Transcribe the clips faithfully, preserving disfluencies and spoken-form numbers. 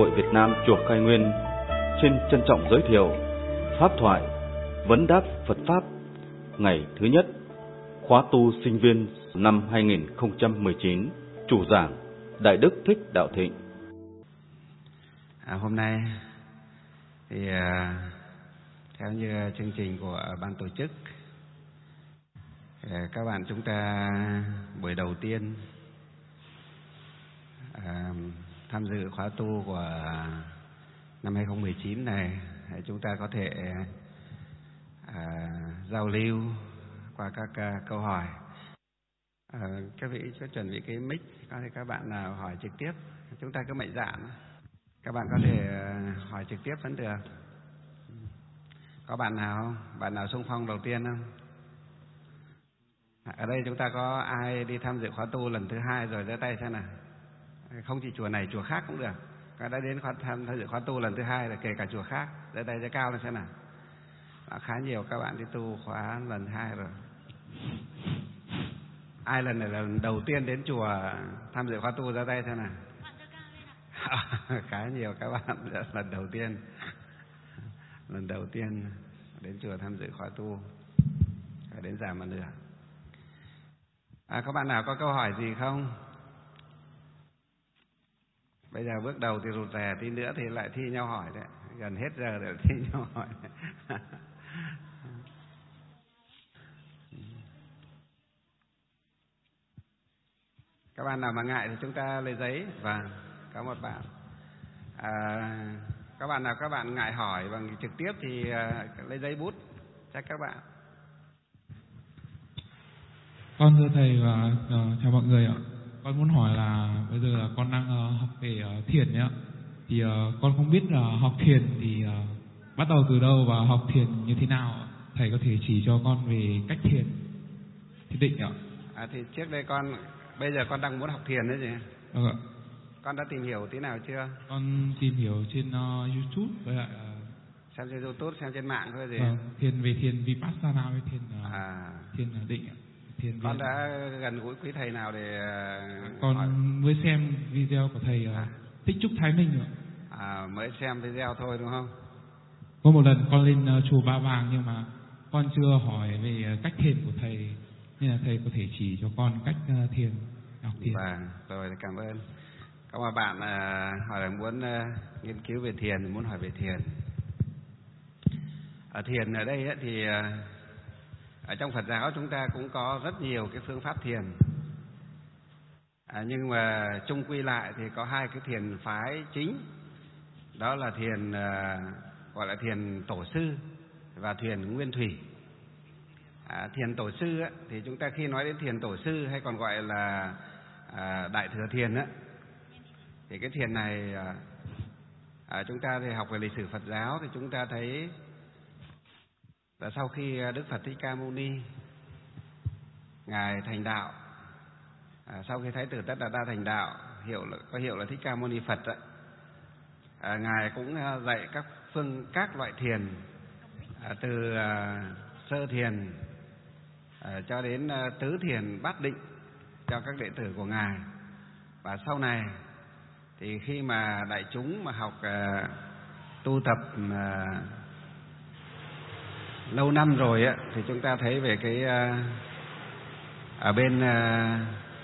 hội Việt Nam chùa Khai Nguyên xin trân trọng giới thiệu pháp thoại vấn đáp Phật pháp ngày thứ nhất khóa tu sinh viên năm hai nghìn không trăm mười chín, chủ giảng Đại Đức Thích Đạo Thịnh. À, hôm nay thì à, theo như chương trình của ban tổ chức, à, các bạn chúng ta buổi đầu tiên à, tham dự khóa tu của năm hai nghìn không trăm mười chín này, chúng ta có thể à, giao lưu qua các à, câu hỏi. À, các vị có chuẩn bị cái mic, có thể các bạn nào hỏi trực tiếp, chúng ta cứ mạnh dạn. Các bạn có thể hỏi trực tiếp vẫn được. Có bạn nào không? Bạn nào xung phong đầu tiên không? Ở đây chúng ta có ai đi tham dự khóa tu lần thứ hai rồi, giơ tay xem nào. Không chỉ chùa này, chùa khác cũng được. Các đã đến khóa, tham, tham dự khóa tu lần thứ hai, là kể cả chùa khác, giơ tay giơ cao lên xem nào. Đã khá nhiều các bạn đi tu khóa lần hai rồi. Ai lần này là lần đầu tiên đến chùa tham dự khóa tu, giơ tay xem nào. Khá nhiều các bạn lần đầu tiên lần đầu tiên đến chùa tham dự khóa tu, đến giảm một nửa. À, có bạn nào có câu hỏi gì không? Bây giờ bước đầu thì rụt rè, tí nữa thì lại thi nhau hỏi đấy, gần hết giờ để thi nhau hỏi. Các bạn nào mà ngại thì chúng ta lấy giấy. Và có một bạn à, các bạn nào các bạn ngại hỏi bằng trực tiếp thì à, lấy giấy bút chắc các bạn. Con thưa thầy và uh, chào mọi người ạ. Con muốn hỏi là bây giờ là con đang uh, học về uh, thiền nhé. Thì uh, con không biết là uh, học thiền thì uh, bắt đầu từ đâu và học thiền như thế nào. Thầy có thể chỉ cho con về cách thiền thiết định ạ. À, thì trước đây con, bây giờ con đang muốn học thiền đấy gì? Vâng ạ. Con đã tìm hiểu tí nào chưa? Con tìm hiểu trên uh, YouTube với lại uh, xem trên YouTube, xem trên mạng thôi gì? Vâng, thiền về thiền Vipassana với thiền uh, à. thiền định ạ. Thiền con đã gần gũi quý thầy nào để uh, con hỏi? mới xem video của thầy uh, à. Thích Trúc Thái Minh ạ. À, mới xem video thôi đúng không? Có một lần con lên uh, chùa Ba Vàng nhưng mà con chưa hỏi về uh, cách thiền của thầy, nên là thầy có thể chỉ cho con cách uh, thiền, học thiền. Vâng, rồi cảm ơn. Có một bạn uh, hỏi là muốn uh, nghiên cứu về thiền, muốn hỏi về thiền. Ở thiền ở đây ấy, thì uh, ở trong Phật giáo chúng ta cũng có rất nhiều cái phương pháp thiền. À, nhưng mà chung quy lại thì có hai cái thiền phái chính. Đó là thiền uh, gọi là thiền tổ sư và thiền nguyên thủy. À, thiền tổ sư ấy, thì chúng ta khi nói đến thiền tổ sư hay còn gọi là à, đại thừa thiền ấy, thì cái thiền này à, à, chúng ta thì học về lịch sử Phật giáo thì chúng ta thấy là sau khi Đức Phật Thích Ca Mâu Ni ngài thành đạo, à, sau khi Thái tử Tất Đạt Đa thành đạo, hiệu là, có hiệu là Thích Ca Mâu Ni Phật ấy, à, ngài cũng dạy các phương các loại thiền, à, từ à, sơ thiền à, cho đến à, tứ thiền bát định cho các đệ tử của ngài. Và sau này thì khi mà đại chúng mà học à, tu tập à, lâu năm rồi á, thì chúng ta thấy về cái à, ở bên à,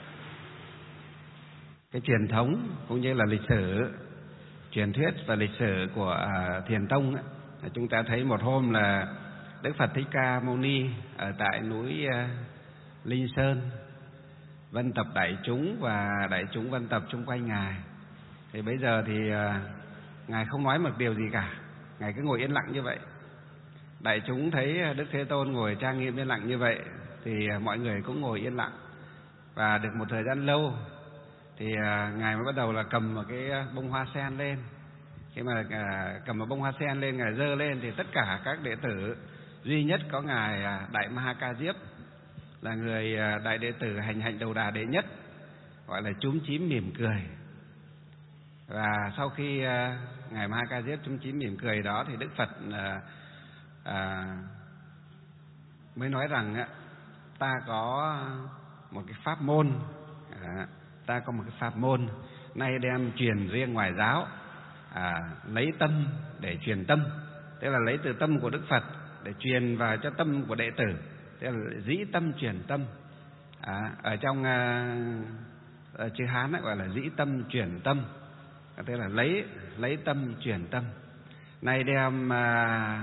cái truyền thống cũng như là lịch sử, truyền thuyết và lịch sử của à, Thiền Tông á, chúng ta thấy một hôm là Đức Phật Thích Ca Mâu Ni ở tại núi uh, Linh Sơn vân tập đại chúng và đại chúng vân tập chung quanh ngài. Thì bây giờ thì uh, ngài không nói một điều gì cả, ngài cứ ngồi yên lặng như vậy. Đại chúng thấy Đức Thế Tôn ngồi trang nghiêm yên lặng như vậy thì uh, mọi người cũng ngồi yên lặng. Và được một thời gian lâu thì uh, ngài mới bắt đầu là cầm một cái bông hoa sen lên. Khi mà uh, cầm một bông hoa sen lên, ngài giơ lên thì tất cả các đệ tử, duy nhất có ngài Đại Ma Ha Ca Diếp là người đại đệ tử hành hạnh đầu đà đệ nhất, gọi là chúm chím mỉm cười. Và sau khi ngài Ma Ha Ca Diếp chúm chím mỉm cười đó thì Đức Phật à, à, mới nói rằng á, ta có một cái pháp môn, à, ta có một cái pháp môn nay đem truyền riêng ngoài giáo. à, lấy tâm để truyền tâm, tức là lấy từ tâm của Đức Phật để truyền vào cho tâm của đệ tử, tức là dĩ tâm truyền tâm. À, ở trong à, ở chữ Hán ấy, gọi là dĩ tâm truyền tâm, tức là lấy lấy tâm truyền tâm. Nay đem à,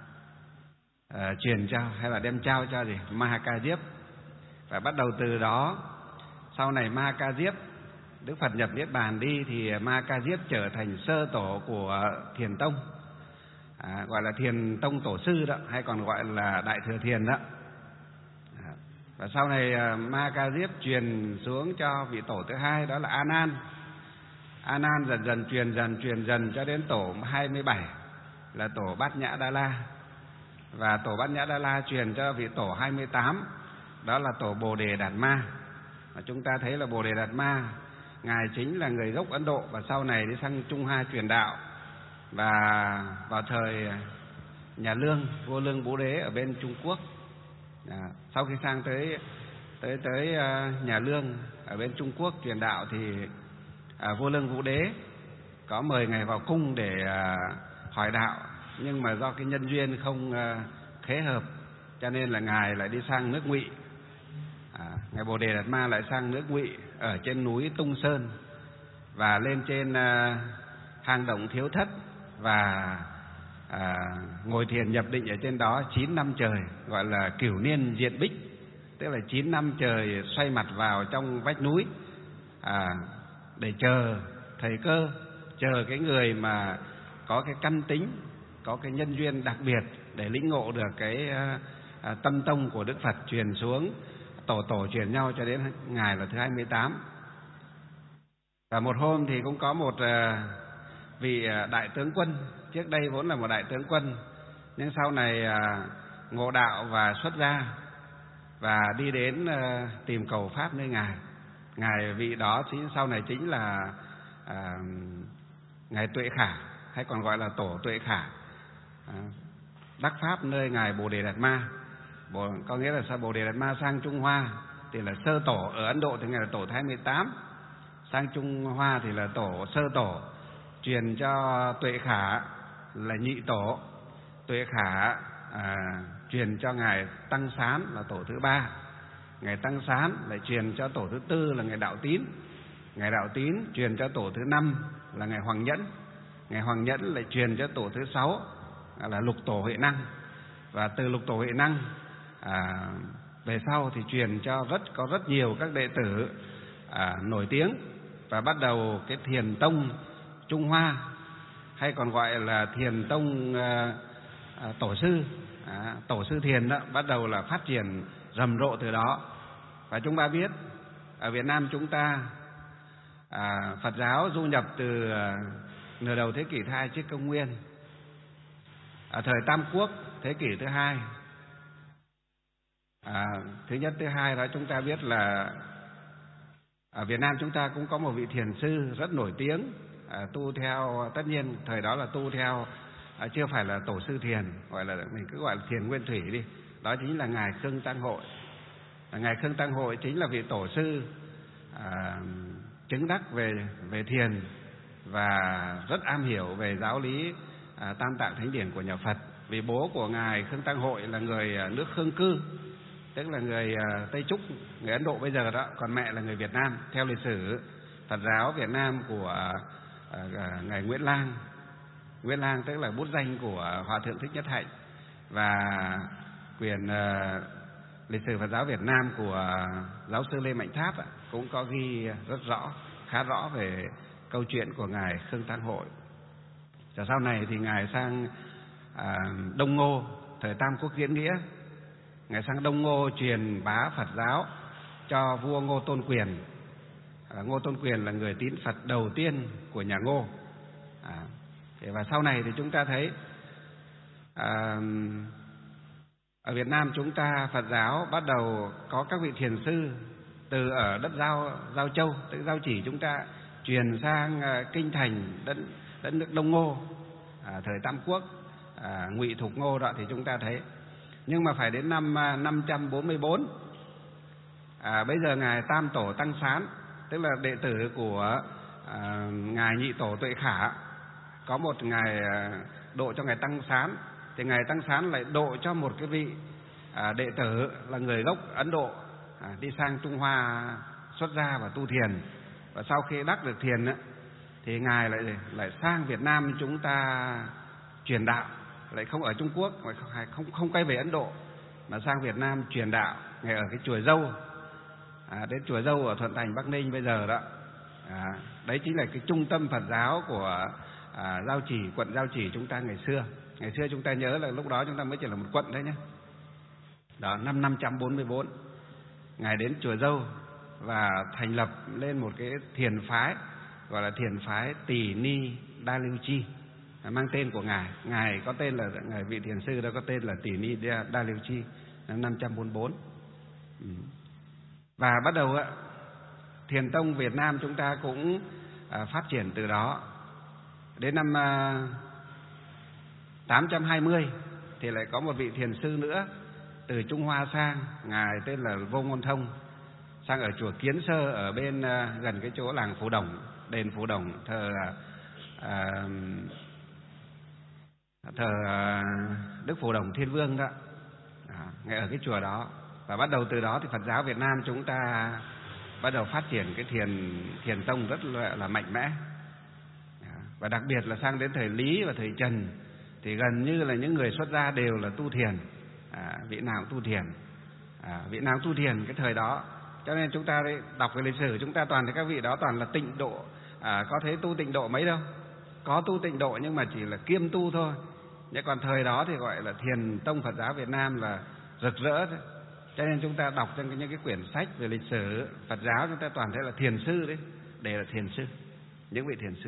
à, truyền cho hay là đem trao cho gì Ma Ca Diếp, và bắt đầu từ đó sau này Ma Ca Diếp Đức Phật nhập niết bàn đi thì Ma Ca Diếp trở thành sơ tổ của Thiền Tông, à, gọi là Thiền Tông tổ sư đó, hay còn gọi là Đại Thừa Thiền đó. À, và sau này Ma Ca Diếp truyền xuống cho vị tổ thứ hai, đó là A Nan. A Nan dần dần truyền dần truyền dần cho đến tổ hai mươi bảy là tổ Bát Nhã Đa La, và tổ Bát Nhã Đa La truyền cho vị tổ hai mươi tám, đó là tổ Bồ Đề Đạt Ma. Và chúng ta thấy là Bồ Đề Đạt Ma ngài chính là người gốc Ấn Độ, và sau này đi sang Trung Hoa truyền đạo. Và vào thời nhà Lương, vua Lương Bố Đế ở bên Trung Quốc, à, sau khi sang tới tới tới nhà Lương ở bên Trung Quốc truyền đạo thì à, vua Lương Vũ Đế có mời ngài vào cung để à, hỏi đạo, nhưng mà do cái nhân duyên không à, khế hợp, cho nên là ngài lại đi sang nước Ngụy. À, ngài Bồ Đề Đạt Ma lại sang nước Ngụy ở trên núi Tung Sơn, và lên trên à, hang động Thiếu Thất, và à, ngồi thiền nhập định ở trên đó chín năm trời, gọi là cửu niên diện bích, tức là chín năm trời xoay mặt vào trong vách núi, à, để chờ thời cơ, chờ cái người mà có cái căn tính, có cái nhân duyên đặc biệt để lĩnh ngộ được cái à, à, tâm tông của Đức Phật truyền xuống, tổ tổ truyền nhau cho đến ngài là thứ hai mươi tám. Và một hôm thì cũng có một à, vị đại tướng quân, trước đây vốn là một đại tướng quân, nhưng sau này à, ngộ đạo và xuất gia, và đi đến à, tìm cầu pháp nơi ngài. Ngài vị đó chính sau này chính là à, ngài Tuệ Khả, hay còn gọi là tổ Tuệ Khả, à, đắc pháp nơi ngài Bồ Đề Đạt Ma. Bồ, có nghĩa là sau Bồ Đề Đạt Ma sang Trung Hoa thì là sơ tổ, ở Ấn Độ thì ngài là tổ thứ hai mươi tám, sang Trung Hoa thì là tổ sơ tổ, truyền cho Tuệ Khả là nhị tổ. Tuệ Khả à, truyền cho ngài Tăng Sán là tổ thứ ba. Ngài Tăng Sán lại truyền cho tổ thứ tư là ngài Đạo Tín. Ngài Đạo Tín truyền cho tổ thứ năm là ngài Hoàng Nhẫn. Ngài Hoàng Nhẫn lại truyền cho tổ thứ sáu là Lục Tổ Huệ Năng. Và từ Lục Tổ Huệ Năng à, về sau thì truyền cho rất có rất nhiều các đệ tử à, nổi tiếng, và bắt đầu cái Thiền Tông Trung Hoa, hay còn gọi là Thiền Tông à, à, Tổ Sư, à, Tổ Sư Thiền đó, bắt đầu là phát triển rầm rộ từ đó. Và chúng ta biết ở Việt Nam chúng ta à, Phật giáo du nhập từ à, nửa đầu thế kỷ thứ hai trước công nguyên, ở thời Tam Quốc thế kỷ thứ hai. À, thứ nhất, thứ hai đó chúng ta biết là ở Việt Nam chúng ta cũng có một vị thiền sư rất nổi tiếng, à, tu theo, tất nhiên thời đó là tu theo à, chưa phải là tổ sư thiền, gọi là mình cứ gọi là thiền nguyên thủy đi, đó chính là ngài Khương Tăng Hội. À, ngài Khương Tăng Hội chính là vị tổ sư à, chứng đắc về về thiền và rất am hiểu về giáo lý à, Tam Tạng Thánh Điển của nhà Phật. Vì bố của ngài Khương Tăng Hội là người à, nước Khương Cư, tức là người à, Tây Trúc, người Ấn Độ bây giờ đó, còn mẹ là người Việt Nam. Theo lịch sử Phật giáo Việt Nam của à, à, ngài Nguyễn Lang, Nguyễn Lang tức là bút danh của Hòa thượng Thích Nhất Hạnh, và quyền à, lịch sử Phật giáo Việt Nam của giáo sư Lê Mạnh Tháp à, cũng có ghi rất rõ, khá rõ về câu chuyện của ngài Khương Tăng Hội. Và sau này thì ngài sang à, Đông Ngô, thời Tam Quốc Diễn Nghĩa, ngài sang Đông Ngô truyền bá Phật giáo cho vua Ngô Tôn Quyền. à, Ngô Tôn Quyền là người tín Phật đầu tiên của nhà Ngô. à, Và sau này thì chúng ta thấy à, ở Việt Nam chúng ta Phật giáo bắt đầu có các vị thiền sư từ ở đất Giao, Giao Châu, tức Giao Chỉ chúng ta truyền sang uh, kinh thành đất, đất nước Đông Ngô, à, thời Tam Quốc, à, Ngụy Thục Ngô đó thì chúng ta thấy. Nhưng mà phải đến năm uh, năm trăm bốn mươi bốn, à, bây giờ ngài Tam Tổ Tăng Sán, tức là đệ tử của uh, ngài Nhị Tổ Tuệ Khả, có một ngài độ cho ngài Tăng Sán, thì ngài Tăng Sán lại độ cho một cái vị à, đệ tử là người gốc Ấn Độ à, đi sang Trung Hoa xuất gia và tu thiền. Và sau khi đắc được thiền ấy, thì ngài lại lại sang Việt Nam chúng ta truyền đạo, lại không ở Trung Quốc, không không không quay về Ấn Độ mà sang Việt Nam truyền đạo. Ngài ở cái chùa Dâu, à, đến chùa Dâu ở Thuận Thành, Bắc Ninh bây giờ đó. À, đấy chính là cái trung tâm Phật giáo của à, Giao Chỉ, quận Giao Chỉ chúng ta ngày xưa. Ngày xưa chúng ta nhớ là lúc đó chúng ta mới chỉ là một quận thôi nhé. Đó, năm năm trăm bốn mươi bốn ngài đến chùa Dâu và thành lập lên một cái thiền phái gọi là thiền phái Tỳ Ni Đa Lưu Chi, mang tên của ngài. Ngài có tên là ngài vị thiền sư đó có tên là Tỳ Ni Đa Lưu Chi, năm năm trăm bốn mươi bốn. Và bắt đầu á, thiền tông Việt Nam chúng ta cũng à, phát triển từ đó. Đến năm à, tám trăm hai mươi thì lại có một vị thiền sư nữa từ Trung Hoa sang, ngài tên là Vô Ngôn Thông, sang ở chùa Kiến Sơ ở bên à, gần cái chỗ làng Phù Đồng, đền Phù Đồng, thờ à, thờ à, Đức Phù Đồng Thiên Vương đó. À, ngài ở cái chùa đó. Và bắt đầu từ đó thì Phật giáo Việt Nam chúng ta bắt đầu phát triển cái thiền thiền tông rất là, là mạnh mẽ. Và đặc biệt là sang đến thời Lý và thời Trần thì gần như là những người xuất gia đều là tu thiền, à, vị nào cũng tu thiền, à, vị nào cũng tu thiền cái thời đó. Cho nên chúng ta đấy, đọc cái lịch sử chúng ta toàn thấy các vị đó toàn là tịnh độ, à, có thấy tu tịnh độ mấy đâu, có tu tịnh độ nhưng mà chỉ là kiêm tu thôi. Nhưng còn thời đó thì gọi là thiền tông Phật giáo Việt Nam là rực rỡ thôi. Cho nên chúng ta đọc trong những cái quyển sách về lịch sử Phật giáo chúng ta toàn thấy là thiền sư đấy, đều là thiền sư, những vị thiền sư.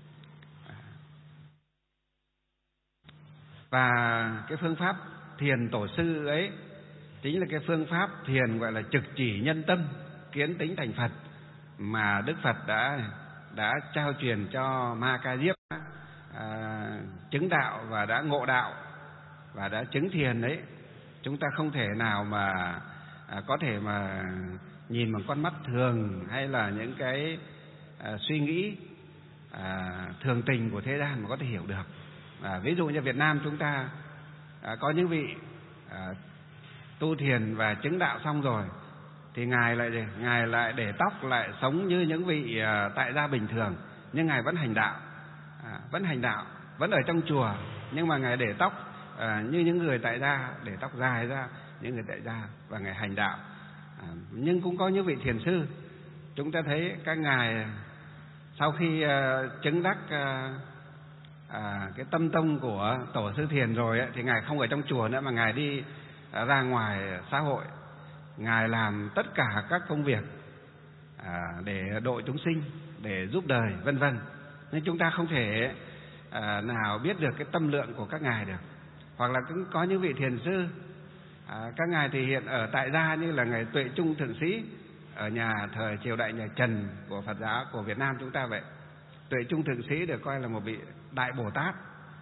Và cái phương pháp thiền tổ sư ấy chính là cái phương pháp thiền gọi là trực chỉ nhân tâm, kiến tính thành Phật mà Đức Phật đã đã trao truyền cho Ma Ca Diếp à, chứng đạo và đã ngộ đạo và đã chứng thiền đấy. Chúng ta không thể nào mà à, có thể mà nhìn bằng con mắt thường hay là những cái à, suy nghĩ à, thường tình của thế gian mà có thể hiểu được. À, ví dụ như Việt Nam chúng ta à, có những vị à, tu thiền và chứng đạo xong rồi thì ngài lại ngài lại để tóc lại sống như những vị à, tại gia bình thường, nhưng ngài vẫn hành đạo, à, vẫn hành đạo, vẫn ở trong chùa, nhưng mà ngài để tóc à, như những người tại gia, để tóc dài ra những người tại gia và ngài hành đạo. À, nhưng cũng có những vị thiền sư chúng ta thấy các ngài sau khi à, chứng đắc à, À, cái tâm tông của tổ sư thiền rồi ấy, thì ngài không ở trong chùa nữa mà ngài đi à, ra ngoài xã hội, ngài làm tất cả các công việc à, để độ chúng sinh, để giúp đời, vân vân. Nhưng chúng ta không thể à, nào biết được cái tâm lượng của các ngài được. Hoặc là cũng có những vị thiền sư à, các ngài thì hiện ở tại gia như là ngài Tuệ Trung Thượng Sĩ ở nhà thời triều đại nhà Trần của Phật giáo của Việt Nam chúng ta vậy. Tuệ Trung Thượng Sĩ được coi là một vị Đại Bồ Tát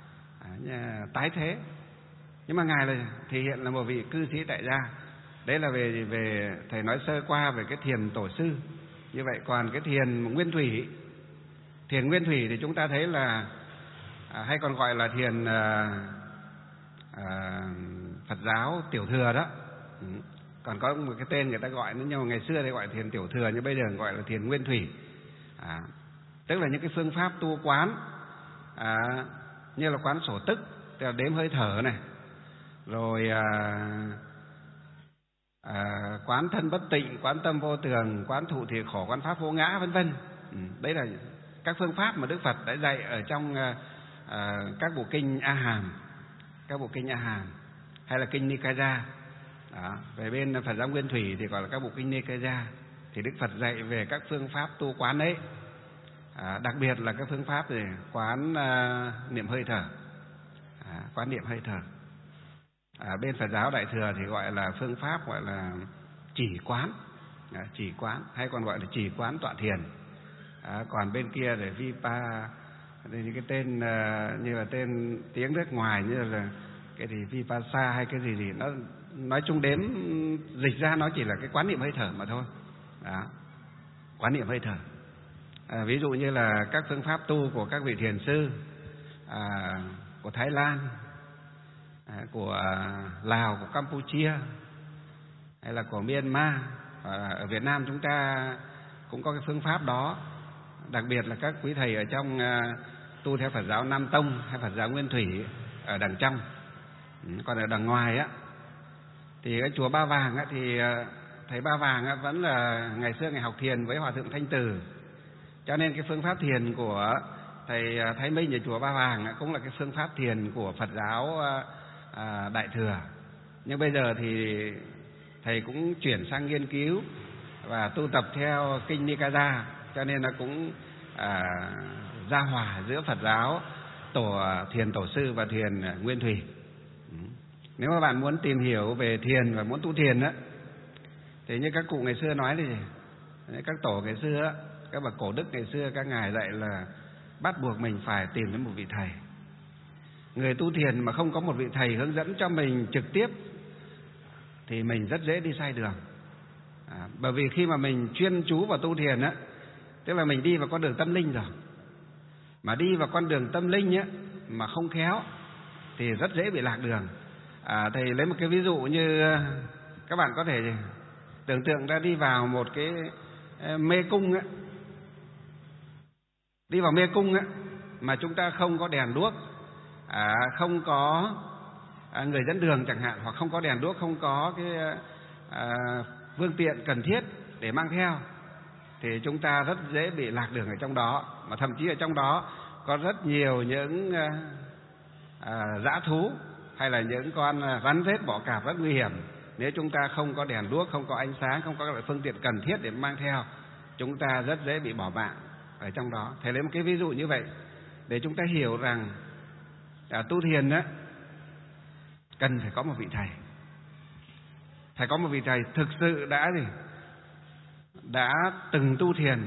à, tái thế, nhưng mà ngài là thể hiện là một vị cư sĩ tại gia. Đấy là về về thầy nói sơ qua về cái thiền tổ sư như vậy. Còn cái thiền nguyên thủy, thiền nguyên thủy thì chúng ta thấy là à, hay còn gọi là thiền à, à, Phật giáo tiểu thừa đó. Ừ. Còn có một cái tên người ta gọi nữa, nhưng mà ngày xưa thì gọi thiền tiểu thừa, nhưng bây giờ gọi là thiền nguyên thủy. À, tức là những cái phương pháp tu quán à, như là quán sổ tức, tức là đếm hơi thở này, rồi à, à, quán thân bất tịnh, quán tâm vô tường, quán thụ thì khổ, quán pháp vô ngã, vân vân. Ừ, đấy là các phương pháp mà Đức Phật đã dạy ở trong à, à, các bộ kinh A Hàm, các bộ kinh A Hàm hay là kinh Nikaya. Đó, về bên Phật giáo Nguyên Thủy thì gọi là các bộ kinh Nikaya. Thì Đức Phật dạy về các phương pháp tu quán ấy. À, đặc biệt là các phương pháp về quán à, niệm hơi thở, à, quán niệm hơi thở. À, bên Phật giáo Đại thừa thì gọi là phương pháp gọi là chỉ quán, à, chỉ quán hay còn gọi là chỉ quán tọa thiền. À, còn bên kia để Vipa, những cái tên à, như là tên tiếng nước ngoài như là cái gì Vipassana hay cái gì gì, nó nói chung đếm dịch ra nó chỉ là cái quán niệm hơi thở mà thôi. Đó, quán niệm hơi thở. À, ví dụ như là các phương pháp tu của các vị thiền sư à, của Thái Lan, à, của Lào, của Campuchia, hay là của Myanmar. À, ở Việt Nam chúng ta cũng có cái phương pháp đó, đặc biệt là các quý thầy ở trong à, tu theo Phật giáo Nam Tông hay Phật giáo Nguyên Thủy ở đằng trong. Ừ, còn ở đằng ngoài á thì cái chùa Ba Vàng á, thì thầy Ba Vàng á, vẫn là ngày xưa ngày học thiền với Hòa thượng Thanh Từ, cho nên cái phương pháp thiền của thầy Thái Minh ở chùa Ba Vàng á, cũng là cái phương pháp thiền của Phật giáo à, Đại Thừa. Nhưng bây giờ thì thầy cũng chuyển sang nghiên cứu và tu tập theo kinh Nikaya, cho nên nó cũng à, giao hòa giữa Phật giáo tổ thiền tổ sư và thiền Nguyên Thủy. Nếu mà bạn muốn tìm hiểu về thiền và muốn tu thiền á, thì như các cụ ngày xưa nói thì các tổ ngày xưa, các bậc cổ đức ngày xưa, các ngài dạy là bắt buộc mình phải tìm đến một vị thầy. Người tu thiền mà không có một vị thầy hướng dẫn cho mình trực tiếp thì mình rất dễ đi sai đường. À, bởi vì khi mà mình chuyên chú vào tu thiền á, tức là mình đi vào con đường tâm linh rồi. Mà đi vào con đường tâm linh á mà không khéo thì rất dễ bị lạc đường. À, thầy lấy một cái ví dụ như các bạn có thể tưởng tượng ra đi vào một cái mê cung á, đi vào mê cung á mà chúng ta không có đèn đuốc, à, không có à, người dẫn đường chẳng hạn, hoặc không có đèn đuốc, không có cái à, phương tiện cần thiết để mang theo, thì chúng ta rất dễ bị lạc đường ở trong đó. Mà thậm chí ở trong đó có rất nhiều những à, à, dã thú hay là những con rắn rết bọ cạp rất nguy hiểm. Nếu chúng ta không có đèn đuốc, không có ánh sáng, không có các loại phương tiện cần thiết để mang theo, chúng ta rất dễ bị bỏ mạng ở trong đó. Thầy lấy một cái ví dụ như vậy để chúng ta hiểu rằng à, tu thiền á cần phải có một vị thầy, phải có một vị thầy thực sự đã gì đã từng tu thiền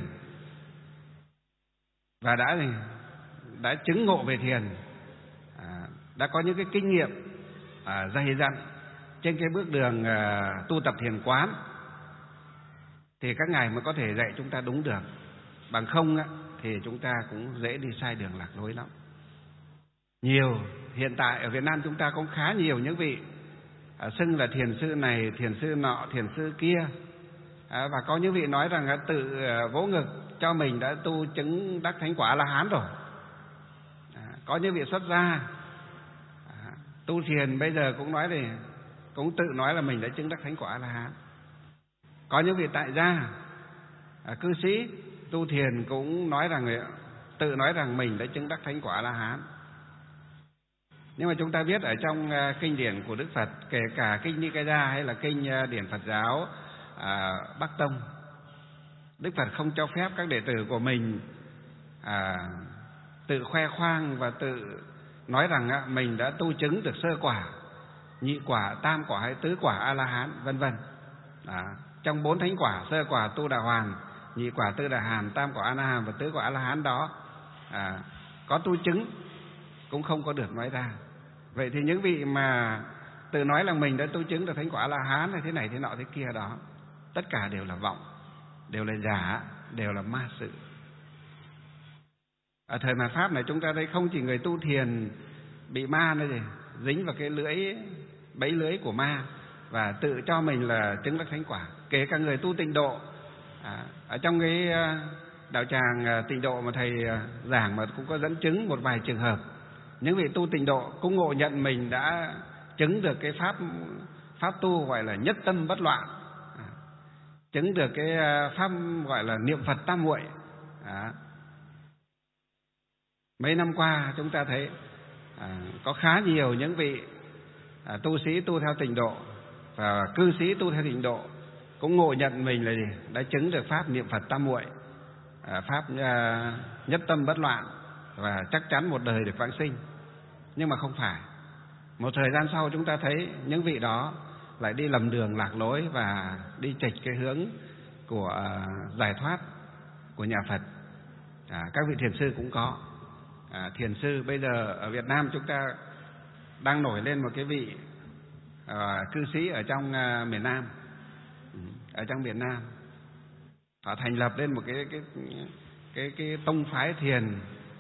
và đã gì đã chứng ngộ về thiền, à, đã có những cái kinh nghiệm à, dày dặn trên cái bước đường à, tu tập thiền quán, thì các ngài mới có thể dạy chúng ta đúng đường. Bằng không á, thì chúng ta cũng dễ đi sai đường lạc lối lắm. Nhiều hiện tại ở Việt Nam chúng ta cũng khá nhiều những vị à, xưng là thiền sư này, thiền sư nọ, thiền sư kia, à, và có những vị nói rằng là tự à, vỗ ngực cho mình đã tu chứng đắc thánh quả A-la-hán rồi. À, có những vị xuất gia à, tu thiền bây giờ cũng nói thì cũng tự nói là mình đã chứng đắc thánh quả A-la-hán. Có những vị tại gia à, cư sĩ tu thiền cũng nói rằng tự nói rằng mình đã chứng đắc thánh quả A-la-hán. Nhưng mà chúng ta biết ở trong kinh điển của Đức Phật, kể cả kinh Nikaya hay là kinh điển Phật giáo à, Bắc Tông, Đức Phật không cho phép các đệ tử của mình à, tự khoe khoang và tự nói rằng à, mình đã tu chứng được sơ quả, nhị quả, tam quả hay tứ quả A-la-hán, vân vân. À, trong bốn thánh quả, sơ quả Tu Đà Hoàn, nhị quả Tư Đà Hàm, tam quả A-la-hán và tứ quả A-la-hán đó à, có tu chứng cũng không có được nói ra. Vậy thì những vị mà tự nói là mình đã tu chứng được thánh quả A-la-hán hay thế này thế nọ thế kia đó, tất cả đều là vọng, đều là giả, đều là ma sự. Ở thời mạt Pháp này chúng ta thấy không chỉ người tu thiền bị ma nữa gì, dính vào cái lưỡi bẫy lưới của ma và tự cho mình là chứng đắc thánh quả. Kể cả người tu tịnh độ à, ở trong cái đạo tràng tịnh độ mà thầy giảng mà cũng có dẫn chứng một vài trường hợp, những vị tu tịnh độ cũng ngộ nhận mình đã chứng được cái pháp pháp tu gọi là nhất tâm bất loạn, à, chứng được cái pháp gọi là niệm Phật tam muội. À, mấy năm qua chúng ta thấy à, có khá nhiều những vị à, tu sĩ tu theo tịnh độ và cư sĩ tu theo tịnh độ cũng ngộ nhận mình là gì? Đã chứng được pháp niệm Phật tam muội, à, pháp à, nhất tâm bất loạn và chắc chắn một đời được vãng sinh. Nhưng mà không phải. Một thời gian sau chúng ta thấy những vị đó lại đi lầm đường lạc lối và đi chệch cái hướng của à, giải thoát của nhà Phật. À, các vị thiền sư cũng có. À, thiền sư bây giờ ở Việt Nam chúng ta đang nổi lên một cái vị à, cư sĩ ở trong à, miền Nam, ở trong miền Nam, họ thành lập lên một cái cái cái cái tông phái thiền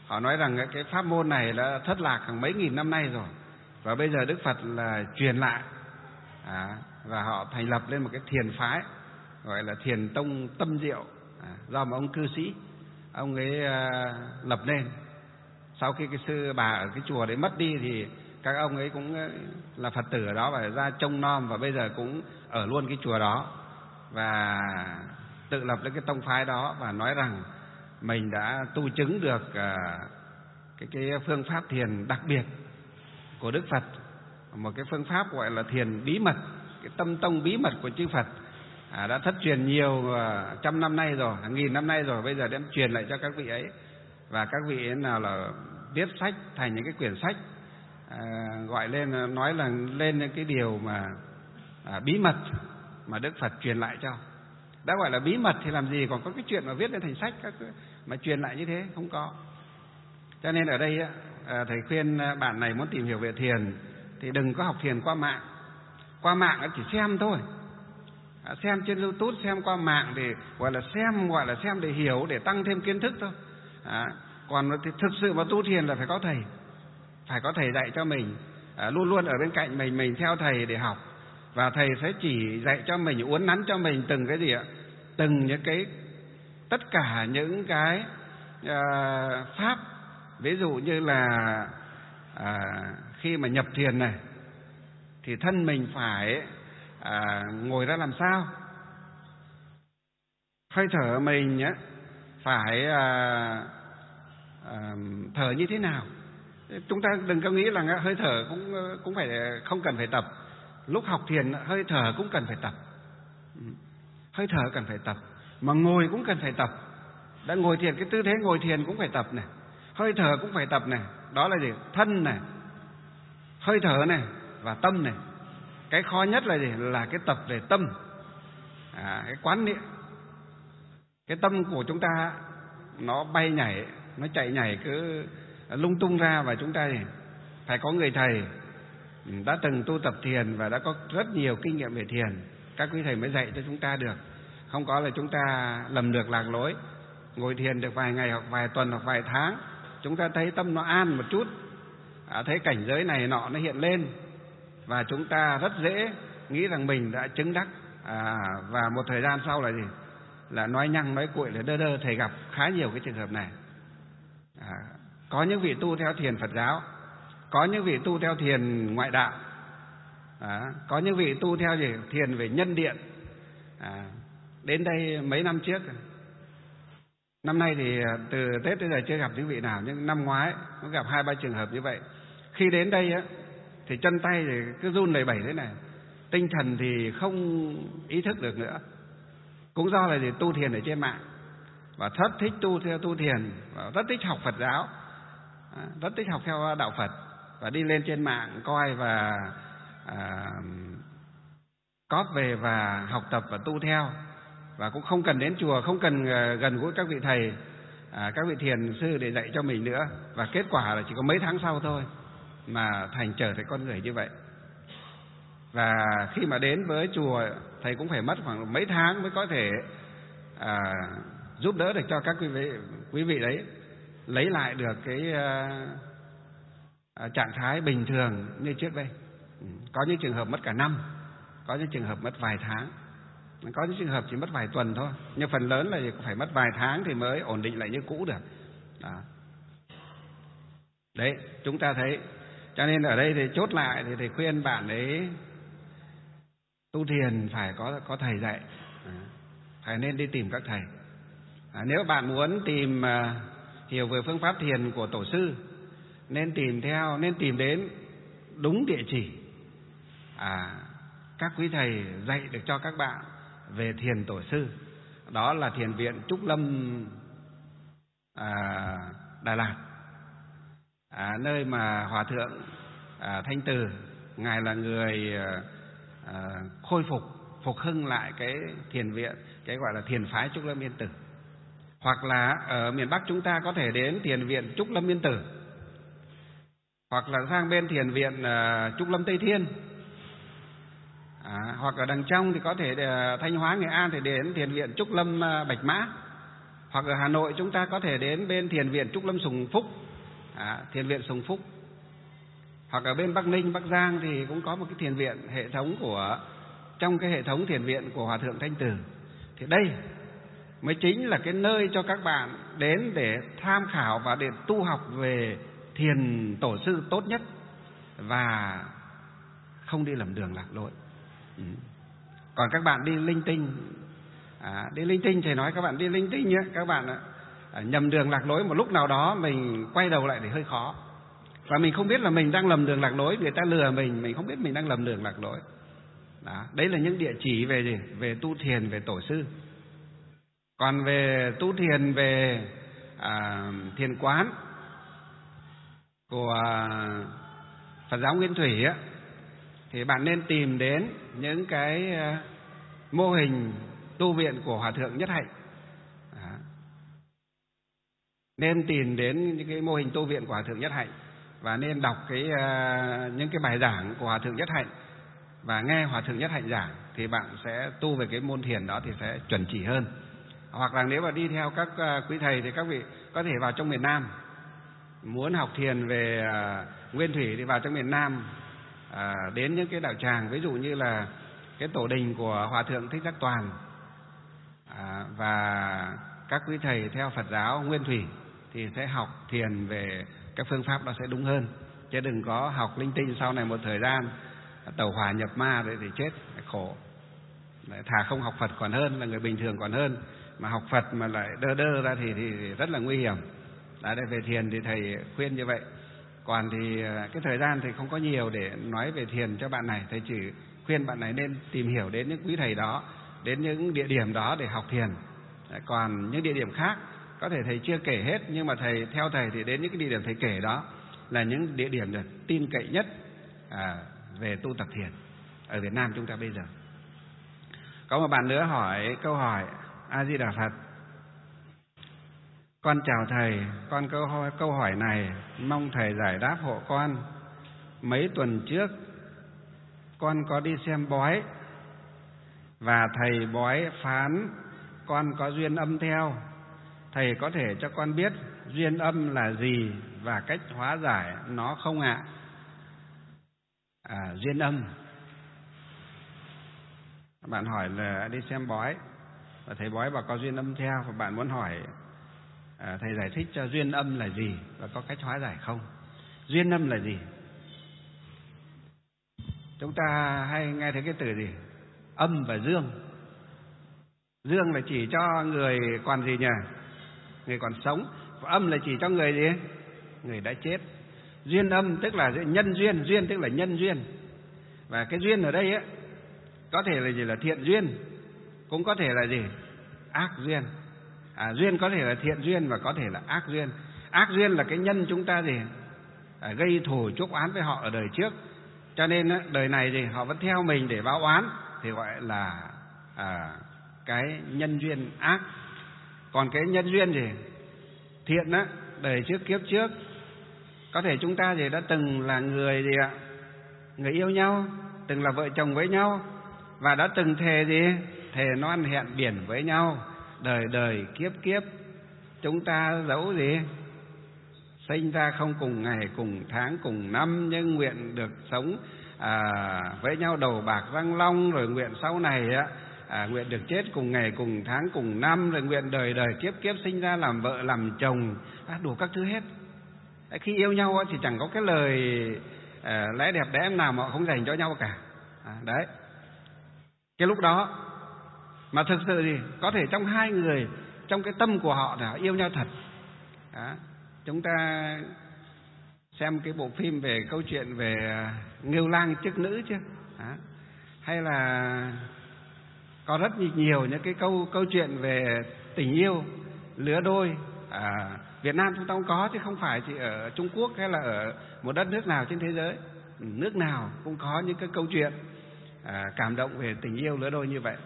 Họ nói rằng cái pháp môn này đã thất lạc hàng mấy nghìn năm nay rồi, và bây giờ Đức Phật là truyền lại, à, và họ thành lập lên một cái thiền phái gọi là Thiền Tông Tâm Diệu, à, do một ông cư sĩ ông ấy à, lập nên. Sau khi cái sư bà ở cái chùa đấy mất đi thì các ông ấy cũng là Phật tử ở đó và ra trông nom, và bây giờ cũng ở luôn cái chùa đó và tự lập lên cái tông phái đó, và nói rằng mình đã tu chứng được à, cái cái phương pháp thiền đặc biệt của Đức Phật, một cái phương pháp gọi là thiền bí mật, cái tâm tông bí mật của chư Phật, à, đã thất truyền nhiều à, trăm năm nay rồi, hàng nghìn năm nay rồi, bây giờ đem truyền lại cho các vị ấy, và các vị ấy nào là viết sách thành những cái quyển sách, à, gọi lên nói là lên những cái điều mà à, bí mật mà Đức Phật truyền lại cho. Đã gọi là bí mật thì làm gì còn có cái chuyện mà viết lên thành sách các mà truyền lại như thế, không có. Cho nên ở đây à, thầy khuyên bạn này muốn tìm hiểu về thiền thì đừng có học thiền qua mạng. Qua mạng chỉ xem thôi, à, xem trên YouTube, xem qua mạng thì gọi là xem, gọi là xem để hiểu, để tăng thêm kiến thức thôi. À, còn thì thực sự mà tu thiền là phải có thầy, phải có thầy dạy cho mình, à, luôn luôn ở bên cạnh mình, mình theo thầy để học, và thầy sẽ chỉ dạy cho mình, uốn nắn cho mình từng cái gì ạ, từng những cái, tất cả những cái à, pháp. Ví dụ như là à, khi mà nhập thiền này thì thân mình phải à, ngồi ra làm sao, hơi thở mình á, phải à, à, thở như thế nào. Chúng ta đừng có nghĩ là hơi thở cũng cũng phải không cần phải tập. Lúc học thiền hơi thở cũng cần phải tập, hơi thở cần phải tập, mà ngồi cũng cần phải tập. Đã ngồi thiền, cái tư thế ngồi thiền cũng phải tập này, hơi thở cũng phải tập này. Đó là gì? Thân này, hơi thở này và tâm này. Cái khó nhất là gì? Là cái tập về tâm, à, cái quán niệm. Cái tâm của chúng ta nó bay nhảy, nó chạy nhảy cứ lung tung ra, và chúng ta thì phải có người thầy đã từng tu tập thiền và đã có rất nhiều kinh nghiệm về thiền, các quý thầy mới dạy cho chúng ta được. Không có là chúng ta lầm được lạc lối. Ngồi thiền được vài ngày hoặc vài tuần hoặc vài tháng, chúng ta thấy tâm nó an một chút, à, thấy cảnh giới này nọ nó hiện lên, và chúng ta rất dễ nghĩ rằng mình đã chứng đắc, à, và một thời gian sau là gì? Là nói nhăng nói cuội, là đơ đơ. Thầy gặp khá nhiều cái trường hợp này. À, có những vị tu theo thiền Phật giáo, có những vị tu theo thiền ngoại đạo, à, có những vị tu theo gì? Thiền về nhân điện. À, đến đây mấy năm trước, năm nay thì từ Tết tới giờ chưa gặp những vị nào, nhưng năm ngoái cũng gặp hai ba trường hợp như vậy. Khi đến đây á, thì chân tay thì cứ run lẩy bẩy thế này, tinh thần thì không ý thức được nữa. Cũng do là gì? Tu thiền ở trên mạng, và rất thích tu theo tu thiền, và rất thích học Phật giáo, rất thích học theo đạo Phật, và đi lên trên mạng coi và à, cóp về và học tập và tu theo, và cũng không cần đến chùa, không cần gần gũi các vị thầy, à, các vị thiền sư để dạy cho mình nữa. Và kết quả là chỉ có mấy tháng sau thôi mà thành trở thành con người như vậy. Và khi mà đến với chùa, thầy cũng phải mất khoảng mấy tháng mới có thể à, giúp đỡ được cho các quý vị, quý vị đấy lấy lại được cái à, à, trạng thái bình thường như trước đây. Có những trường hợp mất cả năm, có những trường hợp mất vài tháng, có những trường hợp chỉ mất vài tuần thôi, nhưng phần lớn là phải mất vài tháng thì mới ổn định lại như cũ được. Đó. Đấy, chúng ta thấy. Cho nên ở đây thì chốt lại thì thầy khuyên bạn ấy tu thiền phải có có thầy dạy, à, phải nên đi tìm các thầy. À, nếu bạn muốn tìm à, hiểu về phương pháp thiền của tổ sư, nên tìm theo, nên tìm đến đúng địa chỉ. À, các quý thầy dạy được cho các bạn về thiền tổ sư, đó là Thiền viện Trúc Lâm à, Đà Lạt, à, nơi mà Hòa thượng à, Thanh Từ, ngài là người à, khôi phục, phục hưng lại cái thiền viện, cái gọi là thiền phái Trúc Lâm Yên Tử. Hoặc là ở miền Bắc chúng ta có thể đến Thiền viện Trúc Lâm Yên Tử, hoặc là sang bên Thiền viện à, Trúc Lâm Tây Thiên. À, hoặc ở đằng trong thì có thể để Thanh Hóa, Nghệ An thì đến Thiền viện Trúc Lâm Bạch Mã. Hoặc ở Hà Nội chúng ta có thể đến bên thiền viện Trúc Lâm Sùng Phúc, à, thiền viện Sùng Phúc. Hoặc ở bên Bắc Ninh, Bắc Giang thì cũng có một cái thiền viện hệ thống của trong cái hệ thống thiền viện của Hòa thượng Thanh Từ. Thì đây mới chính là cái nơi cho các bạn đến để tham khảo và để tu học về thiền tổ sư tốt nhất và không đi lầm đường lạc lối. Ừ. Còn các bạn đi linh tinh, à, đi linh tinh thì nói các bạn đi linh tinh nhé, các bạn à, nhầm đường lạc lối một lúc nào đó mình quay đầu lại thì hơi khó. Và mình không biết là mình đang lầm đường lạc lối, người ta lừa mình, mình không biết mình đang lầm đường lạc lối. Đó, đấy là những địa chỉ về gì? Về tu thiền, về tổ sư. Còn về tu thiền, về à, thiền quán của Phật giáo Nguyên Thủy á, thì bạn nên tìm đến những cái mô hình tu viện của Hòa thượng Nhất Hạnh. Đó. Nên tìm đến những cái mô hình tu viện của Hòa thượng Nhất Hạnh và nên đọc cái uh, những cái bài giảng của Hòa thượng Nhất Hạnh và nghe Hòa thượng Nhất Hạnh giảng thì bạn sẽ tu về cái môn thiền đó thì sẽ chuẩn chỉ hơn. Hoặc là nếu mà đi theo các uh, quý thầy thì các vị có thể vào trong miền Nam, muốn học thiền về uh, Nguyên Thủy thì vào trong miền Nam, uh, đến những cái đạo tràng ví dụ như là cái tổ đình của Hòa thượng Thích Giác Toàn, uh, và các quý thầy theo Phật giáo Nguyên Thủy thì sẽ học thiền về các phương pháp đó sẽ đúng hơn, chứ đừng có học linh tinh sau này một thời gian tẩu hỏa nhập ma rồi thì chết khổ. Đấy, thà không học Phật còn hơn, là người bình thường còn hơn, mà học Phật mà lại đơ đơ ra thì, thì rất là nguy hiểm. Đấy, đây về thiền thì thầy khuyên như vậy. Còn thì cái thời gian thì không có nhiều để nói về thiền cho bạn này, thầy chỉ khuyên bạn này nên tìm hiểu đến những quý thầy đó, đến những địa điểm đó để học thiền. Đấy, còn những địa điểm khác có thể thầy chưa kể hết, nhưng mà thầy theo thầy thì đến những cái địa điểm thầy kể đó là những địa điểm được tin cậy nhất à, về tu tập thiền ở Việt Nam chúng ta bây giờ. Có một bạn nữa hỏi câu hỏi: A Di Đà Phật, con chào thầy, con câu hỏi, câu hỏi này mong thầy giải đáp hộ con. Mấy tuần trước con có đi xem bói và thầy bói phán con có duyên âm theo. Thầy có thể cho con biết duyên âm là gì và cách hóa giải nó không ạ? À, duyên âm. Bạn hỏi là đi xem bói và thầy bói bảo có duyên âm theo, và bạn muốn hỏi à, thầy giải thích cho duyên âm là gì và có cách hóa giải không. Duyên âm là gì? Chúng ta hay nghe thấy cái từ gì? Âm và dương. Dương là chỉ cho người còn gì nhỉ? Người còn sống. Và âm là chỉ cho người gì? Người đã chết. Duyên âm tức là nhân duyên, duyên tức là nhân duyên. Và cái duyên ở đây á, có thể là gì? Là thiện duyên, cũng có thể là gì? Ác duyên. À, duyên có thể là thiện duyên và có thể là ác duyên. Ác duyên là cái nhân chúng ta gì? À, gây thù chuốc oán với họ ở đời trước, cho nên á, đời này thì họ vẫn theo mình để báo oán, thì gọi là à, cái nhân duyên ác. Còn cái nhân duyên gì? Thiện á, đời trước kiếp trước có thể chúng ta thì đã từng là người gì ạ? Người yêu nhau, từng là vợ chồng với nhau, và đã từng thề gì? Thề non hẹn biển với nhau. Đời đời kiếp kiếp chúng ta dẫu gì? Sinh ra không cùng ngày, cùng tháng, cùng năm, nhưng nguyện được sống à, với nhau đầu bạc răng long. Rồi nguyện sau này á, à, nguyện được chết cùng ngày, cùng tháng, cùng năm. Rồi nguyện đời đời kiếp kiếp sinh ra làm vợ làm chồng, à, đủ các thứ hết. Khi yêu nhau thì chẳng có cái lời à, lẽ đẹp đẽ nào mà họ không dành cho nhau cả. À, đấy. Cái lúc đó mà thực sự thì có thể trong hai người, trong cái tâm của họ là yêu nhau thật. Đó. Chúng ta xem cái bộ phim về câu chuyện về Ngưu Lang Chức Nữ chứ. Đó. Hay là có rất nhiều những cái câu câu chuyện về tình yêu lứa đôi. À, Việt Nam chúng ta cũng có, chứ không phải chỉ ở Trung Quốc hay là ở một đất nước nào trên thế giới. Nước nào cũng có những cái câu chuyện à, cảm động về tình yêu lứa đôi như vậy.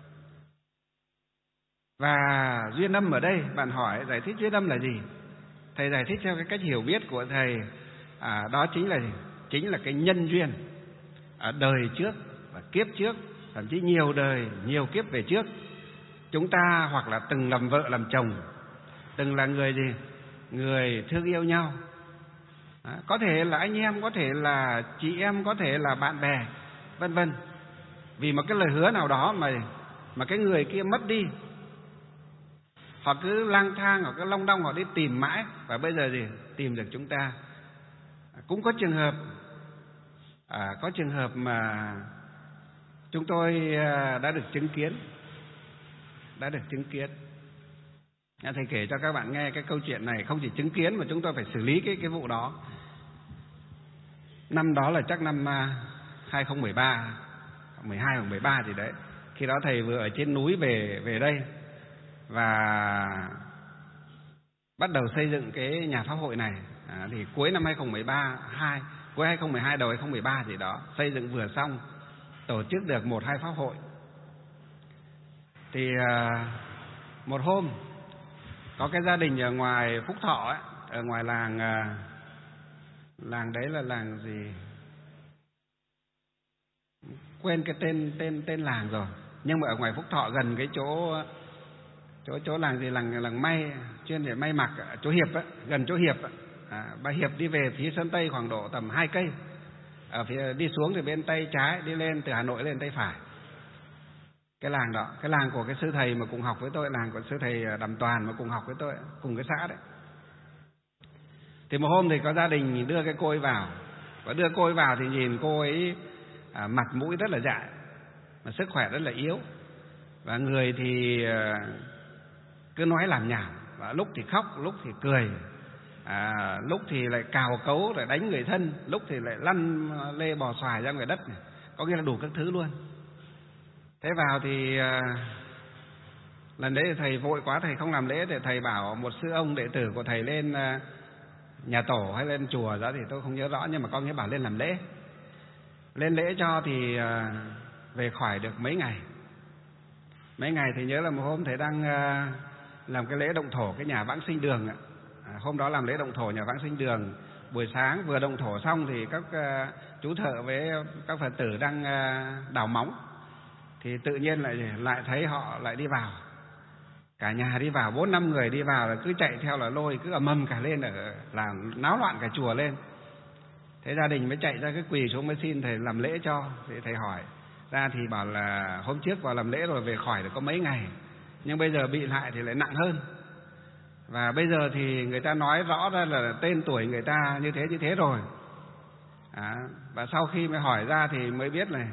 Và duyên âm ở đây, bạn hỏi giải thích duyên âm là gì? Thầy giải thích theo cái cách hiểu biết của thầy, à, đó chính là gì? Chính là cái nhân duyên ở đời trước và kiếp trước, thậm chí nhiều đời, nhiều kiếp về trước. chúng ta hoặc là từng làm vợ làm chồng, từng là người gì? Người thương yêu nhau. Đó, có thể là anh em, có thể là chị em, có thể là bạn bè, vân vân. Vì một cái lời hứa nào đó mà mà cái người kia mất đi, họ cứ lang thang, họ cứ long đong, họ đi tìm mãi, và bây giờ gì? Tìm được chúng ta. Cũng có trường hợp à, có trường hợp mà chúng tôi đã được chứng kiến, đã được chứng kiến. Thầy kể cho các bạn nghe cái câu chuyện này, không chỉ chứng kiến mà chúng tôi phải xử lý cái cái vụ đó. Năm đó là chắc năm hai không một ba, mười hai hoặc mười ba gì đấy. Khi đó thầy vừa ở trên núi về về đây và bắt đầu xây dựng cái nhà pháp hội này. À, thì cuối năm hai không một ba, hai cuối hai không một hai đầu hai không một ba gì đó, xây dựng vừa xong, tổ chức được một hai pháp hội. Thì à, một hôm có cái gia đình ở ngoài Phúc Thọ ấy, ở ngoài làng à, làng đấy là làng gì quên cái tên tên tên làng rồi, nhưng mà ở ngoài Phúc Thọ gần cái chỗ chỗ chỗ làng gì làng làng may chuyên để may mặc, chỗ Hiệp ấy, gần chỗ Hiệp ấy. À, bà Hiệp đi về phía Sơn Tây khoảng độ tầm hai cây, ở phía đi xuống thì bên tay trái, đi lên từ Hà Nội lên tay phải. Cái làng đó, cái làng của cái sư thầy mà cùng học với tôi, làng của sư thầy Đàm Toàn mà cùng học với tôi, cùng cái xã đấy. Thì một hôm thì có gia đình đưa cái cô ấy vào, và đưa cô ấy vào thì nhìn cô ấy à, mặt mũi rất là dại, mà sức khỏe rất là yếu, và người thì à, cứ nói làm nhảm, và lúc thì khóc, lúc thì cười, à, lúc thì lại cào cấu rồi đánh người thân, lúc thì lại lăn lê bò xoài ra ngoài đất này. Có nghĩa là đủ các thứ luôn. Thế vào thì à, lần đấy thầy vội quá, thầy không làm lễ, để thầy bảo một sư ông đệ tử của thầy lên à, nhà tổ hay lên chùa đó thì tôi không nhớ rõ, nhưng mà có nghĩa bảo lên làm lễ. Lên lễ cho thì à, về khỏi được mấy ngày. Mấy ngày thì nhớ là một hôm thầy đang à, làm cái lễ động thổ cái nhà vãng sinh đường ạ. À, hôm đó làm lễ động thổ nhà vãng sinh đường, buổi sáng vừa động thổ xong thì các uh, chú thợ với các Phật tử đang uh, đào móng, thì tự nhiên lại lại thấy họ lại đi vào, cả nhà đi vào, bốn năm người đi vào là cứ chạy theo là lôi, cứ ầm ầm cả lên, ở làm náo loạn cả chùa lên. Thế gia đình mới chạy ra cái quỳ xuống mới xin thầy làm lễ cho. Thì thầy hỏi ra thì bảo là hôm trước vào làm lễ rồi về khỏi được có mấy ngày, nhưng bây giờ bị lại thì lại nặng hơn. Và bây giờ thì người ta nói rõ ra là tên tuổi người ta như thế như thế rồi. À, và sau khi mới hỏi ra thì mới biết là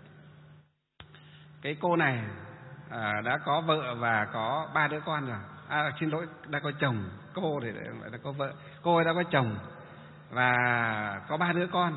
cái cô này à, đã có vợ và có ba đứa con rồi. À, xin lỗi, đã có chồng. Cô thì đã có vợ, cô ấy đã có chồng và có ba đứa con.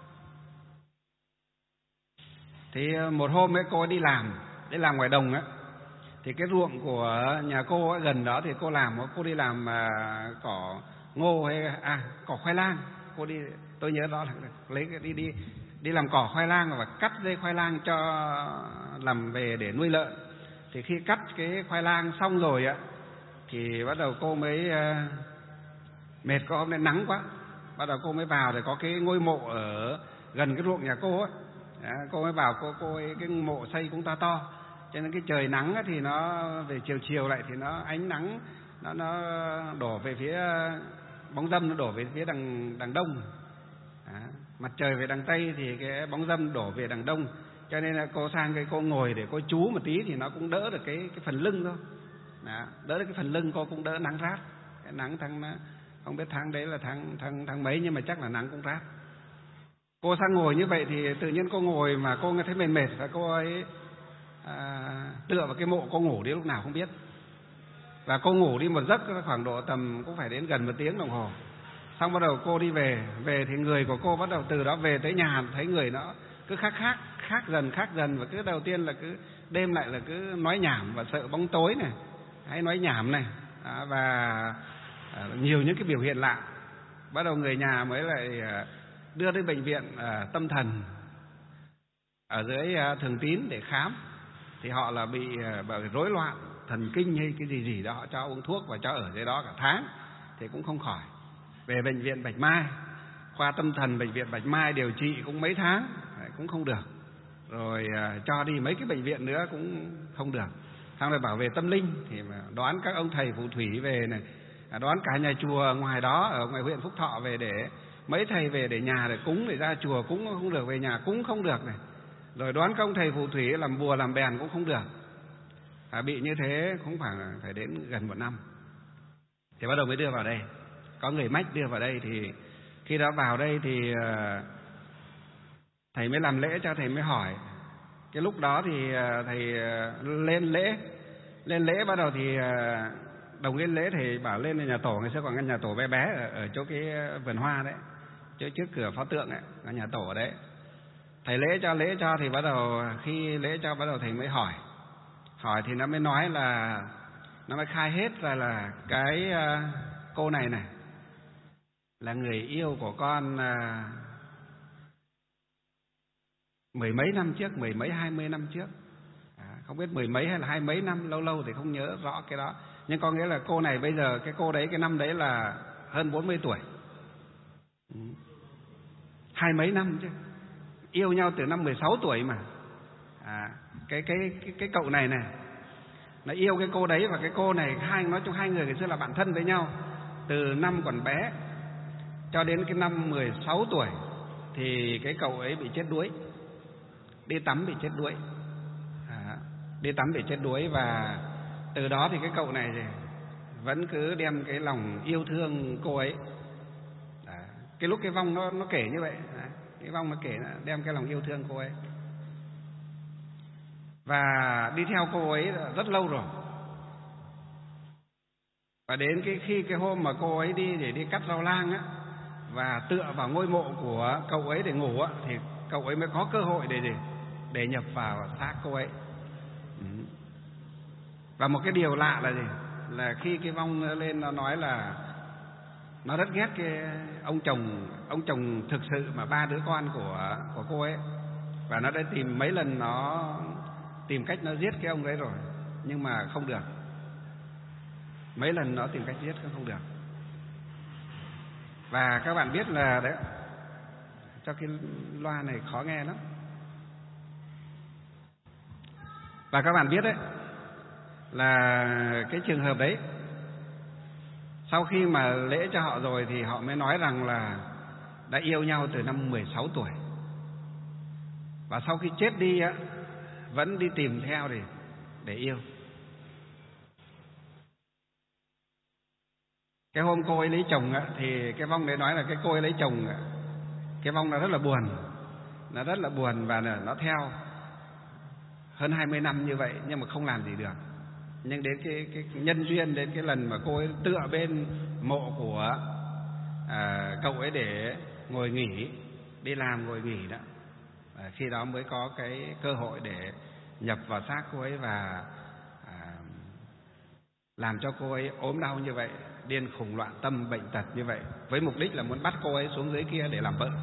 Thì một hôm ấy cô ấy đi làm, đi làm ngoài đồng á. Thì cái ruộng của nhà cô ấy, gần đó thì cô làm, cô đi làm à, cỏ ngô hay à cỏ khoai lang. Cô đi, tôi nhớ đó là lấy cái đi đi đi làm cỏ khoai lang và cắt dây khoai lang cho làm về để nuôi lợn. Thì khi cắt cái khoai lang xong rồi á thì bắt đầu cô mới à, mệt, có hôm nay nắng quá, bắt đầu cô mới vào, thì có cái ngôi mộ ở gần cái ruộng nhà cô á. Cô mới vào, cô cô ấy, cái mộ xây cũng to to, cho nên cái trời nắng thì nó về chiều chiều lại thì nó ánh nắng nó nó đổ về phía bóng râm, nó đổ về phía đằng đằng đông. À, mặt trời về đằng tây thì cái bóng râm đổ về đằng đông, cho nên là cô sang cái cô ngồi để cô chú một tí thì nó cũng đỡ được cái cái phần lưng thôi. Đó, đỡ được cái phần lưng, cô cũng đỡ nắng rát. Cái nắng tháng không biết tháng đấy là tháng tháng tháng mấy, nhưng mà chắc là nắng cũng rát. Cô sang ngồi như vậy thì tự nhiên cô ngồi mà cô nghe thấy mệt mệt, và cô ấy à, tựa vào cái mộ, cô ngủ đi lúc nào không biết. Và cô ngủ đi một giấc khoảng độ tầm cũng phải đến gần một tiếng đồng hồ. Xong bắt đầu cô đi về, về thì người của cô bắt đầu từ đó về tới nhà thấy người nó cứ khác khác, khác dần khác dần, và cứ đầu tiên là cứ đêm lại là cứ nói nhảm và sợ bóng tối này, hay nói nhảm này, à, và à, nhiều những cái biểu hiện lạ. Bắt đầu người nhà mới lại à, đưa đến bệnh viện à, tâm thần ở dưới à, Thường Tín để khám. Thì họ là bị à, bởi rối loạn thần kinh hay cái gì gì đó, họ cho uống thuốc và cho ở dưới đó cả tháng thì cũng không khỏi. Về bệnh viện Bạch Mai, khoa tâm thần bệnh viện Bạch Mai điều trị cũng mấy tháng cũng không được. Rồi à, cho đi mấy cái bệnh viện nữa cũng không được. xong rồi bảo về tâm linh thì mà đón các ông thầy phù thủy về này, đón cả nhà chùa ngoài đó ở ngoài huyện Phúc Thọ về, để mấy thầy về để nhà để cúng, để ra chùa cúng không được, về nhà cúng không được này, rồi đón các ông thầy phù thủy làm bùa làm bèn cũng không được. À, bị như thế cũng phải phải đến gần một năm thì bắt đầu mới đưa vào đây. Có người mách đưa vào đây, thì khi đó vào đây thì thầy mới làm lễ cho, thầy mới hỏi. Cái lúc đó thì thầy lên lễ, lên lễ bắt đầu thì đồng lên lễ, thầy bảo lên nhà tổ. Ngày xưa còn cái nhà tổ bé bé ở, ở chỗ cái vườn hoa đấy, chỗ trước cửa pho tượng ấy, là nhà tổ ở đấy. Thầy lễ cho lễ cho thì bắt đầu khi lễ cho bắt đầu thầy mới hỏi. Hỏi thì nó mới nói là, nó mới khai hết ra là cái cô này này là người yêu của con mười mấy năm trước, mười mấy hai mươi năm trước, à, không biết mười mấy hay là hai mấy năm, lâu lâu thì không nhớ rõ cái đó. Nhưng có nghĩa là cô này bây giờ, cái cô đấy cái năm đấy là hơn bốn mươi tuổi, ừ. hai mấy năm chứ, yêu nhau từ năm mười sáu tuổi mà. À, cái, cái cái cái cậu này này nó yêu cái cô đấy, và cái cô này hai nói chung hai người ngày xưa là bạn thân với nhau từ năm còn bé cho đến cái năm mười sáu tuổi thì cái cậu ấy bị chết đuối, đi tắm bị chết đuối, à, đi tắm bị chết đuối. Và từ đó thì cái cậu này thì vẫn cứ đem cái lòng yêu thương cô ấy. À, cái lúc cái vong nó nó kể như vậy, à, cái vong nó kể là đem cái lòng yêu thương cô ấy và đi theo cô ấy rất lâu rồi. Và đến cái khi cái hôm mà cô ấy đi để đi cắt rau lang á, và tựa vào ngôi mộ của cậu ấy để ngủ á, thì cậu ấy mới có cơ hội để để, để nhập vào xác cô ấy. Ừ. Và một cái điều lạ là gì? Là khi cái vong lên nó nói là nó rất ghét cái ông chồng, ông chồng thực sự mà ba đứa con của của cô ấy, và nó đã tìm mấy lần, nó tìm cách nó giết cái ông ấy rồi nhưng mà không được. Mấy lần nó tìm cách giết cũng không được. Và các bạn biết là đấy, cho cái loa này khó nghe lắm. Và các bạn biết đấy là cái trường hợp đấy, sau khi mà lễ cho họ rồi thì họ mới nói rằng là đã yêu nhau từ năm mười sáu tuổi, và sau khi chết đi á vẫn đi tìm theo để để yêu. Cái hôm cô ấy lấy chồng á, thì cái vong đấy nói là cái cô ấy lấy chồng á, cái vong nó rất là buồn, nó rất là buồn và nó theo hơn hai mươi năm như vậy nhưng mà không làm gì được. Nhưng đến cái, cái nhân duyên, đến cái lần mà cô ấy tựa bên mộ của à, cậu ấy để ngồi nghỉ, đi làm ngồi nghỉ đó, à, khi đó mới có cái cơ hội để nhập vào xác cô ấy và à, làm cho cô ấy ốm đau như vậy, điên khùng loạn tâm, bệnh tật như vậy, với mục đích là muốn bắt cô ấy xuống dưới kia để làm vợ.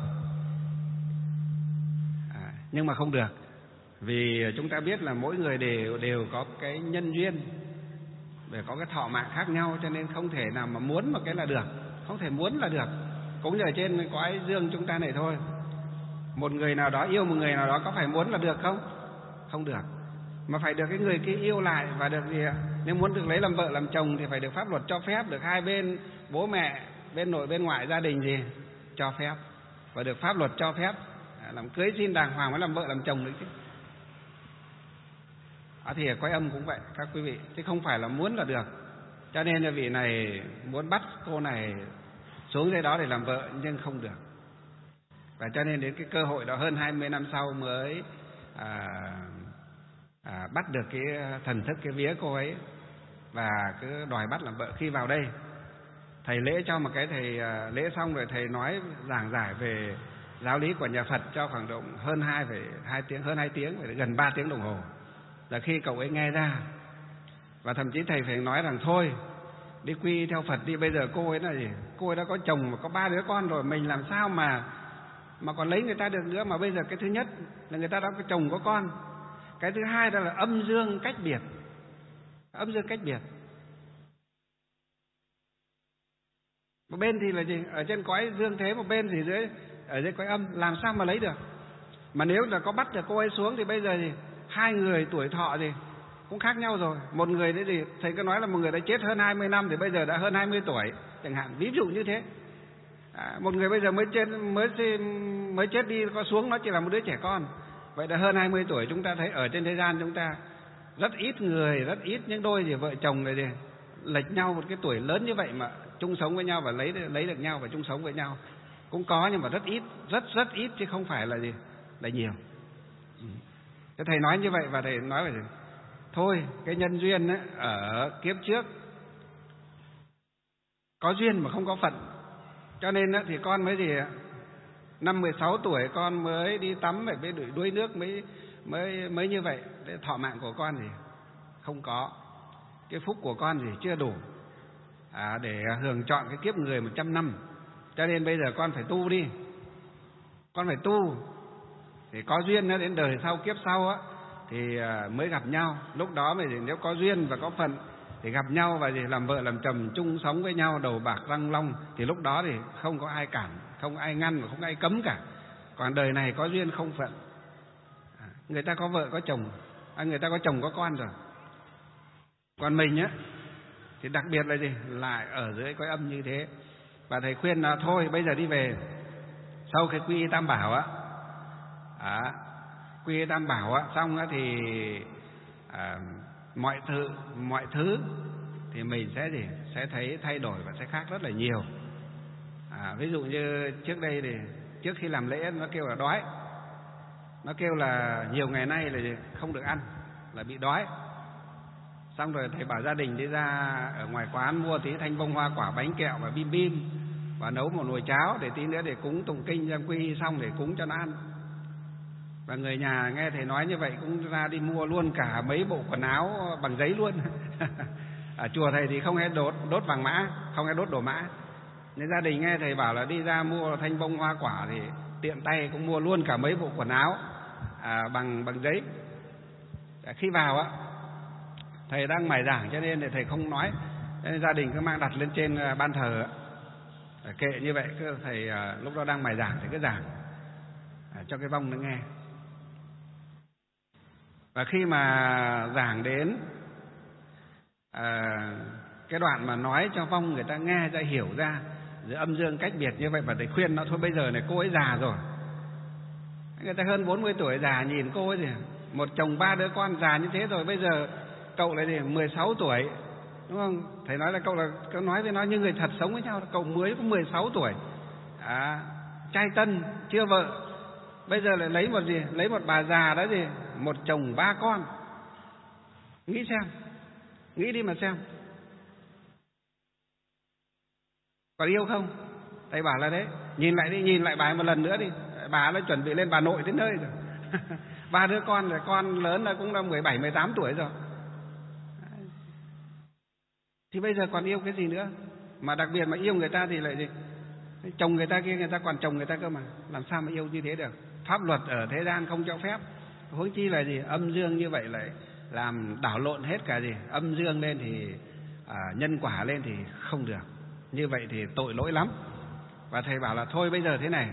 À, nhưng mà không được, vì chúng ta biết là mỗi người đều đều có cái nhân duyên, để có cái thọ mạng khác nhau, cho nên không thể nào mà muốn một cái là được, không thể muốn là được. Cũng như ở trên cõi dương chúng ta này thôi, một người nào đó yêu một người nào đó có phải muốn là được không? Không được, mà phải được cái người kia yêu lại, và được gì ạ? Nếu muốn được lấy làm vợ làm chồng thì phải được pháp luật cho phép, được hai bên bố mẹ, bên nội bên ngoại gia đình gì cho phép, và được pháp luật cho phép làm cưới xin đàng hoàng mới làm vợ làm chồng được chứ. À, thì ở cõi âm cũng vậy các quý vị, chứ không phải là muốn là được. Cho nên là vị này muốn bắt cô này xuống dưới đó để làm vợ nhưng không được. Và cho nên đến cái cơ hội đó hơn hai mươi năm sau mới à, à, bắt được cái thần thức, cái vía cô ấy, và cứ đòi bắt làm vợ. Khi vào đây thầy lễ cho một cái, thầy à, lễ xong rồi thầy nói giảng giải về giáo lý của nhà Phật cho khoảng độ hơn hai phẩy hai tiếng, hơn hai tiếng, gần ba tiếng đồng hồ. Là khi cậu ấy nghe ra, và thậm chí thầy phải nói rằng thôi đi quy theo Phật đi, bây giờ cô ấy là gì, cô ấy đã có chồng và có ba đứa con rồi, mình làm sao mà mà còn lấy người ta được nữa. Mà bây giờ cái thứ nhất là người ta đã có chồng có con, cái thứ hai đó là âm dương cách biệt, âm dương cách biệt. Một bên thì là gì, ở trên cõi dương thế, một bên thì dưới ở dưới cõi âm, làm sao mà lấy được. Mà nếu là có bắt được cô ấy xuống thì bây giờ gì, hai người tuổi thọ gì cũng khác nhau rồi. Một người đấy thì thầy cứ nói là một người đã chết hơn hai mươi năm thì bây giờ đã hơn hai mươi tuổi chẳng hạn, ví dụ như thế. À, một người bây giờ mới chết mới mới chết đi có xuống nó chỉ là một đứa trẻ con, vậy đã hơn hai mươi tuổi. Chúng ta thấy ở trên thế gian chúng ta rất ít người, rất ít những đôi gì vợ chồng này gì lệch nhau một cái tuổi lớn như vậy mà chung sống với nhau và lấy lấy được nhau và chung sống với nhau. Cũng có nhưng mà rất ít, rất rất ít chứ không phải là gì là nhiều. Thế thầy nói như vậy và thầy nói về thôi cái nhân duyên ấy, ở kiếp trước có duyên mà không có phận, cho nên ấy, thì con mới gì năm mười sáu tuổi con mới đi tắm phải mới đuối nước mới mới mới như vậy. Để thọ mạng của con gì không có, cái phúc của con gì chưa đủ à, để hưởng chọn cái kiếp người một trăm năm. Cho nên bây giờ con phải tu đi, con phải tu thì có duyên nó đến đời sau kiếp sau á thì mới gặp nhau. Lúc đó mà nếu có duyên và có phận thì gặp nhau và gì làm vợ làm chồng chung sống với nhau đầu bạc răng long thì lúc đó thì không có ai cản, không ai ngăn và không ai cấm cả. Còn đời này có duyên không phận, à, người ta có vợ có chồng, à, người ta có chồng có con rồi. Còn mình á thì đặc biệt là gì lại ở dưới cõi âm như thế. Và thầy khuyên là thôi bây giờ đi về, sau khi quy y tam bảo á, à, quy y tam bảo á xong á thì à, mọi thứ mọi thứ thì mình sẽ gì sẽ thấy thay đổi và sẽ khác rất là nhiều. À, ví dụ như trước đây thì trước khi làm lễ nó kêu là đói, nó kêu là nhiều ngày nay là không được ăn, là bị đói. Xong rồi thầy bảo gia đình đi ra ở ngoài quán mua tí thanh bông hoa quả bánh kẹo và bim bim và nấu một nồi cháo để tí nữa để cúng tụng kinh giam quy xong để cúng cho nó ăn. Và người nhà nghe thầy nói như vậy cũng ra đi mua luôn cả mấy bộ quần áo bằng giấy luôn. Ở chùa thầy thì không hay đốt đốt vàng mã, không hay đốt đồ mã. Nên gia đình nghe thầy bảo là đi ra mua thanh bông hoa quả thì tiện tay cũng mua luôn cả mấy bộ quần áo à, bằng bằng giấy. Khi vào á thầy đang mải giảng cho nên thầy không nói, cho nên gia đình cứ mang đặt lên trên ban thờ kệ như vậy. Cứ thầy lúc đó đang mải giảng thì cứ giảng cho cái vong nó nghe. Và khi mà giảng đến à, cái đoạn mà nói cho vong người ta nghe ra hiểu ra giữa âm dương cách biệt như vậy, và thầy khuyên nó thôi bây giờ này cô ấy già rồi, người ta hơn bốn mươi tuổi già, nhìn cô ấy thì một chồng ba đứa con già như thế rồi, bây giờ cậu lại thì mười sáu tuổi đúng không? Thầy nói là cậu là cậu nói với nó như người thật sống với nhau, cậu mới có mười sáu tuổi à, trai tân chưa vợ, bây giờ lại lấy một gì lấy một bà già đó gì một chồng ba con. Nghĩ xem, nghĩ đi mà xem, còn yêu không? Thầy bảo là đấy, nhìn lại đi, nhìn lại bà một lần nữa đi, bà nó chuẩn bị lên bà nội đến nơi rồi. Ba đứa con rồi, con lớn là cũng đã mười bảy mười tám tuổi rồi, thì bây giờ còn yêu cái gì nữa? Mà đặc biệt mà yêu người ta thì lại gì chồng người ta kia, người ta còn chồng người ta cơ mà, làm sao mà yêu như thế được? Pháp luật ở thế gian không cho phép, huống chi là gì âm dương như vậy lại làm đảo lộn hết cả gì âm dương lên thì à, nhân quả lên thì không được, như vậy thì tội lỗi lắm. Và thầy bảo là thôi bây giờ thế này,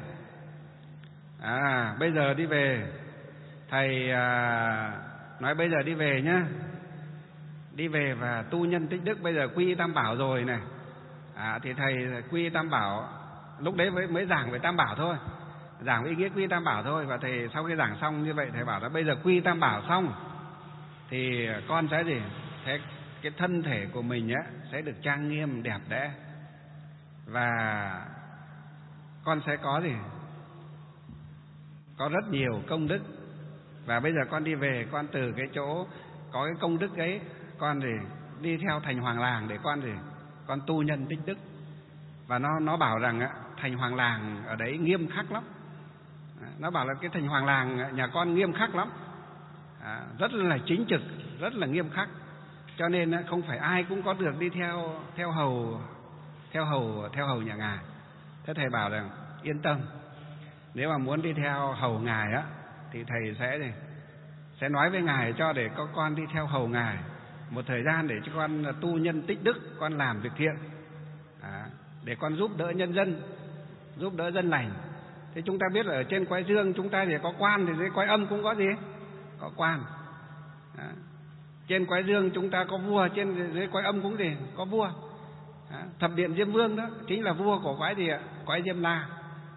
à bây giờ đi về, thầy à, nói bây giờ đi về nhá, đi về và tu nhân tích đức. Bây giờ quy y tam bảo rồi này, à, thì thầy quy y tam bảo lúc đấy mới, mới giảng về tam bảo thôi, giảng về ý nghĩa quy y tam bảo thôi. Và thầy sau khi giảng xong như vậy thầy bảo là bây giờ quy y tam bảo xong thì con sẽ gì sẽ cái thân thể của mình á sẽ được trang nghiêm đẹp đẽ, và con sẽ có gì có rất nhiều công đức. Và bây giờ con đi về, con từ cái chỗ có cái công đức ấy, con thì đi theo thành hoàng làng để con thì con tu nhân tích đức. Và nó nó bảo rằng á, thành hoàng làng ở đấy nghiêm khắc lắm. Nó bảo là cái thành hoàng làng nhà con nghiêm khắc lắm, à, rất là chính trực, rất là nghiêm khắc. Cho nên không phải ai cũng có được đi theo theo hầu theo hầu theo hầu nhà ngài. Thế thầy bảo rằng yên tâm, nếu mà muốn đi theo hầu ngài á thì thầy sẽ gì sẽ nói với ngài cho để có con đi theo hầu ngài một thời gian để cho con tu nhân tích đức, con làm việc thiện, à, để con giúp đỡ nhân dân, giúp đỡ dân lành. Thế chúng ta biết là ở trên cõi dương chúng ta thì có quan, thì dưới cõi âm cũng có gì có quan, à. Trên cõi dương chúng ta có vua, trên dưới cõi âm cũng gì có vua. À, thập điện Diêm Vương đó chính là vua của cõi gì ạ? Cõi Diêm La.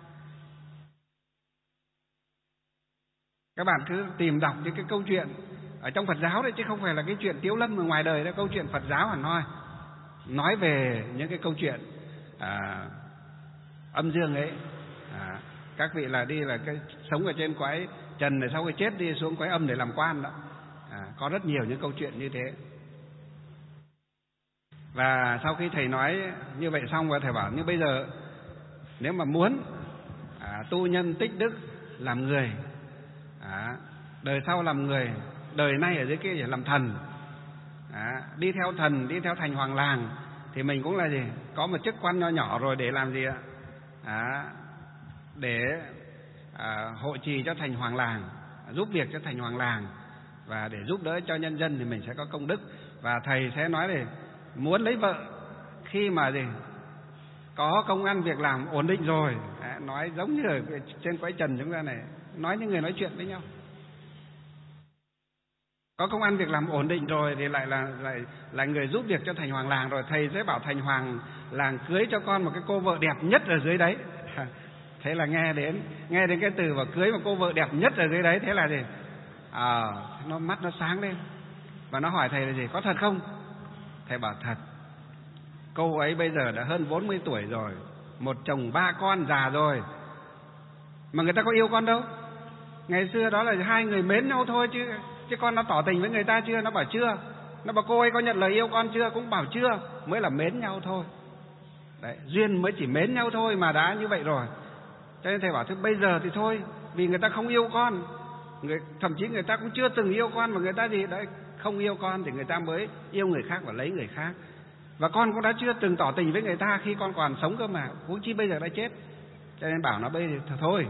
Các bạn cứ tìm đọc những cái câu chuyện ở trong Phật giáo đấy, chứ không phải là cái chuyện tiếu lâm ở ngoài đời đó, câu chuyện Phật giáo hẳn hoi nói về những cái câu chuyện à, âm dương ấy. À, các vị là đi là cái sống ở trên cõi trần này, sau khi chết đi xuống cõi âm để làm quan đó. À, có rất nhiều những câu chuyện như thế. Và sau khi thầy nói như vậy xong, và thầy bảo như bây giờ nếu mà muốn à, tu nhân tích đức làm người, à, đời sau làm người, đời nay ở dưới kia để làm thần, à, đi theo thần, đi theo thành hoàng làng, thì mình cũng là gì, có một chức quan nho nhỏ rồi để làm gì ạ? À, để à, hộ trì cho thành hoàng làng, giúp việc cho thành hoàng làng, và để giúp đỡ cho nhân dân thì mình sẽ có công đức. Và thầy sẽ nói này, muốn lấy vợ khi mà gì có công ăn việc làm ổn định rồi, à, nói giống như ở trên cõi trần chúng ta này, nói những người nói chuyện với nhau, có công ăn việc làm ổn định rồi thì lại là lại là người giúp việc cho thành hoàng làng, rồi thầy sẽ bảo thành hoàng làng cưới cho con một cái cô vợ đẹp nhất ở dưới đấy. Thế là nghe đến nghe đến cái từ và cưới một cô vợ đẹp nhất ở dưới đấy, thế là gì à, nó mắt nó sáng lên và nó hỏi thầy là gì, có thật không? Thầy bảo thật. Cô ấy bây giờ đã hơn bốn mươi tuổi rồi, một chồng ba con già rồi, mà người ta có yêu con đâu. Ngày xưa đó là hai người mến nhau thôi chứ chứ con nó tỏ tình với người ta chưa? Nó bảo chưa. Nó bảo cô ấy có nhận lời yêu con chưa? Cũng bảo chưa, mới là mến nhau thôi. Đấy, duyên mới chỉ mến nhau thôi mà đã như vậy rồi. Cho nên thầy bảo thế bây giờ thì thôi, vì người ta không yêu con, người, thậm chí người ta cũng chưa từng yêu con, mà người ta gì đấy không yêu con thì người ta mới yêu người khác và lấy người khác. Và con cũng đã chưa từng tỏ tình với người ta khi con còn sống cơ mà, huống chi bây giờ đã chết. Cho nên bảo nó bây giờ thôi,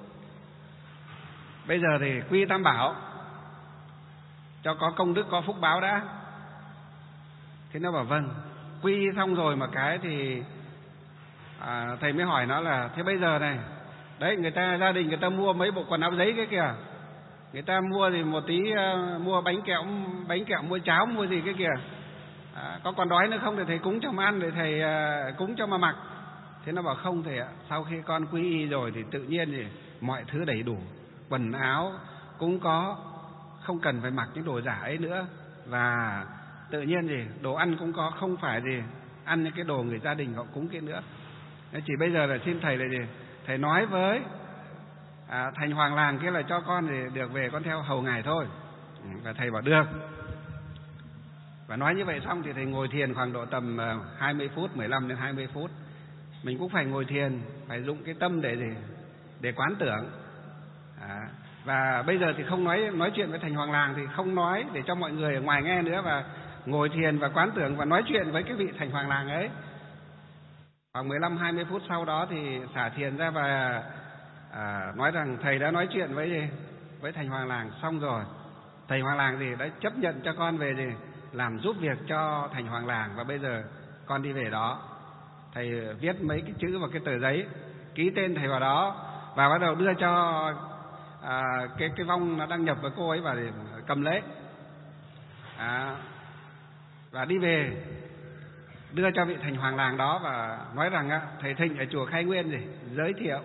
bây giờ thì quy tam bảo cho có công đức có phúc báo đã. Thế nó bảo vâng. Quy xong rồi mà cái thì à, thầy mới hỏi nó là thế bây giờ này, đấy người ta gia đình người ta mua mấy bộ quần áo giấy cái kìa, người ta mua thì một tí uh, mua bánh kẹo bánh kẹo mua cháo mua gì cái kìa, à, có còn đói nữa không thì thầy cúng cho mà ăn, để thầy uh, cúng cho mà mặc. Thế nó bảo không thầy ạ, sau khi con quy y rồi thì tự nhiên thì mọi thứ đầy đủ, quần áo cũng có, không cần phải mặc những đồ giả ấy nữa, và tự nhiên gì đồ ăn cũng có, không phải gì ăn những cái đồ người gia đình họ cúng kia nữa. Chỉ bây giờ là xin thầy là gì, thầy nói với à, thành hoàng làng kia là cho con thì được về con theo hầu ngài thôi. Và thầy bảo được. Và nói như vậy xong thì thầy ngồi thiền khoảng độ tầm hai mươi phút, mười lăm đến hai mươi phút. Mình cũng phải ngồi thiền, phải dụng cái tâm để gì, để quán tưởng. À, và bây giờ thì không nói nói chuyện với thành hoàng làng, thì không nói để cho mọi người ở ngoài nghe nữa, và ngồi thiền và quán tưởng và nói chuyện với cái vị thành hoàng làng ấy. Khoảng mười lăm hai mươi phút sau đó thì xả thiền ra và à, nói rằng thầy đã nói chuyện với gì, với thành hoàng làng xong rồi. Thầy hoàng làng thì đã chấp nhận cho con về gì làm giúp việc cho thành hoàng làng, và bây giờ con đi về đó. Thầy viết mấy cái chữ vào cái tờ giấy, ký tên thầy vào đó, và bắt đầu đưa cho à, cái cái vong nó đang nhập với cô ấy và cầm lấy, à, và đi về đưa cho vị thành hoàng làng đó và nói rằng á, thầy Thịnh ở chùa Khai Nguyên gì giới thiệu.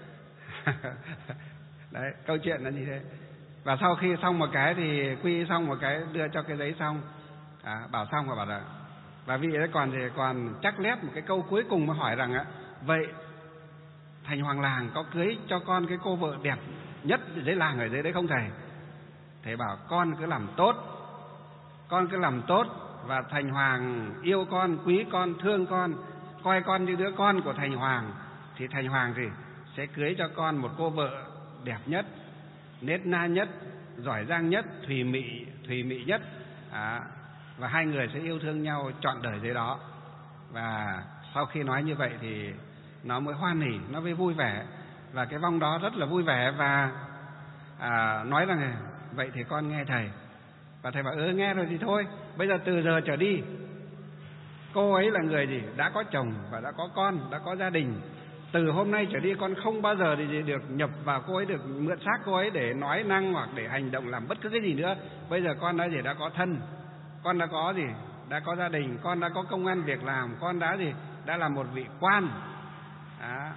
Đấy, câu chuyện là như thế. Và sau khi xong một cái thì quy xong một cái, đưa cho cái giấy xong, à, bảo xong và bảo là, và vị ấy còn thì còn chắc lép một cái câu cuối cùng mà hỏi rằng á, vậy thành hoàng làng có cưới cho con cái cô vợ đẹp nhất dưới làng ở dưới đấy không thầy? Thầy bảo con cứ làm tốt, con cứ làm tốt, và thành hoàng yêu con, quý con, thương con, coi con như đứa con của thành hoàng, thì thành hoàng thì sẽ cưới cho con một cô vợ đẹp nhất, nết na nhất, giỏi giang nhất, thùy mị thùy mị nhất, à, và hai người sẽ yêu thương nhau trọn đời dưới đó. Và sau khi nói như vậy thì nó mới hoan hỉ, nó mới vui vẻ, và cái vong đó rất là vui vẻ và à, nói rằng vậy thì con nghe thầy. Và thầy bảo ừ nghe rồi thì thôi, bây giờ từ giờ trở đi cô ấy là người gì đã có chồng và đã có con, đã có gia đình. Từ hôm nay trở đi con không bao giờ thì được nhập vào cô ấy, được mượn xác cô ấy để nói năng hoặc để hành động làm bất cứ cái gì nữa. Bây giờ con đã gì đã có thân, con đã có gì, đã có gia đình, con đã có công ăn việc làm, con đã gì, đã là một vị quan, à,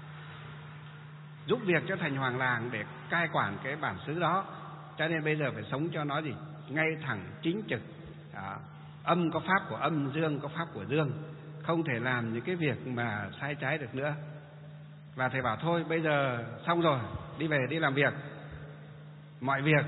giúp việc cho thành hoàng làng để cai quản cái bản xứ đó. Cho nên bây giờ phải sống cho nó gì, ngay thẳng chính trực. Đó. Âm có pháp của âm, dương có pháp của dương, không thể làm những cái việc mà sai trái được nữa. Và thầy bảo thôi bây giờ xong rồi, đi về đi làm việc. Mọi việc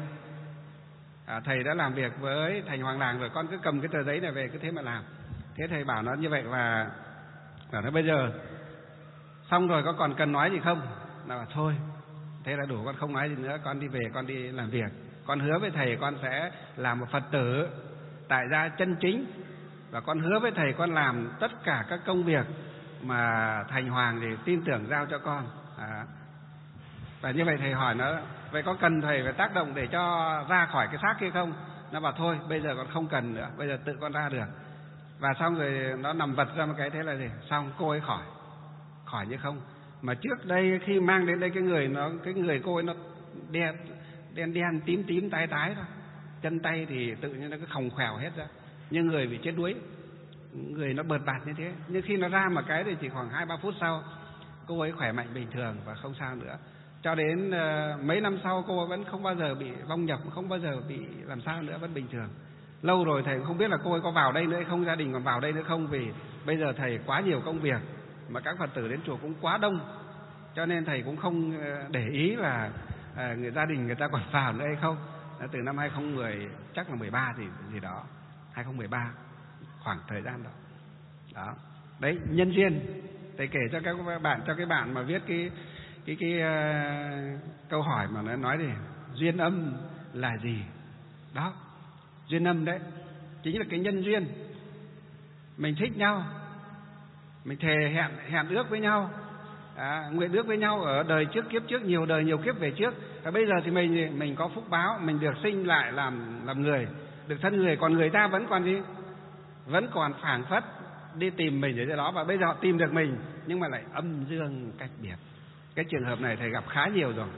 à, thầy đã làm việc với thành hoàng làng rồi, con cứ cầm cái tờ giấy này về cứ thế mà làm. Thế thầy bảo nó như vậy và bảo nó bây giờ xong rồi có còn cần nói gì không? Nó bảo thôi thế là đủ, con không nói gì nữa, con đi về con đi làm việc. Con hứa với thầy con sẽ làm một Phật tử tại gia chân chính, và con hứa với thầy con làm tất cả các công việc mà thành hoàng thì tin tưởng giao cho con. À. Và như vậy thầy hỏi nó, vậy có cần thầy phải tác động để cho ra khỏi cái xác kia không? Nó bảo thôi bây giờ con không cần nữa, bây giờ tự con ra được. Và xong rồi nó nằm vật ra một cái, thế là gì? Xong cô ấy khỏi, khỏi như không. Mà trước đây khi mang đến đây cái người nó, cái người cô ấy nó đen đen đen tím tím tái tái thôi, chân tay thì tự nhiên nó cứ khòng khèo hết ra, như người bị chết đuối, người nó bợt bạt như thế. Nhưng khi nó ra một cái thì chỉ khoảng hai ba phút sau cô ấy khỏe mạnh bình thường và không sao nữa. Cho đến uh, mấy năm sau cô ấy vẫn không bao giờ bị vong nhập, không bao giờ bị làm sao nữa, vẫn bình thường. Lâu rồi thầy không biết là cô ấy có vào đây nữa hay không, gia đình còn vào đây nữa không, vì bây giờ thầy quá nhiều công việc mà các Phật tử đến chùa cũng quá đông, cho nên thầy cũng không để ý là à, người gia đình người ta còn vào nữa hay không. Từ năm hai không một không chắc là mười ba thì gì đó, hai không một ba khoảng thời gian đó. Đó. Đấy, nhân duyên. Thầy kể cho các bạn, cho cái bạn mà viết cái cái cái uh, câu hỏi mà nó nói thì duyên âm là gì? Đó, duyên âm đấy chính là cái nhân duyên. Mình thích nhau, mình thề hẹn hẹn ước với nhau, à, nguyện ước với nhau ở đời trước kiếp trước, nhiều đời nhiều kiếp về trước. Và bây giờ thì mình mình có phúc báo, mình được sinh lại làm làm người, được thân người, còn người ta vẫn còn gì, vẫn còn phảng phất đi tìm mình ở dưới đó, và bây giờ họ tìm được mình nhưng mà lại âm dương cách biệt. Cái trường hợp này thầy gặp khá nhiều rồi,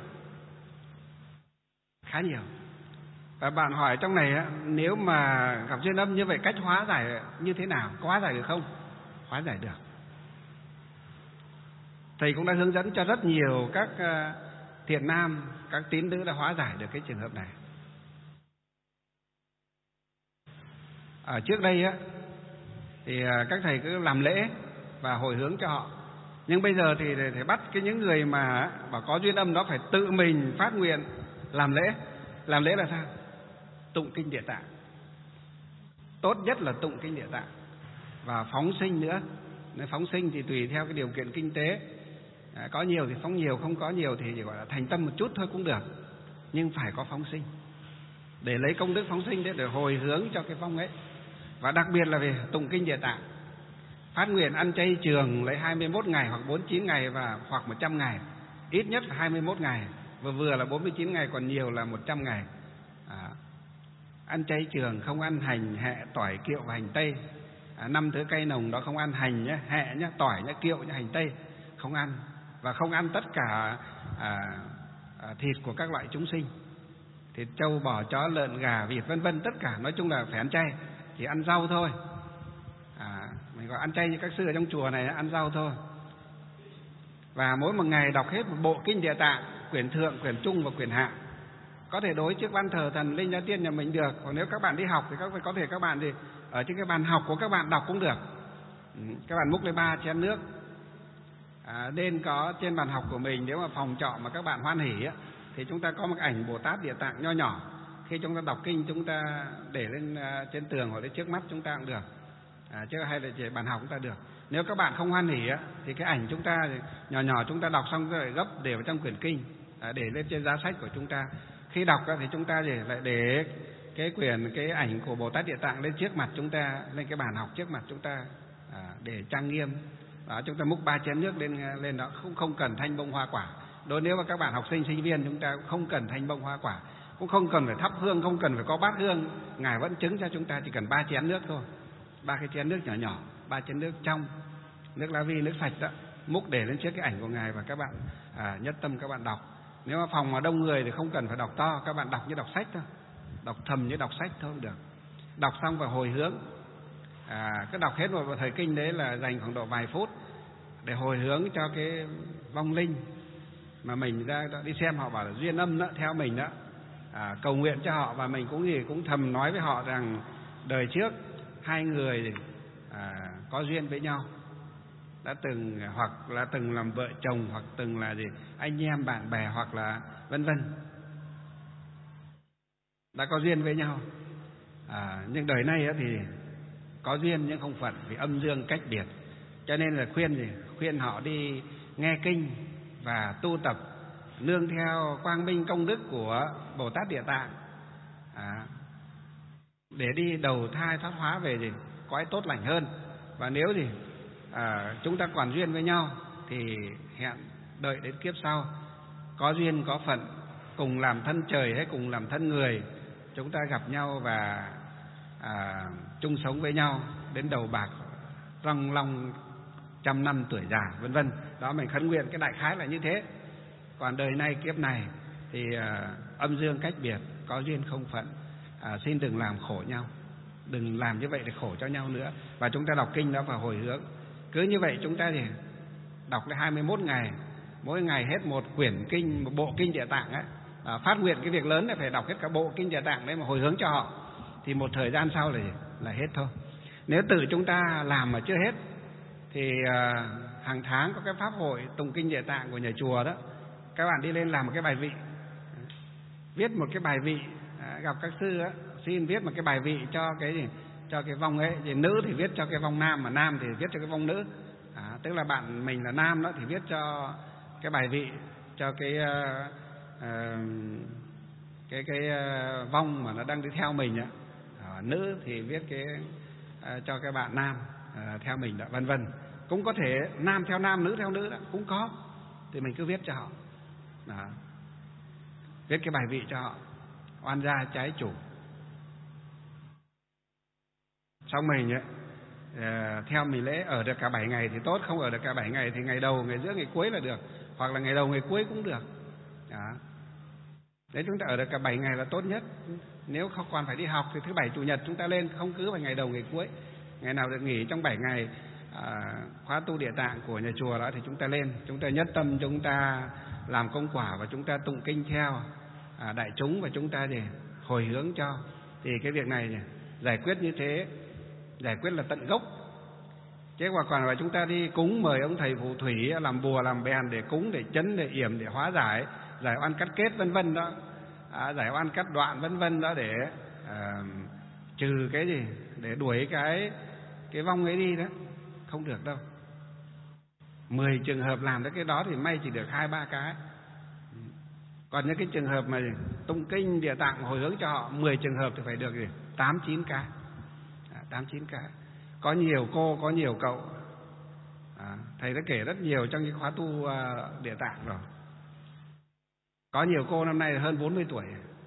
khá nhiều. Và bạn hỏi trong này á, nếu mà gặp duyên âm như vậy cách hóa giải như thế nào? Có hóa giải được không? Hóa giải được. Thầy cũng đã hướng dẫn cho rất nhiều các thiện nam, các tín nữ đã hóa giải được cái trường hợp này. Ở trước đây á thì các thầy cứ làm lễ và hồi hướng cho họ. Nhưng bây giờ thì thầy bắt cái những người mà bảo có duyên âm đó phải tự mình phát nguyện làm lễ. Làm lễ là sao? Tụng kinh Địa Tạng. Tốt nhất là tụng kinh Địa Tạng và phóng sinh nữa. Nếu phóng sinh thì tùy theo cái điều kiện kinh tế, à, có nhiều thì phóng nhiều, không có nhiều thì chỉ gọi là thành tâm một chút thôi cũng được, nhưng phải có phóng sinh để lấy công đức phóng sinh đấy, để hồi hướng cho cái phong ấy. Và đặc biệt là về tụng kinh Địa Tạng, phát nguyện ăn chay trường lấy hai mươi mốt ngày hoặc bốn mươi chín ngày và hoặc một trăm ngày, ít nhất là hai mươi mốt ngày, vừa vừa là bốn mươi chín ngày, còn nhiều là một trăm ngày. À, ăn chay trường, không ăn hành, hẹ, tỏi, kiệu và hành tây. À, năm thứ cây nồng đó không ăn hành nhé, hẹ nhé, tỏi nhé, kiệu nhé, hành tây không ăn, và không ăn tất cả à, à, thịt của các loại chúng sinh, thịt trâu, bò, chó, lợn, gà, vịt vân vân, tất cả nói chung là phải ăn chay, chỉ ăn rau thôi. À, mình gọi ăn chay như các sư ở trong chùa này ăn rau thôi. Và mỗi một ngày đọc hết một bộ kinh Địa Tạng, quyển thượng, quyển trung và quyển hạ. Có thể đối trước ban thờ thần linh gia tiên nhà mình được, còn nếu các bạn đi học thì các có thể các bạn thì ở trên cái bàn học của các bạn đọc cũng được. Các bạn múc lên ba chén nước, à, nên có trên bàn học của mình, nếu mà phòng trọ mà các bạn hoan hỉ á, thì chúng ta có một ảnh Bồ Tát Địa Tạng nho nhỏ. Khi chúng ta đọc kinh chúng ta để lên uh, trên tường hoặc lên trước mắt chúng ta cũng được, à, chứ hay là chỉ bàn học chúng ta được. Nếu các bạn không hoan hỉ á, thì cái ảnh chúng ta nhỏ nhỏ chúng ta đọc xong rồi gấp để vào trong quyển kinh, à, để lên trên giá sách của chúng ta. Khi đọc thì chúng ta để lại để cái quyển, cái ảnh của Bồ Tát Địa Tạng lên trước mặt chúng ta, lên cái bàn học trước mặt chúng ta, à, để trang nghiêm. Đó, chúng ta múc ba chén nước lên lên đó, không không cần thanh bông hoa quả. Đối nếu mà các bạn học sinh sinh viên chúng ta cũng không cần thanh bông hoa quả, cũng không cần phải thắp hương, không cần phải có bát hương. Ngài vẫn chứng cho chúng ta chỉ cần ba chén nước thôi, ba cái chén nước nhỏ nhỏ, ba chén nước trong, nước lá vi, nước sạch đó, múc để lên trước cái ảnh của Ngài và các bạn à, nhất tâm các bạn đọc. Nếu mà phòng mà đông người thì không cần phải đọc to, các bạn đọc như đọc sách thôi, đọc thầm như đọc sách thôi cũng được. đọc xong và hồi hướng. À, cứ đọc hết một thời kinh đấy là dành khoảng độ vài phút để hồi hướng cho cái vong linh mà mình ra đi xem, họ bảo là duyên âm đó, theo mình đó, à, cầu nguyện cho họ. Và mình cũng gì cũng thầm nói với họ rằng đời trước hai người à, có duyên với nhau, đã từng hoặc là từng làm vợ chồng, hoặc từng là gì anh em bạn bè, hoặc là vân vân, đã có duyên với nhau. À, nhưng đời này thì có duyên nhưng không phận, vì âm dương cách biệt. Cho nên là khuyên gì khuyên họ đi nghe kinh và tu tập nương theo quang minh công đức của Bồ Tát Địa Tạng, à, để đi đầu thai thoát hóa về gì cõi tốt lành hơn. Và nếu gì à, chúng ta còn duyên với nhau thì hẹn đợi đến kiếp sau có duyên có phận, cùng làm thân trời hay cùng làm thân người, chúng ta gặp nhau và à, chung sống với nhau đến đầu bạc răng long trăm năm tuổi già, vân vân. Đó, mình khấn nguyện cái đại khái là như thế. Còn đời này kiếp này thì à, âm dương cách biệt, có duyên không phận, à, xin đừng làm khổ nhau, đừng làm như vậy để khổ cho nhau nữa. Và chúng ta đọc kinh đó và hồi hướng. Cứ như vậy chúng ta thì đọc lại hai mươi mốt ngày, mỗi ngày hết một quyển kinh, một bộ kinh Địa Tạng ấy. À, phát nguyện cái việc lớn là phải đọc hết cả bộ kinh Địa Tạng đấy mà hồi hướng cho họ, thì một thời gian sau là là hết thôi. Nếu tự chúng ta làm mà chưa hết thì à, hàng tháng có cái pháp hội tụng kinh Địa Tạng của nhà chùa đó, các bạn đi lên làm một cái bài vị, viết một cái bài vị, à, gặp các sư á, xin viết một cái bài vị cho cái gì cho cái vong ấy. Thì nữ thì viết cho cái vong nam, mà nam thì viết cho cái vong nữ. À, tức là bạn mình là nam đó thì viết cho cái bài vị cho cái uh, uh, cái cái uh, vong mà nó đang đi theo mình á. À, nữ thì viết cái uh, cho cái bạn nam uh, theo mình đó, vân vân. Cũng có thể nam theo nam, nữ theo nữ đó cũng có, thì mình cứ viết cho họ. Đó. Viết cái bài vị cho họ, oan gia trái chủ. Xong mình ấy, uh, theo mình lễ ở được cả bảy ngày thì tốt, không ở được cả bảy ngày thì ngày đầu, ngày giữa, ngày cuối là được, hoặc là ngày đầu, ngày cuối cũng được. Đó. Nếu chúng ta ở được cả bảy ngày là tốt nhất. Nếu không còn phải đi học thì thứ bảy chủ nhật chúng ta lên, không cứ phải ngày đầu ngày cuối. Ngày nào được nghỉ trong bảy ngày à, khóa tu Địa Tạng của nhà chùa đó thì chúng ta lên, chúng ta nhất tâm, chúng ta làm công quả và chúng ta tụng kinh theo à, đại chúng, và chúng ta thì hồi hướng cho. Thì cái việc này giải quyết như thế, giải quyết là tận gốc. Chứ hoặc còn là chúng ta đi cúng mời ông thầy phù thủy làm bùa làm bèn để cúng, để chấn, để yểm, để hóa giải, giải oan cắt kết vân vân đó, à, giải oan cắt đoạn vân vân đó, để à, trừ cái gì, để đuổi cái cái vong ấy đi đó, không được đâu. Mười trường hợp làm được cái đó thì may chỉ được hai ba cái. Còn những cái trường hợp mà tụng kinh Địa Tạng hồi hướng cho họ mười trường hợp thì phải được gì tám chín cái, à, tám chín cái. Có nhiều cô, có nhiều cậu, à, thầy đã kể rất nhiều trong những khóa tu uh, Địa Tạng rồi. Có nhiều cô năm nay hơn bốn mươi tuổi.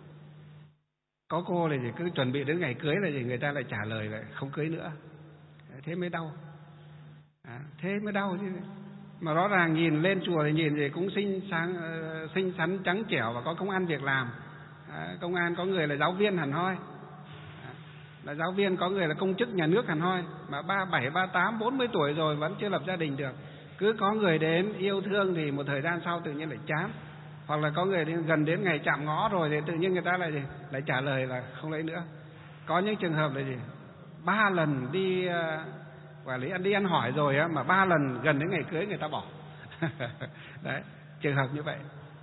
Có cô là gì cứ chuẩn bị đến ngày cưới là gì người ta lại trả lời lại không cưới nữa. Thế mới đau, à, thế mới đau chứ. Mà rõ ràng nhìn lên chùa thì nhìn gì cũng xinh sáng, uh, xinh xắn trắng trẻo và có công ăn việc làm. À, công an có người là giáo viên hẳn hoi, à, là giáo viên, có người là công chức nhà nước hẳn hoi, mà ba bảy, ba tám, bốn mươi tuổi rồi vẫn chưa lập gia đình được. Cứ có người đến yêu thương thì một thời gian sau tự nhiên lại chán, hoặc là có người đến, gần đến ngày chạm ngõ rồi thì tự nhiên người ta lại gì lại trả lời là không lấy nữa. Có những trường hợp là gì ba lần đi uh, quản lý ăn đi ăn hỏi rồi á, mà ba lần gần đến ngày cưới người ta bỏ. Đấy, trường hợp như vậy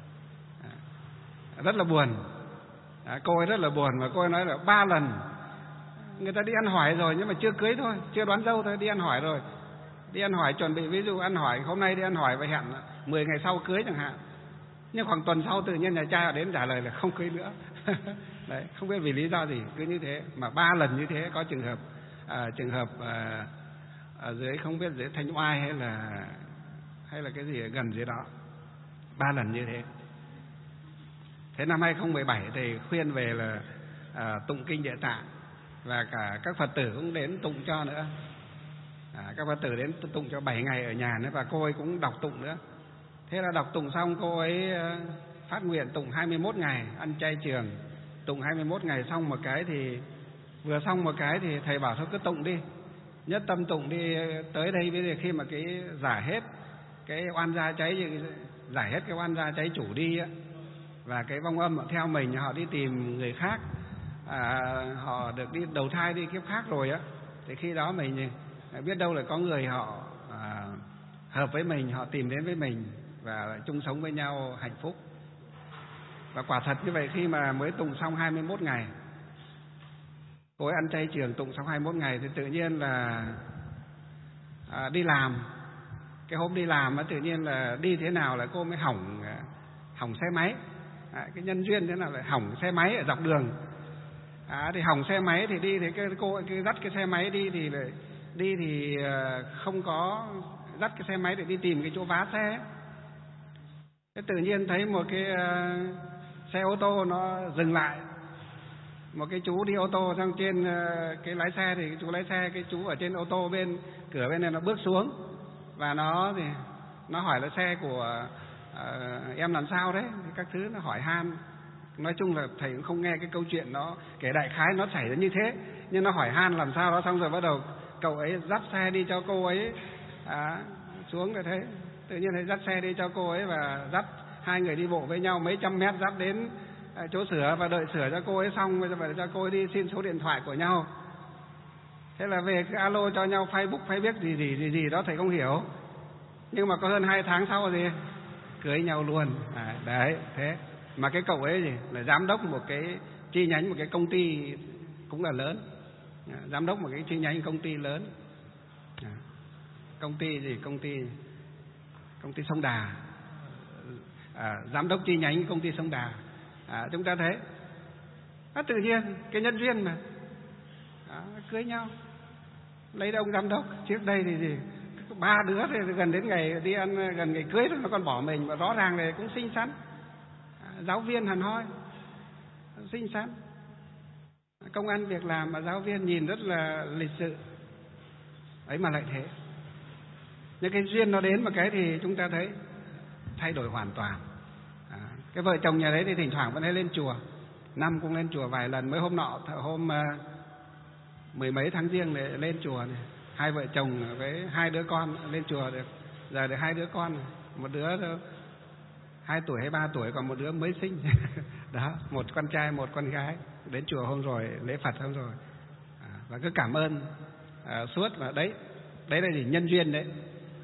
à, rất là buồn. À, cô ấy rất là buồn, mà cô ấy nói là ba lần người ta đi ăn hỏi rồi nhưng mà chưa cưới thôi, chưa đoán dâu thôi, đi ăn hỏi rồi, đi ăn hỏi chuẩn bị, ví dụ ăn hỏi hôm nay đi ăn hỏi và hẹn mười ngày sau cưới chẳng hạn, nhưng khoảng tuần sau tự nhiên nhà trai đến trả lời là không cưới nữa. Đấy, không biết vì lý do gì cứ như thế, mà ba lần như thế. Có trường hợp à, trường hợp à, ở dưới không biết dưới Thanh Oai hay là hay là cái gì ở gần dưới đó, ba lần như thế. Thế năm hai không một bảy thì khuyên về là à, tụng kinh Địa Tạng, và cả các Phật tử cũng đến tụng cho nữa. À, các Phật tử đến tụng cho bảy ngày ở nhà nữa, và cô ấy cũng đọc tụng nữa. Thế là đọc tụng xong cô ấy phát nguyện tụng hai mươi mốt ngày, ăn chay trường, tụng hai mươi mốt ngày xong một cái thì Vừa xong một cái thì thầy bảo thôi cứ tụng đi, nhất tâm tụng đi. Tới đây bây giờ khi mà cái giải hết cái oan gia cháy, giải hết cái oan gia cháy chủ đi á, và cái vong âm theo mình họ đi tìm người khác, à, họ được đi đầu thai đi kiếp khác rồi á, thì khi đó mình biết đâu là có người họ à, hợp với mình, họ tìm đến với mình và chung sống với nhau hạnh phúc. Và quả thật như vậy, khi mà mới tụng xong hai mươi mốt ngày, cô ấy ăn chay trường tụng xong hai mươi mốt ngày thì tự nhiên là à, đi làm. Cái hôm đi làm á, tự nhiên là đi thế nào là cô mới hỏng hỏng xe máy. À, cái nhân duyên thế nào lại hỏng xe máy ở dọc đường. À, thì hỏng xe máy thì đi thì cái cô cái dắt cái xe máy đi thì lại đi thì không có dắt cái xe máy để đi tìm cái chỗ vá xe. Thế tự nhiên thấy một cái uh, xe ô tô nó dừng lại. Một cái chú đi ô tô sang trên uh, cái lái xe thì cái chú lái xe, cái chú ở trên ô tô bên cửa bên này nó bước xuống và nó thì nó hỏi là xe của uh, em làm sao đấy, thì các thứ nó hỏi han. Nói chung là thầy cũng không nghe cái câu chuyện nó kể đại khái nó xảy ra như thế, nhưng nó hỏi han làm sao đó, xong rồi bắt đầu cậu ấy dắt xe đi cho cô ấy à, xuống rồi thế. Tự nhiên thầy dắt xe đi cho cô ấy và dắt hai người đi bộ với nhau mấy trăm mét, dắt đến à, chỗ sửa và đợi sửa cho cô ấy xong rồi phải cho cô ấy đi xin số điện thoại của nhau. Thế là về cứ alo cho nhau Facebook, Facebook gì gì gì gì đó thầy không hiểu. Nhưng mà có hơn hai tháng sau gì cưới nhau luôn. À, đấy, thế. Mà cái cậu ấy gì là giám đốc một cái chi nhánh một cái công ty cũng là lớn. À, giám đốc một cái chi nhánh công ty lớn. À, công ty gì? Công ty công ty Sông Đà. À, giám đốc chi nhánh công ty Sông Đà. À, chúng ta thấy à, tự nhiên cái nhân duyên mà à, cưới nhau, lấy ông giám đốc. Trước đây thì gì ba đứa thì gần đến ngày đi ăn, gần ngày cưới rồi nó còn bỏ mình, và rõ ràng này cũng xinh xắn, à, giáo viên hẳn hoi, xinh xắn, công ăn việc làm mà giáo viên nhìn rất là lịch sự ấy mà lại thế. Những cái duyên nó đến một cái thì chúng ta thấy thay đổi hoàn toàn. À, cái vợ chồng nhà đấy thì thỉnh thoảng vẫn hay lên chùa, năm cũng lên chùa vài lần. Mới hôm nọ hôm uh, mười mấy tháng giêng này lên chùa này. Hai vợ chồng với hai đứa con lên chùa được, giờ được hai đứa con, một đứa hai tuổi hay ba tuổi, còn một đứa mới sinh. Đó, một con trai một con gái đến chùa hôm rồi, lễ Phật hôm rồi. À, và cứ cảm ơn à, suốt. Và đấy đấy là gì? Nhân duyên đấy.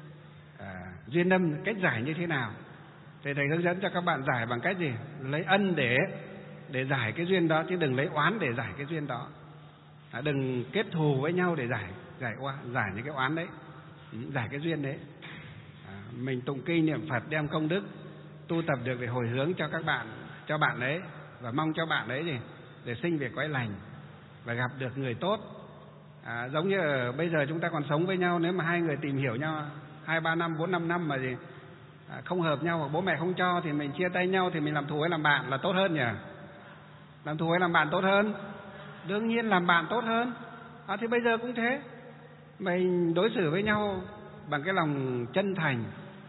À, duyên âm cách giải như thế nào thì thầy hướng dẫn cho các bạn giải bằng cách gì? Lấy ân để để giải cái duyên đó, chứ đừng lấy oán để giải cái duyên đó. À, đừng kết thù với nhau để giải giải oán, giải những cái oán đấy, giải cái duyên đấy. À, mình tụng kinh niệm Phật đem công đức tu tập được để hồi hướng cho các bạn, cho bạn đấy, và mong cho bạn đấy gì để sinh về cõi lành và gặp được người tốt. À, giống như ở bây giờ chúng ta còn sống với nhau, nếu mà hai người tìm hiểu nhau hai ba năm bốn năm năm mà gì à, không hợp nhau hoặc bố mẹ không cho thì mình chia tay nhau, thì mình làm thù hay làm bạn là tốt hơn nhỉ? Làm thù hay làm bạn tốt hơn? Đương nhiên làm bạn tốt hơn. À, thì bây giờ cũng thế, mình đối xử với nhau bằng cái lòng chân thành,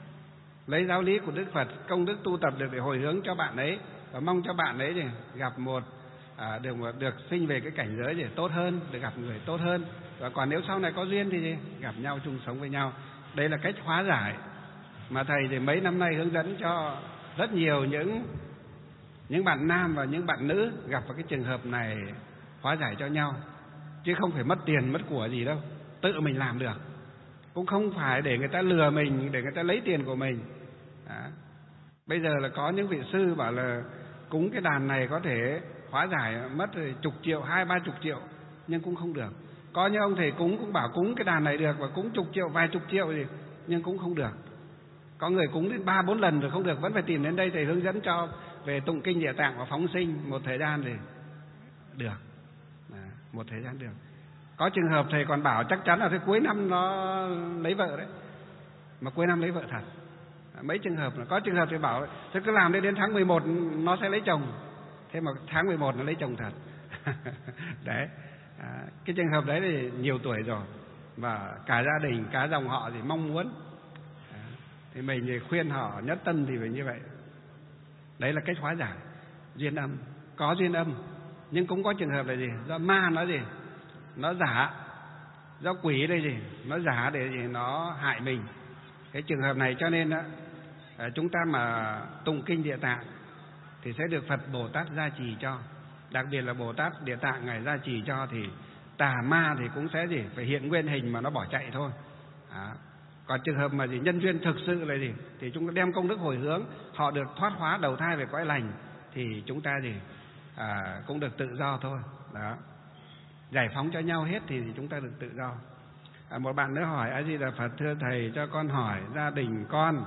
lấy giáo lý của Đức Phật, công đức tu tập được để hồi hướng cho bạn ấy, và mong cho bạn ấy thì gặp một à, được một, được sinh về cái cảnh giới để tốt hơn, được gặp người tốt hơn. Và còn nếu sau này có duyên thì gì? Gặp nhau chung sống với nhau. Đây là cách hóa giải mà thầy thì mấy năm nay hướng dẫn cho rất nhiều những những bạn nam và những bạn nữ gặp vào cái trường hợp này, hóa giải cho nhau, chứ không phải mất tiền mất của gì đâu, tự mình làm được, cũng không phải để người ta lừa mình, để người ta lấy tiền của mình. Đó. Bây giờ là có những vị sư bảo là cúng cái đàn này có thể hóa giải mất chục triệu, hai ba chục triệu, nhưng cũng không được. Có những ông thầy cúng cũng bảo cúng cái đàn này được, và cúng chục triệu, vài chục triệu gì, nhưng cũng không được. Có người cúng đến ba bốn lần rồi không được, vẫn phải tìm đến đây thầy hướng dẫn cho về tụng kinh Địa Tạng và phóng sinh một thời gian thì được. À, một thời gian được. Có trường hợp thầy còn bảo chắc chắn là tới cuối năm nó lấy vợ đấy, mà cuối năm lấy vợ thật. À, mấy trường hợp là có trường hợp thầy bảo thế cứ làm đến đến tháng mười một nó sẽ lấy chồng, thế mà tháng mười một nó lấy chồng thật. Đấy. À, cái trường hợp đấy thì nhiều tuổi rồi và cả gia đình, cả dòng họ thì mong muốn. À, thì mình thì khuyên họ nhất tâm thì phải như vậy. Đấy là cách hóa giải duyên âm. Có duyên âm Nhưng cũng có trường hợp là gì? Do ma nó gì? Nó giả. Do quỷ đây gì? Nó giả để gì? Nó hại mình. Cái trường hợp này cho nên á, chúng ta mà tụng kinh Địa Tạng thì sẽ được Phật Bồ Tát gia trì cho. Đặc biệt là Bồ Tát Địa Tạng Ngài gia trì cho thì tà ma thì cũng sẽ gì? Phải hiện nguyên hình mà nó bỏ chạy thôi. Đó. Còn trường hợp mà gì? Nhân duyên thực sự là gì? Thì chúng ta đem công đức hồi hướng, họ được thoát hóa đầu thai về cõi lành, thì chúng ta gì? À, cũng được tự do thôi. Đó. Giải phóng cho nhau hết thì chúng ta được tự do. À, một bạn nữa hỏi: A Di Đà Phật, thưa thầy, cho con hỏi gia đình con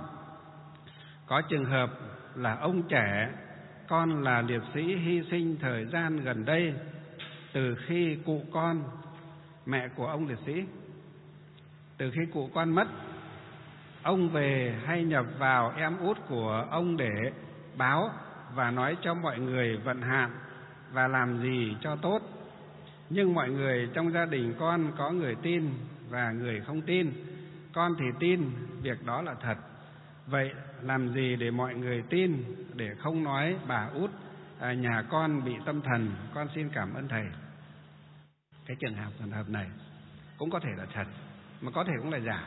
có trường hợp là ông trẻ con là liệt sĩ hy sinh thời gian gần đây, từ khi cụ con, mẹ của ông liệt sĩ, từ khi cụ con mất, ông về hay nhập vào em út của ông để báo và nói cho mọi người vận hạn và làm gì cho tốt. Nhưng mọi người trong gia đình con có người tin và người không tin. Con thì tin việc đó là thật. Vậy làm gì để mọi người tin, để không nói bà út à, nhà con bị tâm thần? Con xin cảm ơn thầy. Cái trường hợp trường hợp này cũng có thể là thật, mà có thể cũng là giả.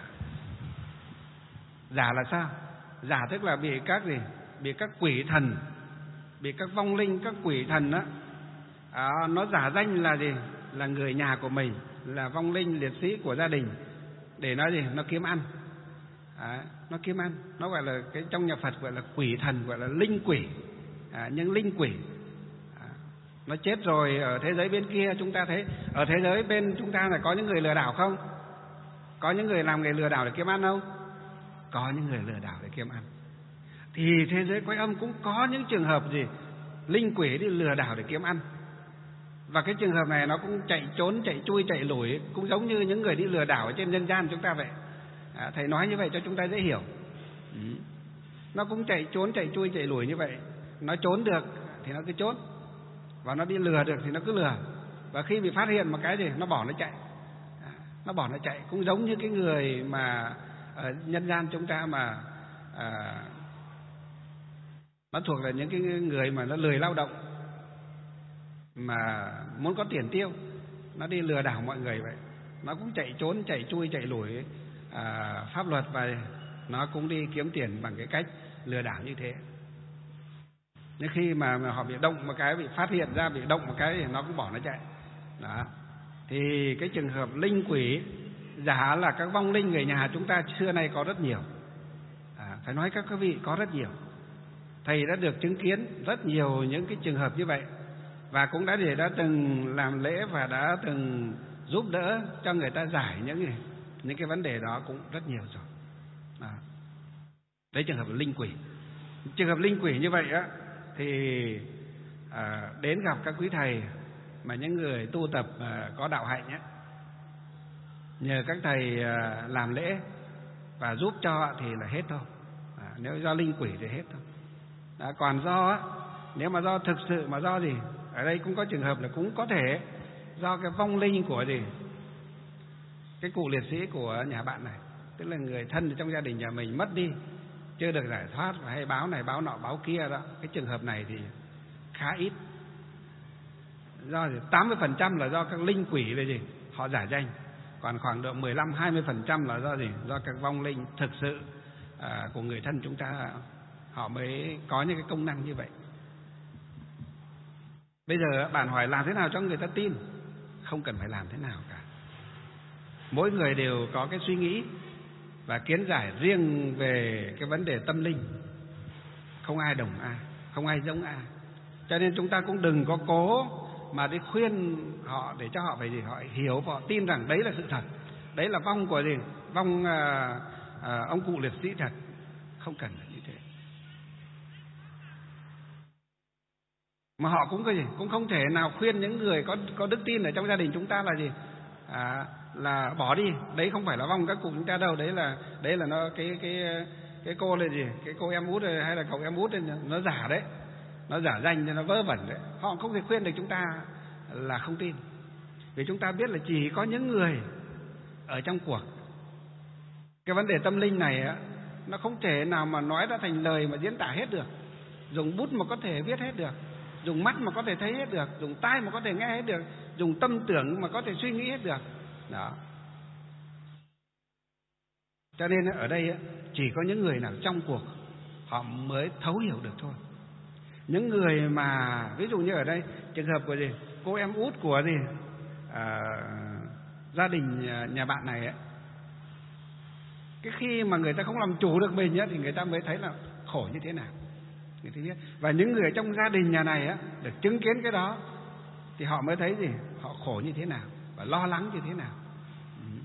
Giả là sao? Giả tức là bị các gì? Bị các quỷ thần, bị các vong linh, các quỷ thần đó, à, nó giả danh là gì? Là người nhà của mình, là vong linh liệt sĩ của gia đình, để nó gì? Nó kiếm ăn. À, nó kiếm ăn. Nó gọi là cái trong nhà Phật gọi là quỷ thần, gọi là linh quỷ. À, nhưng linh quỷ à, nó chết rồi ở thế giới bên kia. Chúng ta thấy ở thế giới bên chúng ta là có những người lừa đảo không? Có những người làm nghề lừa đảo để kiếm ăn không? Có những người lừa đảo để kiếm ăn. Thì thế giới cõi âm cũng có những trường hợp gì? Linh quỷ đi lừa đảo để kiếm ăn. Và cái trường hợp này nó cũng chạy trốn, chạy chui, chạy lủi, cũng giống như những người đi lừa đảo ở trên nhân gian chúng ta vậy. À, thầy nói như vậy cho chúng ta dễ hiểu. Ừ. Nó cũng chạy trốn, chạy chui, chạy lủi như vậy. Nó trốn được thì nó cứ trốn, và nó đi lừa được thì nó cứ lừa. Và khi bị phát hiện một cái gì, nó bỏ nó chạy. À, nó bỏ nó chạy. Cũng giống như cái người mà ở nhân gian chúng ta mà à, nó thuộc là những cái người mà nó lười lao động, mà muốn có tiền tiêu, nó đi lừa đảo mọi người vậy. Nó cũng chạy trốn, chạy chui, chạy lủi à, pháp luật, và nó cũng đi kiếm tiền bằng cái cách lừa đảo như thế. Nhưng khi mà, mà họ bị động một cái, bị phát hiện ra, bị động một cái thì nó cũng bỏ nó chạy. Đó. Thì cái trường hợp linh quỷ giả là các vong linh người nhà chúng ta xưa nay có rất nhiều. À, phải nói các quý vị có rất nhiều. Thầy đã được chứng kiến rất nhiều những cái trường hợp như vậy, và cũng đã để đã từng làm lễ và đã từng giúp đỡ cho người ta giải những những cái vấn đề đó cũng rất nhiều rồi. Đó. Đấy trường hợp linh quỷ. Trường hợp linh quỷ như vậy á thì à, đến gặp các quý thầy mà những người tu tập à, có đạo hạnh á, nhờ các thầy à, làm lễ và giúp cho thì là hết thôi. À, nếu do linh quỷ thì hết thôi. Đó, còn do á, nếu mà do thực sự mà do gì, ở đây cũng có trường hợp là cũng có thể do cái vong linh của gì, cái cụ liệt sĩ của nhà bạn này, tức là người thân trong gia đình nhà mình mất đi, chưa được giải thoát, và hay báo này báo nọ báo kia đó. Cái trường hợp này thì khá ít. Do gì? tám mươi phần trăm là do các linh quỷ là gì, họ giả danh. Còn khoảng độ mười lăm hai mươi phần trăm là do gì, do các vong linh thực sự à, của người thân chúng ta, họ mới có những cái công năng như vậy. Bây giờ bạn hỏi làm thế nào cho người ta tin? Không cần phải làm thế nào cả. Mỗi người đều có cái suy nghĩ và kiến giải riêng về cái vấn đề tâm linh. Không ai đồng ai, không ai giống ai. Cho nên chúng ta cũng đừng có cố mà đi khuyên họ để cho họ phải gì, họ hiểu và họ tin rằng đấy là sự thật. Đấy là vong của gì? Vong à, à, ông cụ liệt sĩ thật. Không cần phải như thế. Mà họ cũng cái gì, cũng không thể nào khuyên những người có có đức tin ở trong gia đình chúng ta là gì, à, là bỏ đi. Đấy không phải là vong các cụ chúng ta đâu. Đấy là đấy là nó cái cái cái cô là gì, cái cô em út hay là cậu em út nó giả đấy, nó giả danh cho nó vớ vẩn đấy. Họ không thể khuyên được chúng ta là không tin, vì chúng ta biết là chỉ có những người ở trong cuộc. Cái vấn đề tâm linh này á, nó không thể nào mà nói ra thành lời mà diễn tả hết được, dùng bút mà có thể viết hết được. dùng mắt mà có thể thấy hết được, dùng tai mà có thể nghe hết được, dùng tâm tưởng mà có thể suy nghĩ hết được. Đó. Cho nên ở đây chỉ có những người nào trong cuộc họ mới thấu hiểu được thôi. Những người mà ví dụ như ở đây trường hợp của gì cô em út của gì à, gia đình nhà bạn này ấy, cái khi mà người ta không làm chủ được mình ấy, thì người ta mới thấy là khổ như thế nào. Người thứ nhất. Và những người trong gia đình nhà này ấy, được chứng kiến cái đó thì họ mới thấy gì họ khổ như thế nào và lo lắng như thế nào. Ừ.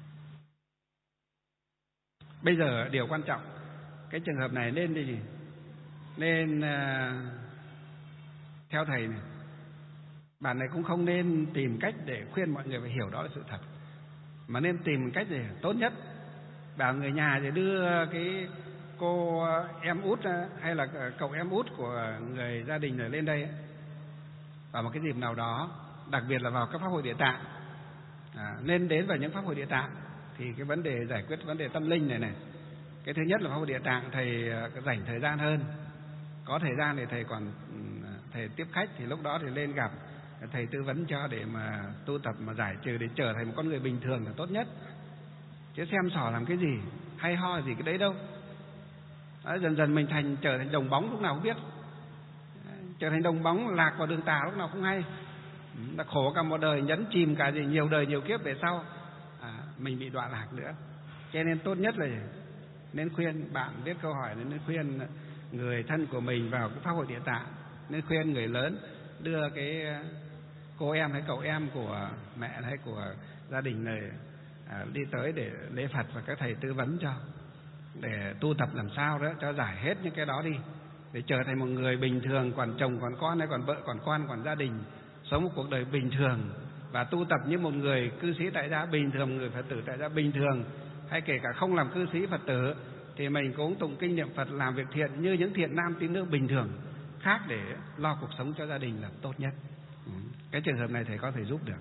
Bây giờ điều quan trọng, cái trường hợp này nên gì nên uh, theo thầy này, bạn này cũng không nên tìm cách để khuyên mọi người phải hiểu đó là sự thật, mà nên tìm cách để tốt nhất. Bảo người nhà thì đưa cái cô em út hay là cậu em út của người gia đình này lên đây vào một cái dịp nào đó, đặc biệt là vào các pháp hội Địa Tạng, à, nên đến vào những pháp hội Địa Tạng thì cái vấn đề giải quyết vấn đề tâm linh này này, cái thứ nhất là pháp hội Địa Tạng thầy dành thời gian hơn, có thời gian thì thầy còn thầy tiếp khách, thì lúc đó thì lên gặp thầy tư vấn cho để mà tu tập mà giải trừ, để trở thành một con người bình thường là tốt nhất. Chứ xem xỏ làm cái gì hay ho gì cái đấy đâu. Đó, dần dần mình thành trở thành đồng bóng lúc nào không biết, trở thành đồng bóng lạc vào đường tà lúc nào không hay, là khổ cả một đời, nhấn chìm cả gì nhiều đời nhiều kiếp về sau, à, mình bị đọa lạc nữa. Cho nên tốt nhất là nên khuyên bạn viết câu hỏi, nên khuyên người thân của mình vào cái pháp hội Địa Tạng, nên khuyên người lớn đưa cái cô em hay cậu em của mẹ hay của gia đình này à, đi tới để lễ Phật và các thầy tư vấn cho, để tu tập làm sao đó cho giải hết những cái đó đi, để trở thành một người bình thường, còn chồng còn con hay còn vợ còn con còn gia đình, sống một cuộc đời bình thường và tu tập như một người cư sĩ tại gia bình thường, người Phật tử tại gia bình thường, hay kể cả không làm cư sĩ Phật tử thì mình cũng tụng kinh niệm Phật, làm việc thiện như những thiện nam tín nữ bình thường khác để lo cuộc sống cho gia đình là tốt nhất. Cái trường hợp này thầy có thể giúp được.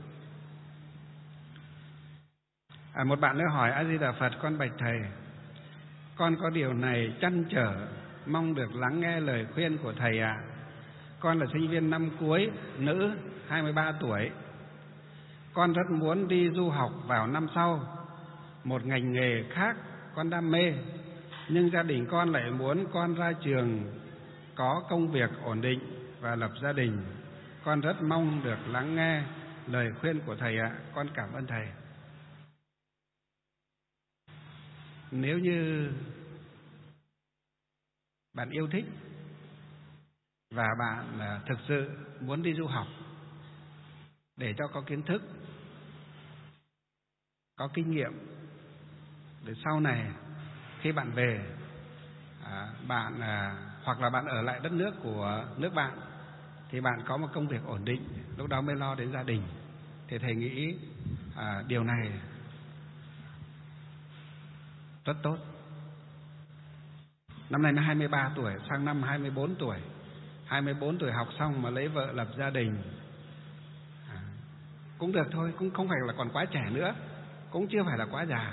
À, một bạn nữa hỏi: A Di Đà Phật, con bạch thầy, con có điều này trăn trở, mong được lắng nghe lời khuyên của thầy ạ. À. Con là sinh viên năm cuối, nữ, hai mươi ba tuổi. Con rất muốn đi du học vào năm sau, một ngành nghề khác con đam mê, nhưng gia đình con lại muốn con ra trường có công việc ổn định và lập gia đình. Con rất mong được lắng nghe lời khuyên của thầy ạ. À. Con cảm ơn thầy. Nếu như bạn yêu thích và bạn thực sự muốn đi du học để cho có kiến thức, có kinh nghiệm, để sau này khi bạn về, à, bạn à, hoặc là bạn ở lại đất nước của nước bạn thì bạn có một công việc ổn định, lúc đó mới lo đến gia đình, thì thầy nghĩ à, điều này rất tốt. Năm nay nó hai mươi ba tuổi, sang năm hai mươi bốn tuổi, hai mươi bốn tuổi học xong mà lấy vợ lập gia đình à, cũng được thôi, cũng không phải là còn quá trẻ nữa, cũng chưa phải là quá già.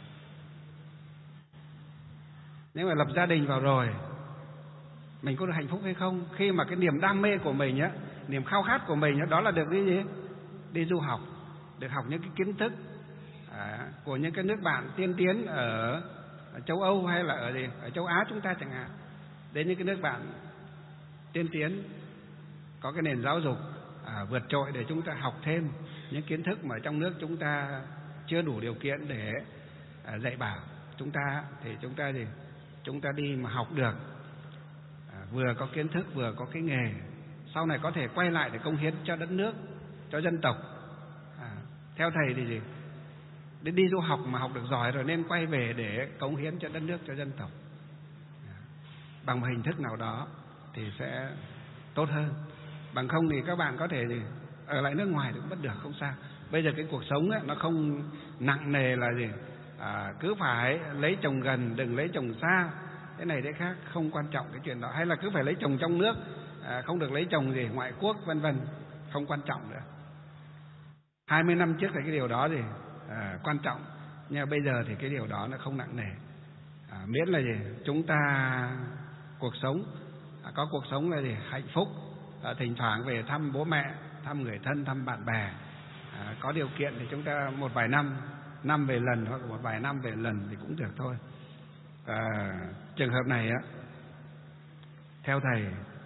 Nhưng mà lập gia đình vào rồi, mình có được hạnh phúc hay không? Khi mà cái niềm đam mê của mình á, niềm khao khát của mình á, đó là được đi gì? Đi du học, được học những cái kiến thức à, của những cái nước bạn tiên tiến ở, ở châu Âu hay là ở gì? Ở châu Á chúng ta chẳng hạn, đến những cái nước bạn tiên tiến có cái nền giáo dục à, vượt trội, để chúng ta học thêm những kiến thức mà trong nước chúng ta chưa đủ điều kiện để à, dạy bảo chúng ta, thì chúng ta gì? Chúng ta đi mà học được à, vừa có kiến thức vừa có cái nghề, sau này có thể quay lại để cống hiến cho đất nước, cho dân tộc. À, theo thầy thì gì? Để đi du học mà học được giỏi rồi nên quay về để cống hiến cho đất nước, cho dân tộc à, bằng một hình thức nào đó thì sẽ tốt hơn. Bằng không thì các bạn có thể gì? Ở lại nước ngoài thì cũng bất được, không sao. Bây giờ cái cuộc sống ấy, nó không nặng nề là gì? À, cứ phải lấy chồng gần, đừng lấy chồng xa, cái này đấy khác, không quan trọng cái chuyện đó. Hay là cứ phải lấy chồng trong nước, à, không được lấy chồng gì ngoại quốc vân vân, không quan trọng nữa. Hai mươi năm trước thì cái điều đó gì à, quan trọng, nhưng mà bây giờ thì cái điều đó nó không nặng nề. À, miễn là gì chúng ta cuộc sống à, có cuộc sống là gì hạnh phúc à, thỉnh thoảng về thăm bố mẹ, thăm người thân, thăm bạn bè. À, có điều kiện thì chúng ta một vài năm năm về lần hoặc một vài năm về lần thì cũng được thôi. À, trường hợp này á, theo thầy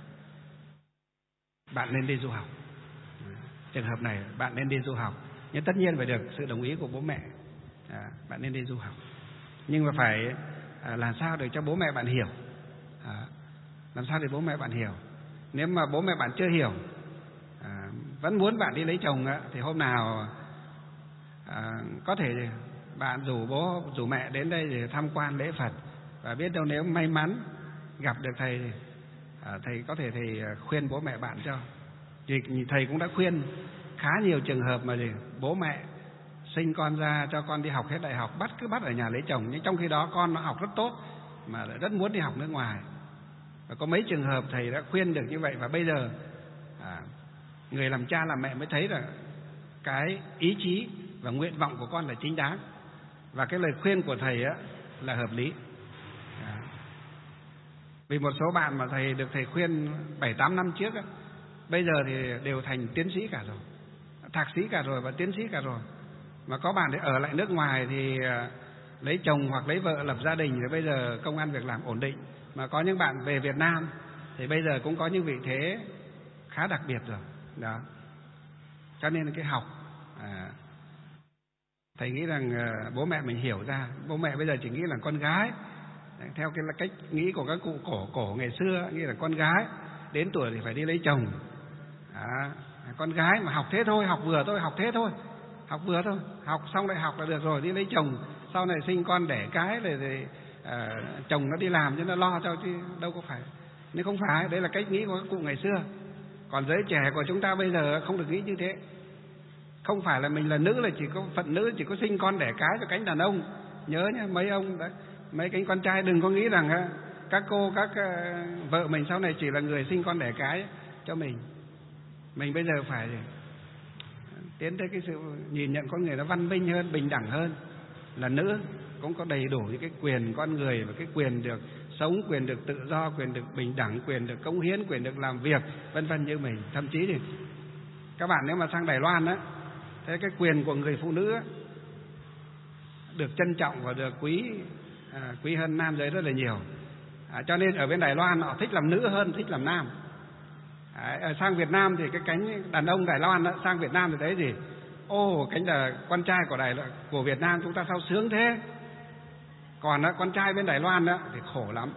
bạn nên đi du học. Trường hợp này bạn nên đi du học, nhưng tất nhiên phải được sự đồng ý của bố mẹ. À, bạn nên đi du học, nhưng mà phải à, làm sao để cho bố mẹ bạn hiểu. À, làm sao để bố mẹ bạn hiểu. Nếu mà bố mẹ bạn chưa hiểu, à, vẫn muốn bạn đi lấy chồng á, thì hôm nào à, có thể bạn rủ bố rủ mẹ đến đây để tham quan lễ Phật, và biết đâu nếu may mắn gặp được thầy, à, thầy có thể thầy khuyên bố mẹ bạn cho. Vì thầy cũng đã khuyên khá nhiều trường hợp mà gì bố mẹ sinh con ra cho con đi học hết đại học, bắt cứ bắt ở nhà lấy chồng, nhưng trong khi đó con nó học rất tốt mà lại rất muốn đi học nước ngoài. Và có mấy trường hợp thầy đã khuyên được như vậy, và bây giờ à, người làm cha làm mẹ mới thấy là cái ý chí và nguyện vọng của con là chính đáng, và cái lời khuyên của thầy á là hợp lý. À, vì một số bạn mà thầy được thầy khuyên bảy tám năm trước á, bây giờ thì đều thành tiến sĩ cả rồi, thạc sĩ cả rồi và tiến sĩ cả rồi. Mà có bạn thì ở lại nước ngoài thì lấy chồng hoặc lấy vợ lập gia đình, rồi bây giờ công ăn việc làm ổn định. Mà có những bạn về Việt Nam thì bây giờ cũng có những vị thế khá đặc biệt rồi đó. Cho nên cái học à, thầy nghĩ rằng à, bố mẹ mình hiểu ra. Bố mẹ bây giờ chỉ nghĩ là con gái, theo cái cách nghĩ của các cụ cổ cổ ngày xưa, nghĩ là con gái đến tuổi thì phải đi lấy chồng. À, con gái mà học thế thôi, học vừa thôi, học thế thôi, học vừa thôi, học xong đại học là được rồi, đi lấy chồng, sau này sinh con đẻ cái rồi thì à, chồng nó đi làm cho nó lo cho, chứ đâu có phải. Nếu không phải, đấy là cách nghĩ của các cụ ngày xưa. Còn giới trẻ của chúng ta bây giờ không được nghĩ như thế. Không phải là mình là nữ là chỉ có phận nữ, chỉ có sinh con đẻ cái cho cánh đàn ông. Nhớ nhá, mấy ông đấy, mấy cánh con trai đừng có nghĩ rằng các cô, các uh, vợ mình sau này chỉ là người sinh con đẻ cái cho mình. Mình bây giờ phải tiến tới cái sự nhìn nhận con người nó văn minh hơn, bình đẳng hơn, là nữ cũng có đầy đủ những cái quyền con người, và cái quyền được sống, quyền được tự do, quyền được bình đẳng, quyền được cống hiến, quyền được làm việc, vân vân như mình. Thậm chí thì các bạn nếu mà sang Đài Loan á, thế cái quyền của người phụ nữ á, được trân trọng và được quý à, quý hơn nam giới rất là nhiều. À, cho nên ở bên Đài Loan họ thích làm nữ hơn thích làm nam. À, ở sang Việt Nam thì cái cánh đàn ông Đài Loan đó, sang Việt Nam thì thấy gì? Ô, cánh là con trai của Đài của Việt Nam chúng ta sao sướng thế? Còn đó, con trai bên Đài Loan đó thì khổ lắm.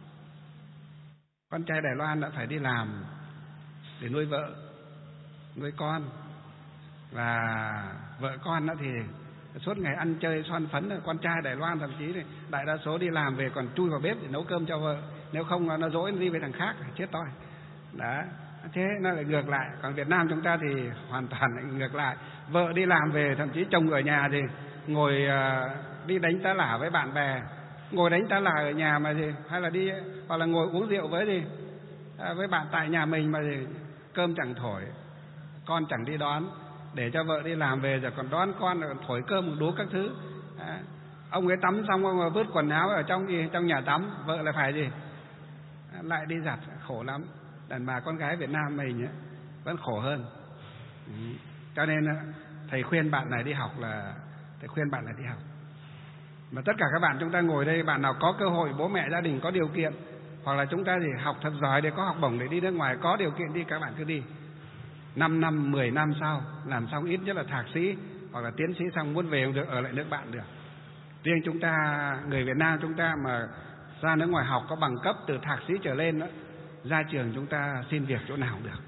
Con trai Đài Loan đã phải đi làm để nuôi vợ, nuôi con, và vợ con đó thì suốt ngày ăn chơi xoan phấn. Con trai Đài Loan thậm chí thì đại đa số đi làm về còn chui vào bếp để nấu cơm cho vợ, nếu không nó dỗi nó đi với thằng khác chết toi. Đó, thế nó lại ngược lại. Còn Việt Nam chúng ta thì hoàn toàn lại ngược lại. Vợ đi làm về, thậm chí chồng ở nhà thì ngồi uh, đi đánh tá lả với bạn bè, ngồi đánh tá lả ở nhà mà gì, hay là đi hoặc là ngồi uống rượu với gì à, với bạn tại nhà mình mà gì, cơm chẳng thổi, con chẳng đi đón, để cho vợ đi làm về rồi còn đón con, rồi còn thổi cơm một đũa các thứ. À, ông ấy tắm xong ông ấy vứt quần áo ở trong gì trong nhà tắm, vợ lại phải gì à, lại đi giặt, khổ lắm. Đàn bà con gái Việt Nam mình ấy, vẫn khổ hơn. Ừ. Cho nên thầy khuyên bạn này đi học là thầy khuyên bạn này đi học. Mà tất cả các bạn chúng ta ngồi đây, bạn nào có cơ hội, bố mẹ gia đình có điều kiện, hoặc là chúng ta thì học thật giỏi để có học bổng để đi nước ngoài, có điều kiện đi, các bạn cứ đi. Năm năm, mười năm sau làm xong ít nhất là thạc sĩ hoặc là tiến sĩ xong, muốn về không được, ở lại nước bạn được. Riêng chúng ta người Việt Nam chúng ta mà ra nước ngoài học có bằng cấp từ thạc sĩ trở lên đó, ra trường chúng ta xin việc chỗ nào cũng được.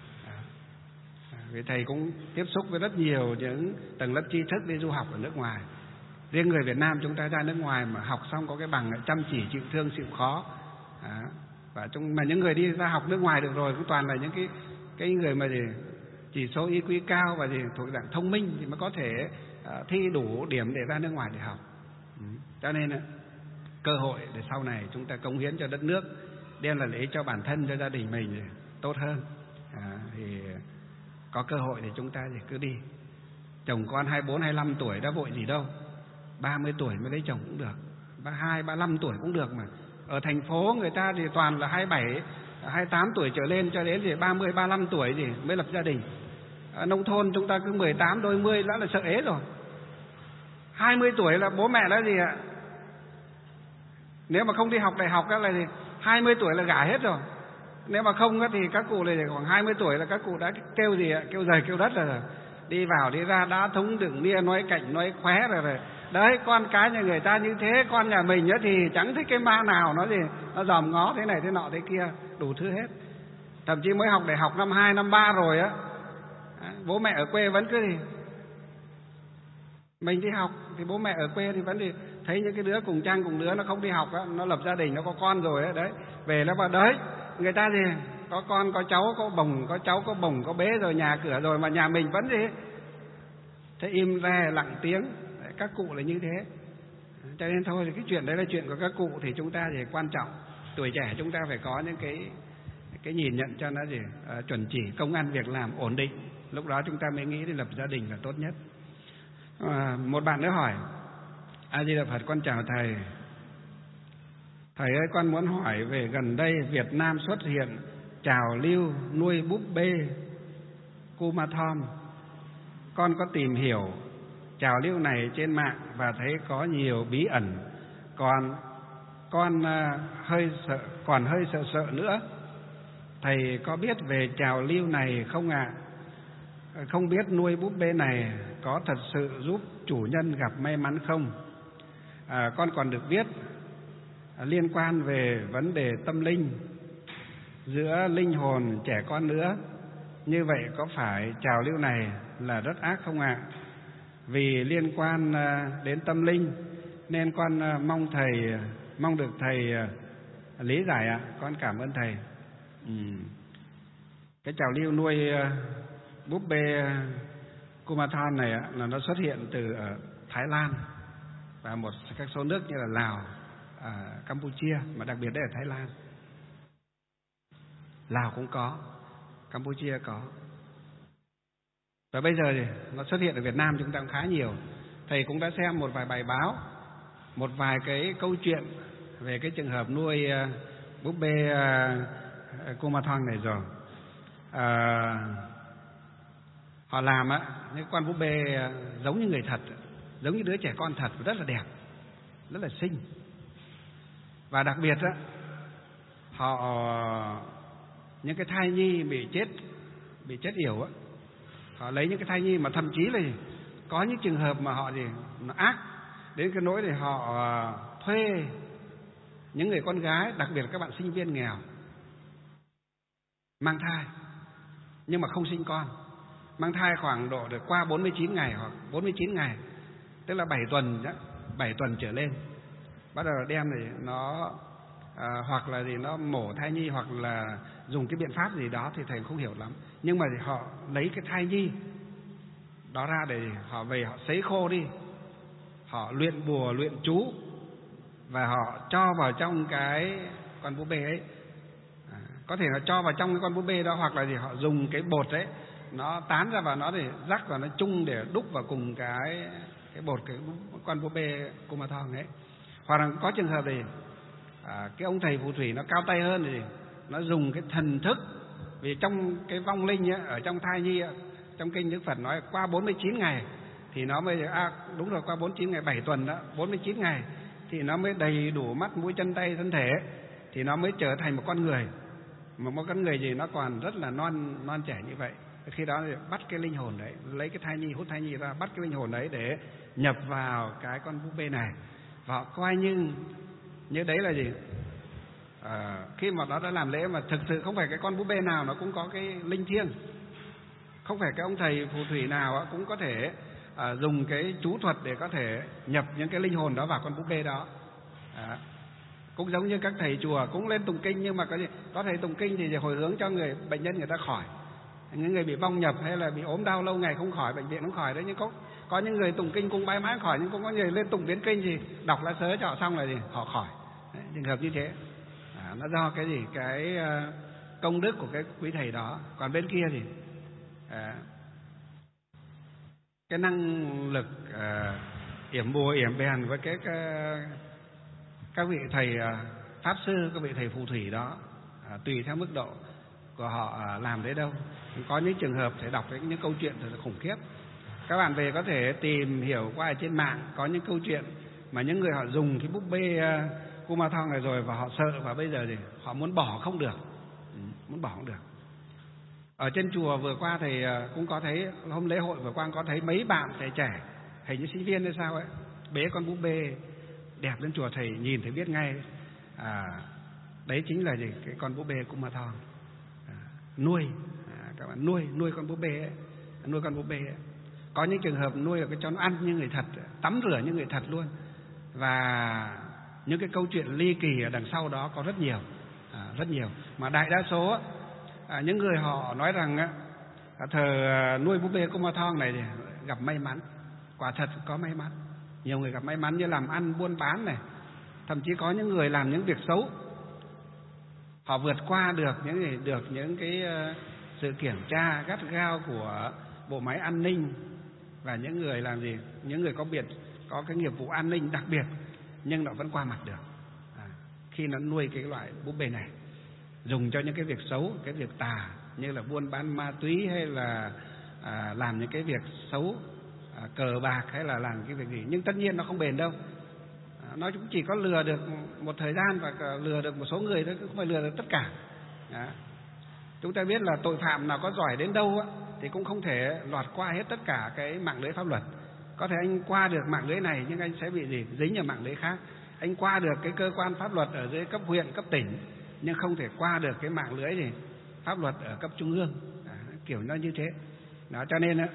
Vì thầy cũng tiếp xúc với rất nhiều những tầng lớp tri thức đi du học ở nước ngoài. Riêng người Việt Nam chúng ta ra nước ngoài mà học xong có cái bằng chăm chỉ, chịu thương, chịu khó. À, và trong, mà những người đi ra học nước ngoài được rồi cũng toàn là những cái cái người mà gì chỉ số i kiu cao và gì thuộc dạng thông minh thì mới có thể uh, thi đủ điểm để ra nước ngoài để học. Ừ. Cho nên uh, cơ hội để sau này chúng ta cống hiến cho đất nước, đem là lấy cho bản thân, cho gia đình mình tốt hơn. À, thì có cơ hội thì chúng ta thì cứ đi. Chồng con hai mươi bốn, hai mươi lăm tuổi đã vội gì đâu, ba mươi tuổi mới lấy chồng cũng được, ba mươi hai, ba mươi lăm tuổi cũng được mà. Ở thành phố người ta thì toàn là hai mươi bảy, hai mươi tám tuổi trở lên cho đến thì ba mươi, ba mươi lăm tuổi gì mới lập gia đình. Ở nông thôn chúng ta cứ mười tám, đôi mươi đã là sợ ế rồi. hai mươi tuổi là bố mẹ là gì ạ? Nếu mà không đi học đại học là gì? hai mươi tuổi là gả hết rồi. Nếu mà không thì các cụ là khoảng hai mươi tuổi là các cụ đã kêu gì ạ? Kêu giời kêu đất rồi. Đi vào đi ra đá thúng đựng nia nói cạnh nói khóe rồi rồi. Đấy, con cái nhà người ta như thế, con nhà mình thì chẳng thích cái ma nào nó gì, nó dòm ngó thế này thế nọ thế kia, đủ thứ hết. Thậm chí mới học đại học năm hai, năm ba rồi á, bố mẹ ở quê vẫn cứ gì. Mình đi học thì bố mẹ ở quê thì vẫn đi thấy những cái đứa cùng trang cùng đứa nó không đi học á, nó lập gia đình, nó có con rồi á, đấy, về nó bảo đấy, người ta gì có con có cháu có bồng, có cháu có bồng có bế rồi, nhà cửa rồi mà nhà mình vẫn gì. Thế im re lặng tiếng. Đấy, các cụ là như thế. Cho nên thôi thì cái chuyện đấy là chuyện của các cụ, thì chúng ta thì quan trọng tuổi trẻ chúng ta phải có những cái cái nhìn nhận cho nó gì à, chuẩn chỉ, công ăn việc làm ổn định, lúc đó chúng ta mới nghĩ đến lập gia đình là tốt nhất. À, một bạn nữa hỏi: A Di Đà Phật, con chào thầy. Thầy ơi, con muốn hỏi về gần đây Việt Nam xuất hiện trào lưu nuôi búp bê Kumathon. Con có tìm hiểu trào lưu này trên mạng và thấy có nhiều bí ẩn, còn con uh, hơi sợ, còn hơi sợ sợ nữa. Thầy có biết về trào lưu này không ạ? À? Không biết nuôi búp bê này có thật sự giúp chủ nhân gặp may mắn không? À, con còn được biết à, liên quan về vấn đề tâm linh giữa linh hồn trẻ con nữa. Như vậy có phải trào lưu này là rất ác không ạ? À? Vì liên quan à, đến tâm linh nên con à, mong thầy mong được thầy à, lý giải ạ. À. Con cảm ơn thầy. Ừ. Cái trào lưu nuôi à, búp bê Kumathon này là nó xuất hiện từ ở Thái Lan và một các số nước như là Lào, à, Campuchia, mà đặc biệt đây là Thái Lan. Lào cũng có, Campuchia có. Và bây giờ thì nó xuất hiện ở Việt Nam chúng ta cũng khá nhiều. Thầy cũng đã xem một vài bài báo, một vài cái câu chuyện về cái trường hợp nuôi uh, búp bê uh, Kumathon này rồi. Uh, Họ làm á, những con búp bê giống như người thật, giống như đứa trẻ con thật, rất là đẹp, rất là xinh. Và đặc biệt á, họ những cái thai nhi bị chết, bị chết yểu á, họ lấy những cái thai nhi mà thậm chí là có những trường hợp mà họ gì nó ác đến cái nỗi thì họ thuê những người con gái, đặc biệt là các bạn sinh viên nghèo, mang thai nhưng mà không sinh con. Mang thai khoảng độ được qua bốn mươi chín ngày hoặc bốn mươi chín ngày, tức là bảy tuần đó, bảy tuần trở lên. Bắt đầu đem thì nó à, hoặc là gì nó mổ thai nhi hoặc là dùng cái biện pháp gì đó thì thầy không hiểu lắm. Nhưng mà thì họ lấy cái thai nhi đó ra để họ về họ sấy khô đi, họ luyện bùa luyện chú và họ cho vào trong cái con búp bê ấy. À, có thể là cho vào trong cái con búp bê đó, hoặc là gì họ dùng cái bột đấy nó tán ra và nó để rắc vào nó chung để đúc vào cùng cái cái bột cái con búp bê Kumathon ấy. Hoặc là có trường hợp thì à, cái ông thầy phù thủy nó cao tay hơn thì nó dùng cái thần thức, vì trong cái vong linh ấy, ở trong thai nhi ấy, trong kinh Đức Phật nói qua bốn mươi chín ngày thì nó mới à, đúng rồi, qua bốn mươi chín ngày, bảy tuần đó, bốn mươi chín ngày thì nó mới đầy đủ mắt mũi chân tay thân thể, thì nó mới trở thành một con người. Mà một con người gì nó còn rất là non non trẻ như vậy. Khi đó thì bắt cái linh hồn đấy, lấy cái thai nhi, hút thai nhi ra, bắt cái linh hồn đấy để nhập vào cái con búp bê này, và họ coi như như đấy là gì à, khi mà nó đã làm lễ mà thực sự không phải cái con búp bê nào nó cũng có cái linh thiêng, không phải cái ông thầy phù thủy nào cũng có thể à, dùng cái chú thuật để có thể nhập những cái linh hồn đó vào con búp bê đó. À, cũng giống như các thầy chùa cũng lên tụng kinh, nhưng mà có gì có thầy tụng kinh thì hồi hướng cho người bệnh nhân người ta khỏi, những người bị vong nhập hay là bị ốm đau lâu ngày không khỏi, bệnh viện không khỏi đấy. Nhưng có có những người tụng kinh cũng bái mãi khỏi, nhưng cũng có người lên tụng biến kinh gì đọc lá sớ cho họ xong là gì họ khỏi. Đấy, trường hợp như thế à, nó do cái gì cái uh, công đức của cái quý thầy đó. Còn bên kia thì à, cái năng lực uh, yểm bùa yểm bèn với cái, cái các vị thầy uh, pháp sư, các vị thầy phù thủy đó à, tùy theo mức độ của họ à, làm đến đâu. Có những trường hợp phải đọc những câu chuyện thật là khủng khiếp. Các bạn về có thể tìm hiểu qua ở trên mạng, có những câu chuyện mà những người họ dùng cái búp bê uh, Kumathon này rồi và họ sợ, và bây giờ thì họ muốn bỏ không được, ừ, muốn bỏ không được. Ở trên chùa vừa qua thì uh, cũng có thấy, hôm lễ hội vừa qua có thấy mấy bạn trẻ trẻ, hình như sinh viên hay sao ấy, bế con búp bê đẹp lên chùa, thầy nhìn thấy biết ngay, à, đấy chính là gì, cái con búp bê Kumathon. À, nuôi, à, các bạn nuôi nuôi con búp bê ấy, nuôi con búp bê ấy. Có những trường hợp nuôi là cái cho nó ăn như người thật, tắm rửa như người thật luôn. Và những cái câu chuyện ly kỳ ở đằng sau đó có rất nhiều, à, rất nhiều. Mà đại đa số à, những người họ nói rằng á, thờ nuôi búp bê Kumathon này thì gặp may mắn, quả thật có may mắn. Nhiều người gặp may mắn như làm ăn buôn bán này, thậm chí có những người làm những việc xấu, họ vượt qua được những được những cái sự kiểm tra gắt gao của bộ máy an ninh, và những người làm gì, những người có biệt có cái nghiệp vụ an ninh đặc biệt, nhưng nó vẫn qua mặt được à, khi nó nuôi cái loại búp bê này, dùng cho những cái việc xấu, cái việc tà như là buôn bán ma túy, hay là à, làm những cái việc xấu, à, cờ bạc, hay là làm cái việc gì. Nhưng tất nhiên nó không bền đâu, à, nó cũng chỉ có lừa được một thời gian và lừa được một số người thôi, không phải lừa được tất cả. à. Chúng ta biết là tội phạm nào có giỏi đến đâu á, thì cũng không thể lọt qua hết tất cả cái mạng lưới pháp luật. Có thể anh qua được mạng lưới này nhưng anh sẽ bị gì, dính ở mạng lưới khác. Anh qua được cái cơ quan pháp luật ở dưới cấp huyện, cấp tỉnh, nhưng không thể qua được cái mạng lưới gì pháp luật ở cấp trung ương. À, kiểu nó như thế. Đó, cho nên á,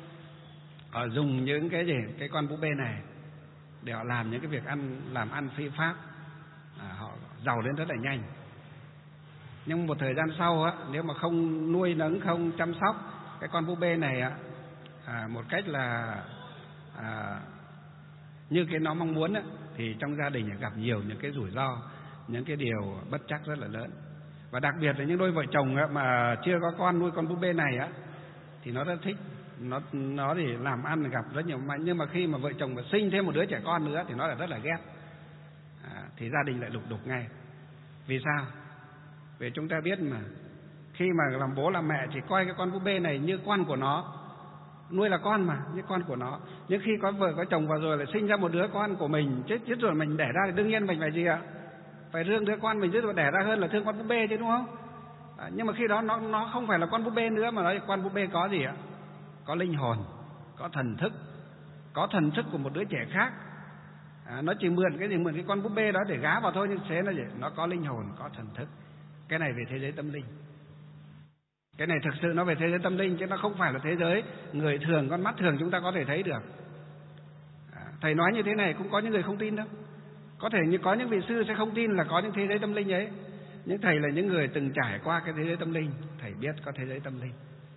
họ dùng những cái gì, cái con búp bê này để họ làm những cái việc ăn làm ăn phi pháp, à, họ giàu lên rất là nhanh. Nhưng một thời gian sau á, nếu mà không nuôi nấng, không chăm sóc cái con búp bê này á, à, một cách là à, như cái nó mong muốn á, thì trong gia đình gặp nhiều những cái rủi ro, những cái điều bất trắc rất là lớn. Và đặc biệt là những đôi vợ chồng á, mà chưa có con nuôi con búp bê này á, thì nó rất thích, nó nó thì làm ăn gặp rất nhiều mạnh. Nhưng mà khi mà vợ chồng mà sinh thêm một đứa trẻ con nữa thì nó lại rất là ghét, à, thì gia đình lại lục đục ngay. Vì sao? Vì chúng ta biết mà, khi mà làm bố làm mẹ chỉ coi cái con búp bê này như con của nó, nuôi là con mà, như con của nó. Nhưng khi có vợ có chồng vào rồi lại sinh ra một đứa con của mình, chết chết rồi mình đẻ ra thì đương nhiên mình phải gì ạ? Phải thương đứa con mình chứ, đẻ ra hơn là thương con búp bê chứ, đúng không? À, nhưng mà khi đó nó nó không phải là con búp bê nữa, mà nó con búp bê có gì ạ? Có linh hồn, có thần thức, có thần thức của một đứa trẻ khác. À, nó chỉ mượn cái gì, mượn cái con búp bê đó để gá vào thôi, nhưng thế nó gì? Nó có linh hồn, có thần thức. Cái này về thế giới tâm linh. Cái này thực sự nó về thế giới tâm linh, chứ nó không phải là thế giới người thường, con mắt thường chúng ta có thể thấy được. À, thầy nói như thế này cũng có những người không tin đâu. Có thể như có những vị sư sẽ không tin là có những thế giới tâm linh ấy. Nhưng thầy là những người từng trải qua cái thế giới tâm linh, thầy biết có thế giới tâm linh.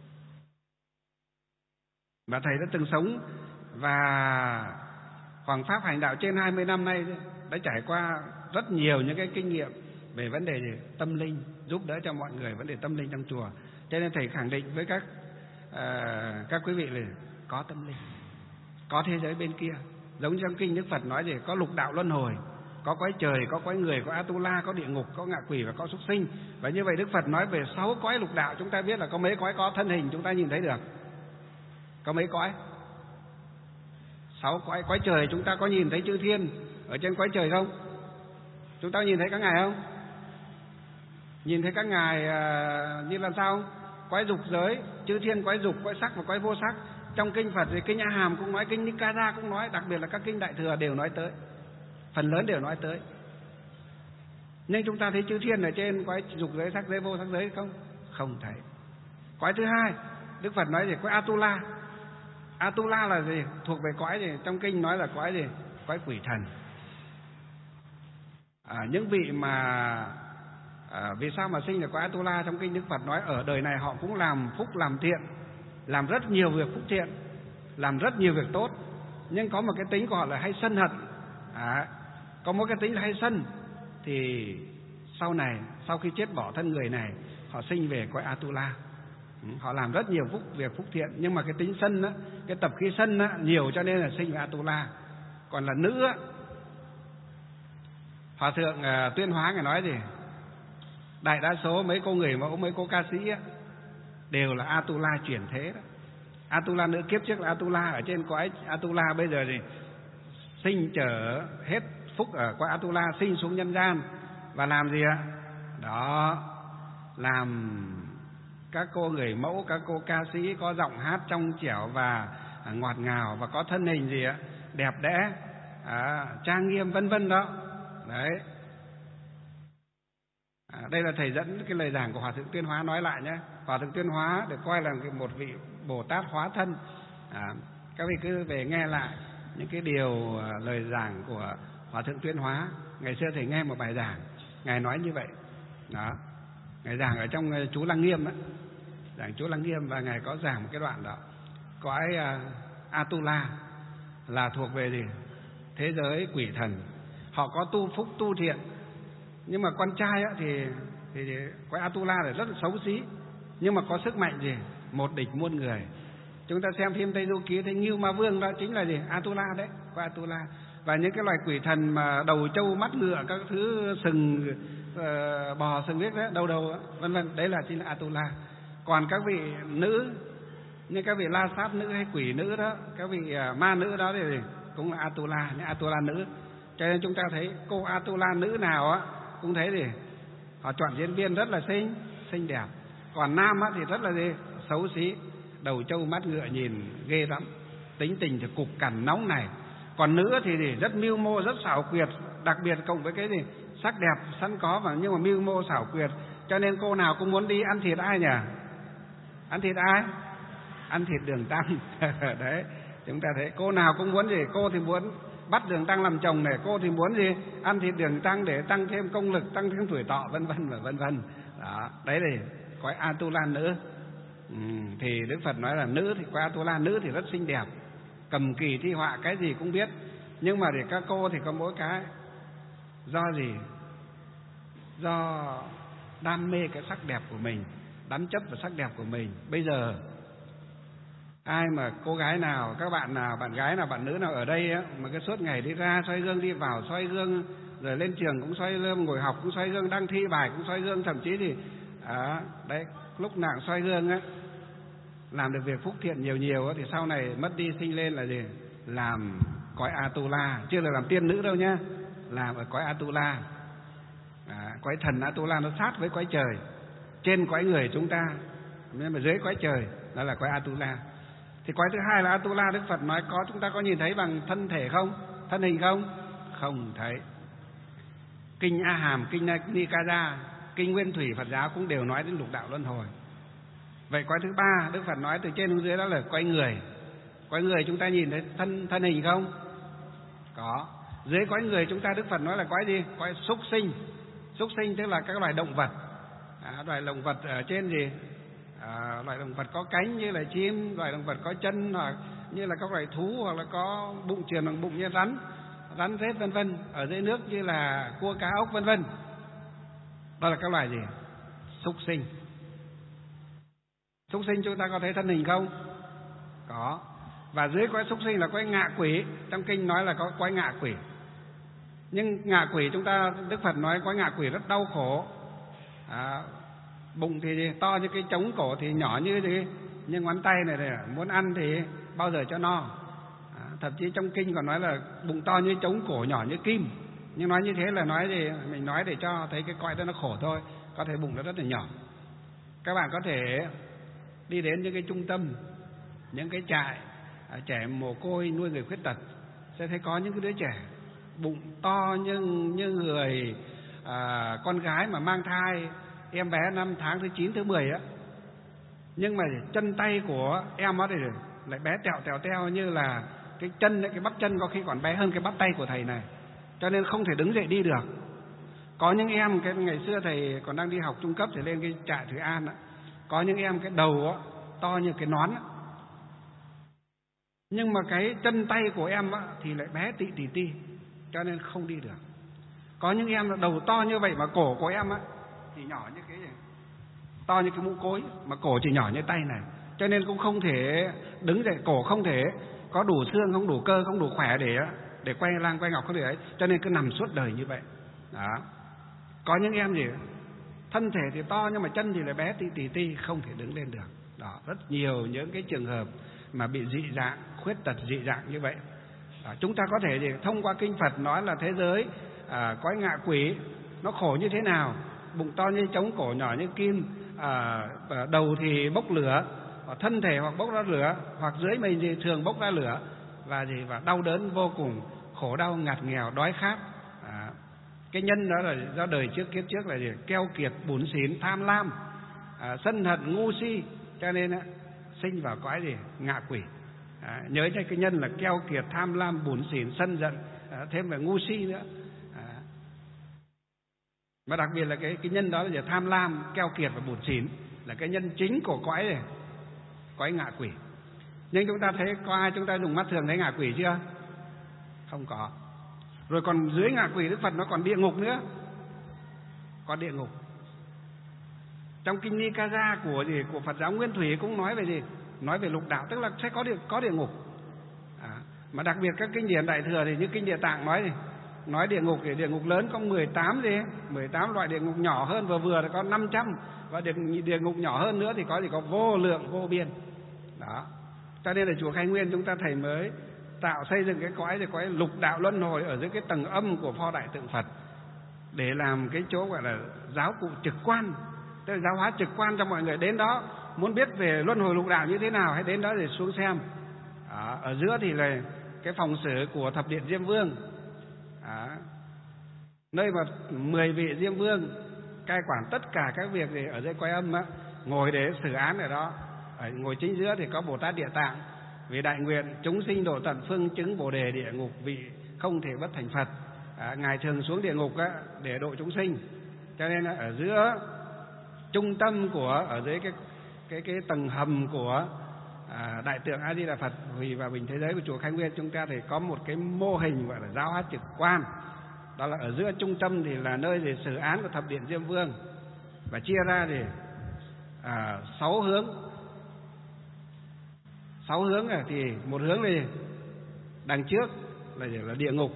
Và thầy đã từng sống và Hoàng Pháp hành đạo trên hai mươi năm nay, đã trải qua rất nhiều những cái kinh nghiệm về vấn đề gì? Tâm linh, giúp đỡ cho mọi người vấn đề tâm linh trong chùa. Cho nên thầy khẳng định với các à, các quý vị là có tâm linh, có thế giới bên kia. Giống trong kinh Đức Phật nói gì? Có lục đạo luân hồi, có cõi trời, có cõi người, có Atula, có địa ngục, có ngạ quỷ và có súc sinh. Và như vậy Đức Phật nói về sáu cõi lục đạo, chúng ta biết là có mấy cõi có thân hình chúng ta nhìn thấy được? Có mấy cõi? Sáu cõi. Cõi trời chúng ta có nhìn thấy chư thiên ở trên cõi trời không? Chúng ta nhìn thấy các ngài không? Nhìn thấy các ngài uh, như làm sao? Cõi dục giới, chư thiên cõi dục, cõi sắc và cõi vô sắc. Trong kinh Phật thì kinh A Hàm cũng nói, kinh Nikaya cũng nói, đặc biệt là các kinh Đại Thừa đều nói tới, phần lớn đều nói tới. Nhưng chúng ta thấy chư thiên ở trên cõi dục giới, sắc giới, vô sắc giới không? Không thấy. Cõi thứ hai, Đức Phật nói gì? Cõi Atula. Atula là gì? Thuộc về cõi gì? Trong kinh nói là cõi gì? Cõi quỷ thần. À, những vị mà à, vì sao mà sinh là cõi Atula? Trong kinh Đức Phật nói ở đời này họ cũng làm phúc làm thiện, làm rất nhiều việc phúc thiện, làm rất nhiều việc tốt, nhưng có một cái tính của họ là hay sân hận. À, có một cái tính là hay sân, thì sau này, sau khi chết bỏ thân người này, họ sinh về cõi Atula. Họ làm rất nhiều phúc việc phúc thiện, nhưng mà cái tính sân á, cái tập khí sân á, nhiều cho nên là sinh về Atula. Còn là nữ á, Hòa thượng uh, Tuyên Hóa ngài nói gì? đại đa số mấy cô người mẫu, mấy cô ca sĩ á, đều là Atula chuyển thế đó. Atula nữ kiếp trước là Atula ở trên cõi Atula, bây giờ thì sinh trở hết phúc ở cõi Atula, sinh xuống nhân gian và làm gì ạ? Đó, làm các cô người mẫu, các cô ca sĩ có giọng hát trong trẻo và ngọt ngào và có thân hình gì ạ? Đẹp đẽ, à, trang nghiêm vân vân đó. Đấy. À, đây là thầy dẫn cái lời giảng của Hòa thượng Tuyên Hóa nói lại nhé. Hòa thượng Tuyên Hóa được coi là một vị Bồ Tát hóa thân. À, các vị cứ về nghe lại những cái điều lời giảng của Hòa thượng Tuyên Hóa. Ngày xưa thầy nghe một bài giảng, ngài nói như vậy. Đó, ngài giảng ở trong chú Lăng Nghiêm đó, giảng chú Lăng Nghiêm, và ngài có giảng một cái đoạn đó. Cõi uh, Atula là thuộc về gì? Thế giới quỷ thần. Họ có tu phúc tu thiện, nhưng mà con trai á, thì, thì cõi Atula là rất là xấu xí, nhưng mà có sức mạnh gì? Một địch muôn người. Chúng ta xem phim Tây Du Ký thấy Ngưu Ma Vương đó chính là gì? Atula đấy, cõi Atula. Và những cái loài quỷ thần mà đầu trâu mắt ngựa, các thứ sừng uh, bò sừng viếc đấy, đầu đầu vân vân, đấy là chính là Atula. Còn các vị nữ như các vị la sát nữ hay quỷ nữ đó, các vị uh, ma nữ đó thì cũng là Atula, những Atula nữ. Cho nên chúng ta thấy cô Atula nữ nào á cũng thấy thì họ chọn diễn viên rất là xinh xinh đẹp. Còn nam á thì rất là gì? Xấu xí, đầu trâu mắt ngựa, nhìn ghê lắm, tính tình thì cục cằn nóng này. Còn nữ thì, thì rất mưu mô, rất xảo quyệt, đặc biệt cộng với cái gì sắc đẹp sẵn có mà nhưng mà mưu mô xảo quyệt. Cho nên cô nào cũng muốn đi ăn thịt ai nhỉ? Ăn thịt ai? Ăn thịt Đường Tăng. Đấy, chúng ta thấy cô nào cũng muốn gì? Cô thì muốn bắt Đường Tăng làm chồng này, cô thì muốn gì? Ăn thịt Đường Tăng để tăng thêm công lực, tăng thêm tuổi thọ, vân vân và vân vân. Đó, đấy là cõi Atula nữ. Ừ, thì Đức Phật nói là nữ thì cõi Atula nữ thì rất xinh đẹp, cầm kỳ thi họa cái gì cũng biết. Nhưng mà để các cô thì có mỗi cái, do gì? Do đam mê cái sắc đẹp của mình, đắm chấp vào sắc đẹp của mình. Bây giờ ai mà cô gái nào, các bạn nào, bạn gái nào, bạn nữ nào ở đây á, mà cái suốt ngày đi ra xoay gương, đi vào xoay gương, rồi lên trường cũng xoay gương, ngồi học cũng xoay gương, đăng thi bài cũng xoay gương, thậm chí thì à, đấy, lúc nào xoay gương á, làm được việc phúc thiện nhiều nhiều á, thì sau này mất đi sinh lên là gì? Làm cõi Atula, chưa là làm tiên nữ đâu nhá, làm ở cõi Atula. À, cõi thần Atula nó sát với cõi trời, trên cõi người chúng ta, nhưng mà dưới cõi trời đó là cõi Atula. Thì cõi thứ hai là Atula, Đức Phật nói có, chúng ta có nhìn thấy bằng thân thể không? Thân hình không? Không thấy. Kinh A Hàm, kinh Nikaya, kinh Nguyên Thủy Phật giáo cũng đều nói đến lục đạo luân hồi. Vậy cõi thứ ba Đức Phật nói từ trên xuống dưới đó là cõi người. Cõi người chúng ta nhìn thấy thân thân hình không? Có. Dưới cõi người chúng ta Đức Phật nói là cõi gì? Cõi súc sinh. Súc sinh tức là các loài động vật. À, loài động vật ở trên gì? À, loài động vật có cánh như là chim, loài động vật có chân hoặc như là các loài thú, hoặc là có bụng chườm bằng bụng như rắn, rắn rết vân vân. Ở dưới nước như là cua cá ốc vân vân. Đó là các loài gì? Súc sinh. Súc sinh chúng ta có thấy thân hình không? Có. Và dưới cõi súc sinh là cõi ngạ quỷ, trong kinh nói là có cõi ngạ quỷ. Nhưng ngạ quỷ chúng ta, Đức Phật nói cõi ngạ quỷ rất đau khổ. À, bụng thì to như cái trống, cổ thì nhỏ như thế, như ngón tay này, này muốn ăn thì bao giờ cho no. À, thậm chí trong kinh còn nói là bụng to như trống, cổ nhỏ như kim. Nhưng nói như thế là nói gì? Mình nói để cho thấy cái cõi đó nó khổ thôi. Có thể bụng nó rất là nhỏ. Các bạn có thể đi đến những cái trung tâm, những cái trại à, trẻ mồ côi nuôi người khuyết tật, sẽ thấy có những cái đứa trẻ bụng to như như người à, con gái mà mang thai em bé năm tháng thứ chín thứ mười á, nhưng mà chân tay của em á thì lại bé tẹo tẹo teo, như là cái chân cái bắp chân có khi còn bé hơn cái bắp tay của thầy này, cho nên không thể đứng dậy đi được. Có những em, cái ngày xưa thầy còn đang đi học trung cấp thì lên cái trại Thủy An á, có những em cái đầu á to như cái nón á, nhưng mà cái chân tay của em á thì lại bé tị tì ti, cho nên không đi được. Có những em đầu to như vậy mà cổ của em á thì nhỏ như cái gì? To như cái mũ cối, mà cổ chỉ nhỏ như tay này, cho nên cũng không thể đứng dậy, cổ không thể có đủ xương, không đủ cơ, không đủ khỏe để để quay lang quay ngọc, không thể ấy, cho nên cứ nằm suốt đời như vậy. Đó. Có những em gì thân thể thì to nhưng mà chân thì lại bé tí tì ti, không thể đứng lên được. Đó, rất nhiều những cái trường hợp mà bị dị dạng, khuyết tật dị dạng như vậy. Đó, chúng ta có thể thì thông qua kinh Phật nói là thế giới à, cõi ngạ quỷ nó khổ như thế nào, bụng to như trống, cổ nhỏ như kim, à, đầu thì bốc lửa, thân thể hoặc bốc ra lửa, hoặc dưới mình thì thường bốc ra lửa, và gì và đau đớn vô cùng, khổ đau, ngặt nghèo, đói khát. À, cái nhân đó là do đời trước kiếp trước là gì? Keo kiệt, bủn xỉn, tham lam, à, sân hận, ngu si, cho nên á, sinh vào cõi gì? Ngạ quỷ. À, nhớ cho cái nhân là keo kiệt, tham lam, bủn xỉn, sân giận, à, thêm về ngu si nữa. À, mà đặc biệt là cái cái nhân đó là gì? Tham lam, keo kiệt và bủn xỉn là cái nhân chính của cõi này, cõi ngạ quỷ. Nhưng chúng ta thấy có ai chúng ta dùng mắt thường thấy ngạ quỷ chưa? Không có. Rồi còn dưới ngạ quỷ Đức Phật nó còn địa ngục nữa, có địa ngục. Trong kinh Nikaya của gì của Phật giáo Nguyên Thủy cũng nói về gì? Nói về lục đạo, tức là sẽ có địa có địa ngục. À, mà đặc biệt các kinh điển Đại Thừa thì như kinh Địa Tạng nói gì? Nói địa ngục thì địa ngục lớn có mười tám gì? mười tám loại địa ngục, nhỏ hơn vừa vừa là có năm trăm, và địa, địa ngục nhỏ hơn nữa thì có gì có vô lượng vô biên. Đó. Cho nên là chùa Khai Nguyên chúng ta thầy mới tạo xây dựng cái cõi thì cõi lục đạo luân hồi ở dưới cái tầng âm của pho đại tượng Phật, để làm cái chỗ gọi là giáo cụ trực quan, tức là giáo hóa trực quan cho mọi người đến đó muốn biết về luân hồi lục đạo như thế nào, hãy đến đó để xuống xem. Đó, ở giữa thì là cái phòng xử của thập điện Diêm Vương. Đó, nơi mà mười vị Diêm Vương cai quản tất cả các việc gì ở dưới cõi âm á, ngồi để xử án ở đó. Ở ngồi chính giữa thì có Bồ Tát Địa Tạng, vì đại nguyện chúng sinh độ tận phương chứng Bồ đề địa ngục, vị không thể bất thành Phật. À, ngài thường xuống địa ngục á, để độ chúng sinh. Cho nên là ở giữa trung tâm của ở dưới cái cái cái tầng hầm của à, đại tượng A Di Đà Phật Hủy và Bình Thế Giới của chùa Khai Nguyên, chúng ta thì có một cái mô hình gọi là giáo hóa trực quan. Đó là ở giữa trung tâm thì là nơi để xử án của thập điện Diêm Vương, và chia ra thì à, sáu hướng. Sáu hướng này thì một hướng này đằng trước là gì? Là địa ngục.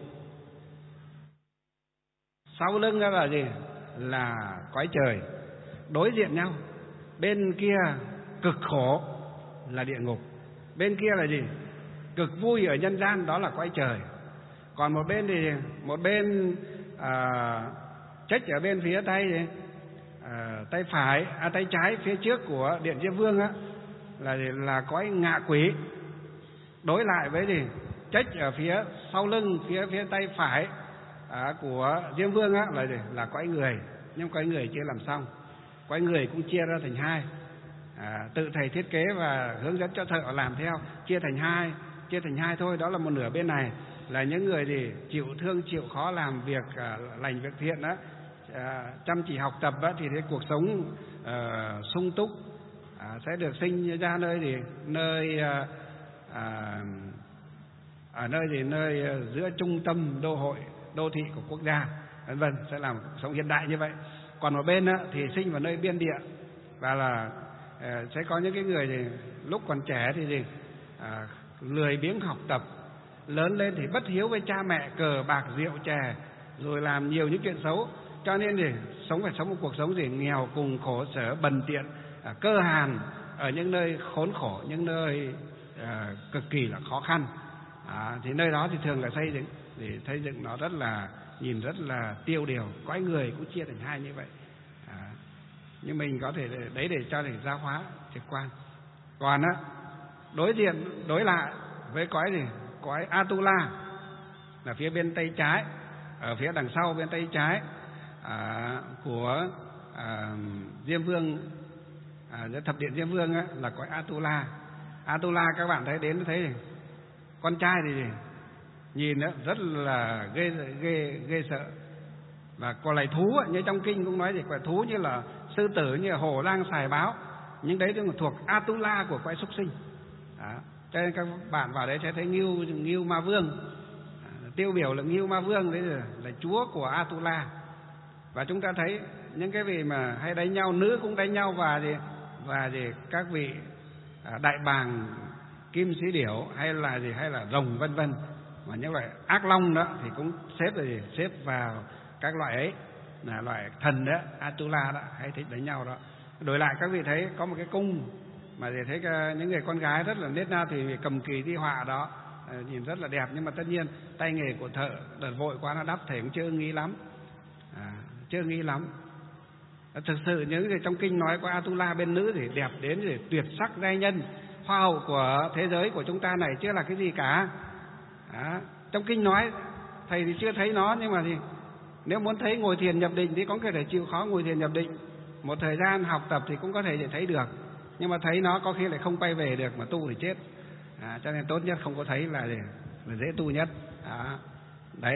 Sau lưng đó là gì? Là cõi trời, đối diện nhau. Bên kia cực khổ là địa ngục, bên kia là gì? Cực vui ở nhân gian, đó là cõi trời. Còn một bên thì một bên à, trách ở bên phía tay à, tay phải, à, tay trái phía trước của điện Diêm Vương á, là là cõi ngạ quỷ. Đối lại với gì? Trách ở phía sau lưng, phía phía tay phải à, của Diêm Vương á, là gì? Là cõi người. Nhưng cõi người chưa làm xong, cõi người cũng chia ra thành hai. À, tự thầy thiết kế và hướng dẫn cho thợ làm theo, chia thành hai, chia thành hai thôi. Đó là một nửa bên này là những người thì chịu thương chịu khó làm việc à, lành việc thiện đó, à, chăm chỉ học tập đó, thì cái cuộc sống à, sung túc, à, sẽ được sinh ra nơi thì nơi à, à, ở nơi thì nơi à, giữa trung tâm đô hội đô thị của quốc gia, vân vân, sẽ làm cuộc sống hiện đại như vậy. Còn một bên á, thì sinh vào nơi biên địa, và là à, sẽ có những cái người thì lúc còn trẻ thì gì à, lười biếng học tập, lớn lên thì bất hiếu với cha mẹ, cờ bạc rượu chè, rồi làm nhiều những chuyện xấu. Cho nên thì sống phải sống một cuộc sống gì nghèo cùng, khổ sở, bần tiện, à, cơ hàn, ở những nơi khốn khổ, những nơi à, cực kỳ là khó khăn. À, thì nơi đó thì thường là xây dựng, để xây dựng nó rất là nhìn rất là tiêu điều. Cõi người cũng chia thành hai như vậy. À, nhưng mình có thể đấy để cho để giáo hóa trực quan. Còn á, đối diện đối lại với cõi gì? Cõi Atula là phía bên tay trái, ở phía đằng sau bên tay trái à, của à, Diêm Vương, à, thập điện Diêm Vương á, là cõi Atula. Atula các bạn thấy đến thấy này, con trai thì nhìn đó, rất là ghê ghê ghê sợ. Và còn lại thú á, như trong kinh cũng nói thì quả thú như là sư tử, như là hổ lang xài báo, nhưng đấy là thuộc Atula của cõi súc sinh. Đó. Cho nên các bạn vào đấy sẽ thấy Ngưu Ngưu Ma Vương, à, tiêu biểu là Ngưu Ma Vương đấy là, là chúa của Atula. Và chúng ta thấy những cái vị mà hay đánh nhau, nữ cũng đánh nhau, và gì và gì các vị à, đại bàng, kim sĩ điểu, hay là gì hay là rồng vân vân, mà những loại ác long đó thì cũng xếp rồi xếp vào các loại ấy. là loại thần đó, Atula đó, hay thích đánh nhau đó. Đổi lại các vị thấy có một cái cung mà để thấy những người con gái rất là nết na thì cầm kỳ thi họa đó, nhìn rất là đẹp, nhưng mà tất nhiên tay nghề của thợ đợt vội quá nó đắp thể cũng chưa nghĩ lắm, à, chưa nghĩ lắm. Thực sự những người trong kinh nói có Atula bên nữ thì đẹp đến thì tuyệt sắc giai nhân, hoa hậu của thế giới của chúng ta này chưa là cái gì cả. À, trong kinh nói thầy thì chưa thấy nó, nhưng mà thì nếu muốn thấy ngồi thiền nhập định thì cũng có thể chịu khó ngồi thiền nhập định một thời gian học tập thì cũng có thể thấy được, nhưng mà thấy nó có khi lại không quay về được mà tu thì chết. À, cho nên tốt nhất không có thấy là, là dễ tu nhất. À, đấy.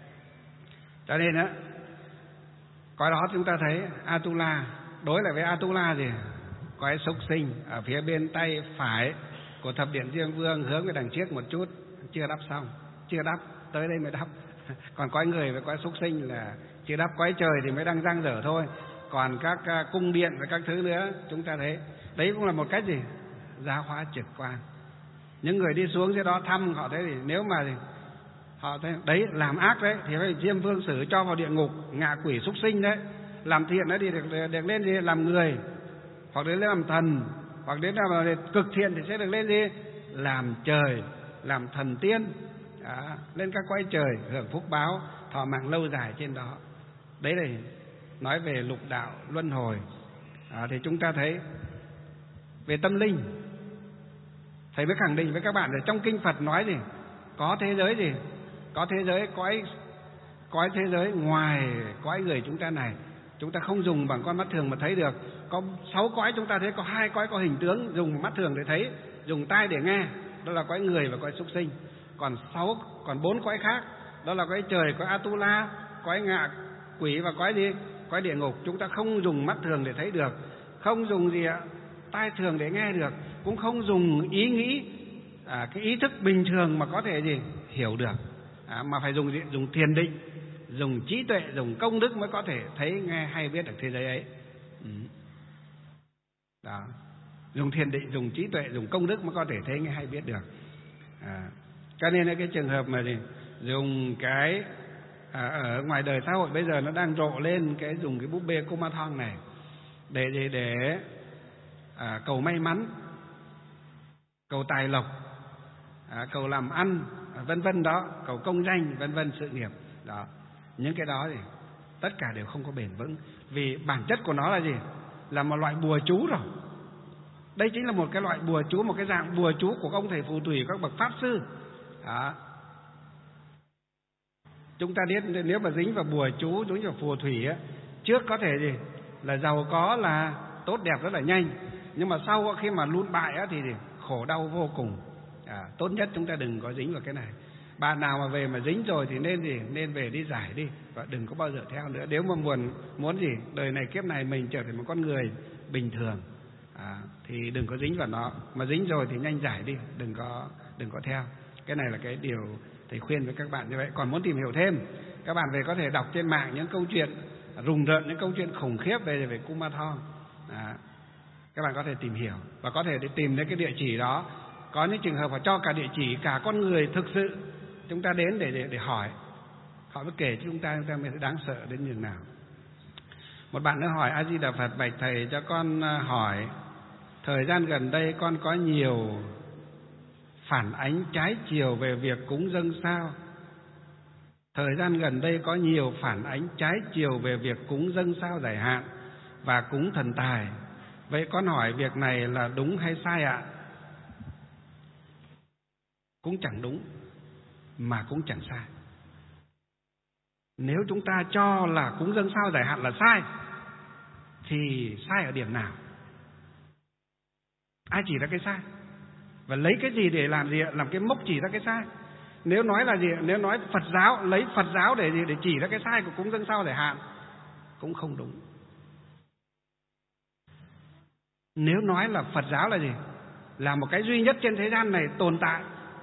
Cho nên á, coi đó chúng ta thấy Atula đối lại với Atula gì? Có cái súc sinh ở phía bên tay phải của thập điện Diêm Vương hướng về đằng trước một chút, chưa đắp xong, chưa đắp, tới đây mới đắp. Còn có người với có súc sinh là chưa đắp, có trời thì mới đang dang dở thôi. Còn các cung điện và các thứ nữa chúng ta thấy đấy cũng là một cách gì? Giáo hóa trực quan. Những người đi xuống dưới đó thăm họ thấy thì nếu mà thì họ thấy đấy làm ác đấy thì phải Diêm Vương xử cho vào địa ngục, ngạ quỷ súc sinh đấy. Làm thiện đấy thì được, được lên gì? Làm người, hoặc đến làm thần, hoặc đến làm cực thiện thì sẽ được lên gì? Làm trời, làm thần tiên. Đó, lên các cõi trời hưởng phúc báo, thọ mạng lâu dài trên đó. Đấy là nói về lục đạo luân hồi. À, thì chúng ta thấy về tâm linh, thầy mới khẳng định với các bạn là trong kinh Phật nói gì? Có thế giới gì? Có thế giới cõi cõi thế giới ngoài cõi người chúng ta này, chúng ta không dùng bằng con mắt thường mà thấy được. Có sáu cõi chúng ta thấy, có hai cõi có hình tướng dùng mắt thường để thấy, dùng tai để nghe, đó là cõi người và cõi súc sinh. Còn sáu còn bốn cõi khác, đó là cõi trời, cõi Atula, cõi ngạ quỷ và cõi gì? Cõi địa ngục. Chúng ta không dùng mắt thường để thấy được, không dùng gì ạ? Tai thường để nghe được, cũng không dùng ý nghĩ, à, cái ý thức bình thường mà có thể gì hiểu được, à, mà phải dùng gì? Dùng thiền định, dùng trí tuệ, dùng công đức mới có thể thấy, nghe hay biết được thế giới ấy. Ừ. Đó. Dùng thiền định, dùng trí tuệ, dùng công đức mới có thể thấy, nghe hay biết được. À, cho nên là cái trường hợp mà gì dùng cái à, ở ngoài đời xã hội bây giờ nó đang rộ lên cái dùng cái búp bê Kumathon này để để, để à, cầu may mắn, cầu tài lộc, à, cầu làm ăn, à, vân vân đó, cầu công danh, vân vân, sự nghiệp đó. Những cái đó thì tất cả đều không có bền vững, vì bản chất của nó là gì? Là một loại bùa chú rồi. Đây chính là một cái loại bùa chú, một cái dạng bùa chú của các ông thầy phù thủy, các bậc pháp sư. Đó. Chúng ta biết nếu mà dính vào bùa chú, dính vào phù thủy á, trước có thể gì là giàu có, là tốt đẹp rất là nhanh, nhưng mà sau khi mà lụn bại á thì khổ đau vô cùng. À, tốt nhất chúng ta đừng có dính vào cái này. Bạn nào mà về mà dính rồi thì nên gì nên về đi giải đi, và đừng có bao giờ theo nữa. Nếu mà muốn muốn gì đời này kiếp này mình trở thành một con người bình thường, à, thì đừng có dính vào nó. Mà dính rồi thì nhanh giải đi, đừng có đừng có theo. Cái này là cái điều thầy khuyên với các bạn như vậy. Còn muốn tìm hiểu thêm, các bạn về có thể đọc trên mạng những câu chuyện rùng rợn, những câu chuyện khủng khiếp về về Kumathon. À, các bạn có thể tìm hiểu và có thể đi tìm đến cái địa chỉ đó. Có những trường hợp họ cho cả địa chỉ, cả con người thực sự, chúng ta đến để để, để hỏi, họ mới kể cho chúng ta, chúng ta mới đáng sợ đến nhường nào. Một bạn nữa hỏi: A Di Đà Phật, bạch thầy cho con hỏi, thời gian gần đây con có nhiều phản ánh trái chiều về việc cúng dâng sao? Thời gian gần đây có nhiều phản ánh trái chiều về việc cúng dâng sao giải hạn và cúng thần tài. Vậy con hỏi việc này là đúng hay sai ạ? Cũng chẳng đúng mà cũng chẳng sai. Nếu chúng ta cho là cúng dâng sao giải hạn là sai thì sai ở điểm nào? Ai chỉ ra cái sai? Và lấy cái gì để làm gì ạ? Làm cái mốc chỉ ra cái sai. Nếu nói là gì? Nếu nói Phật giáo, lấy Phật giáo để để chỉ ra cái sai của cúng dâng sao giải hạn cũng không đúng. Nếu nói là Phật giáo là gì? Là một cái duy nhất trên thế gian này tồn tại,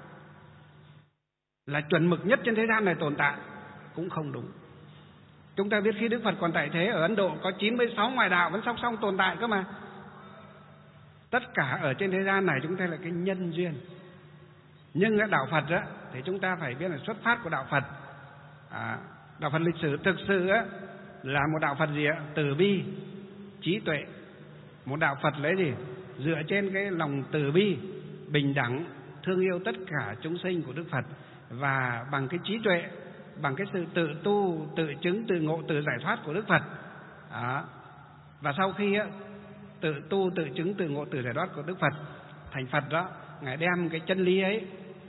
là chuẩn mực nhất trên thế gian này tồn tại, cũng không đúng. Chúng ta biết khi Đức Phật còn tại thế, ở Ấn Độ có chín mươi sáu ngoại đạo vẫn song song tồn tại cơ mà. Tất cả ở trên thế gian này chúng ta là cái nhân duyên. Nhưng ở đạo Phật á, thì chúng ta phải biết là xuất phát của đạo Phật. À, đạo Phật lịch sử thực sự á, là một đạo Phật gì ạ? Từ bi, trí tuệ. Một đạo Phật lấy gì? Dựa trên cái lòng từ bi, bình đẳng, thương yêu tất cả chúng sinh của Đức Phật, và bằng cái trí tuệ, bằng cái sự tự tu, tự chứng, tự ngộ, tự giải thoát của Đức Phật. Đó. Và sau khi á, tự tu, tự chứng, tự ngộ, tự giải thoát của Đức Phật thành Phật đó, Ngài đem cái chân lý ấy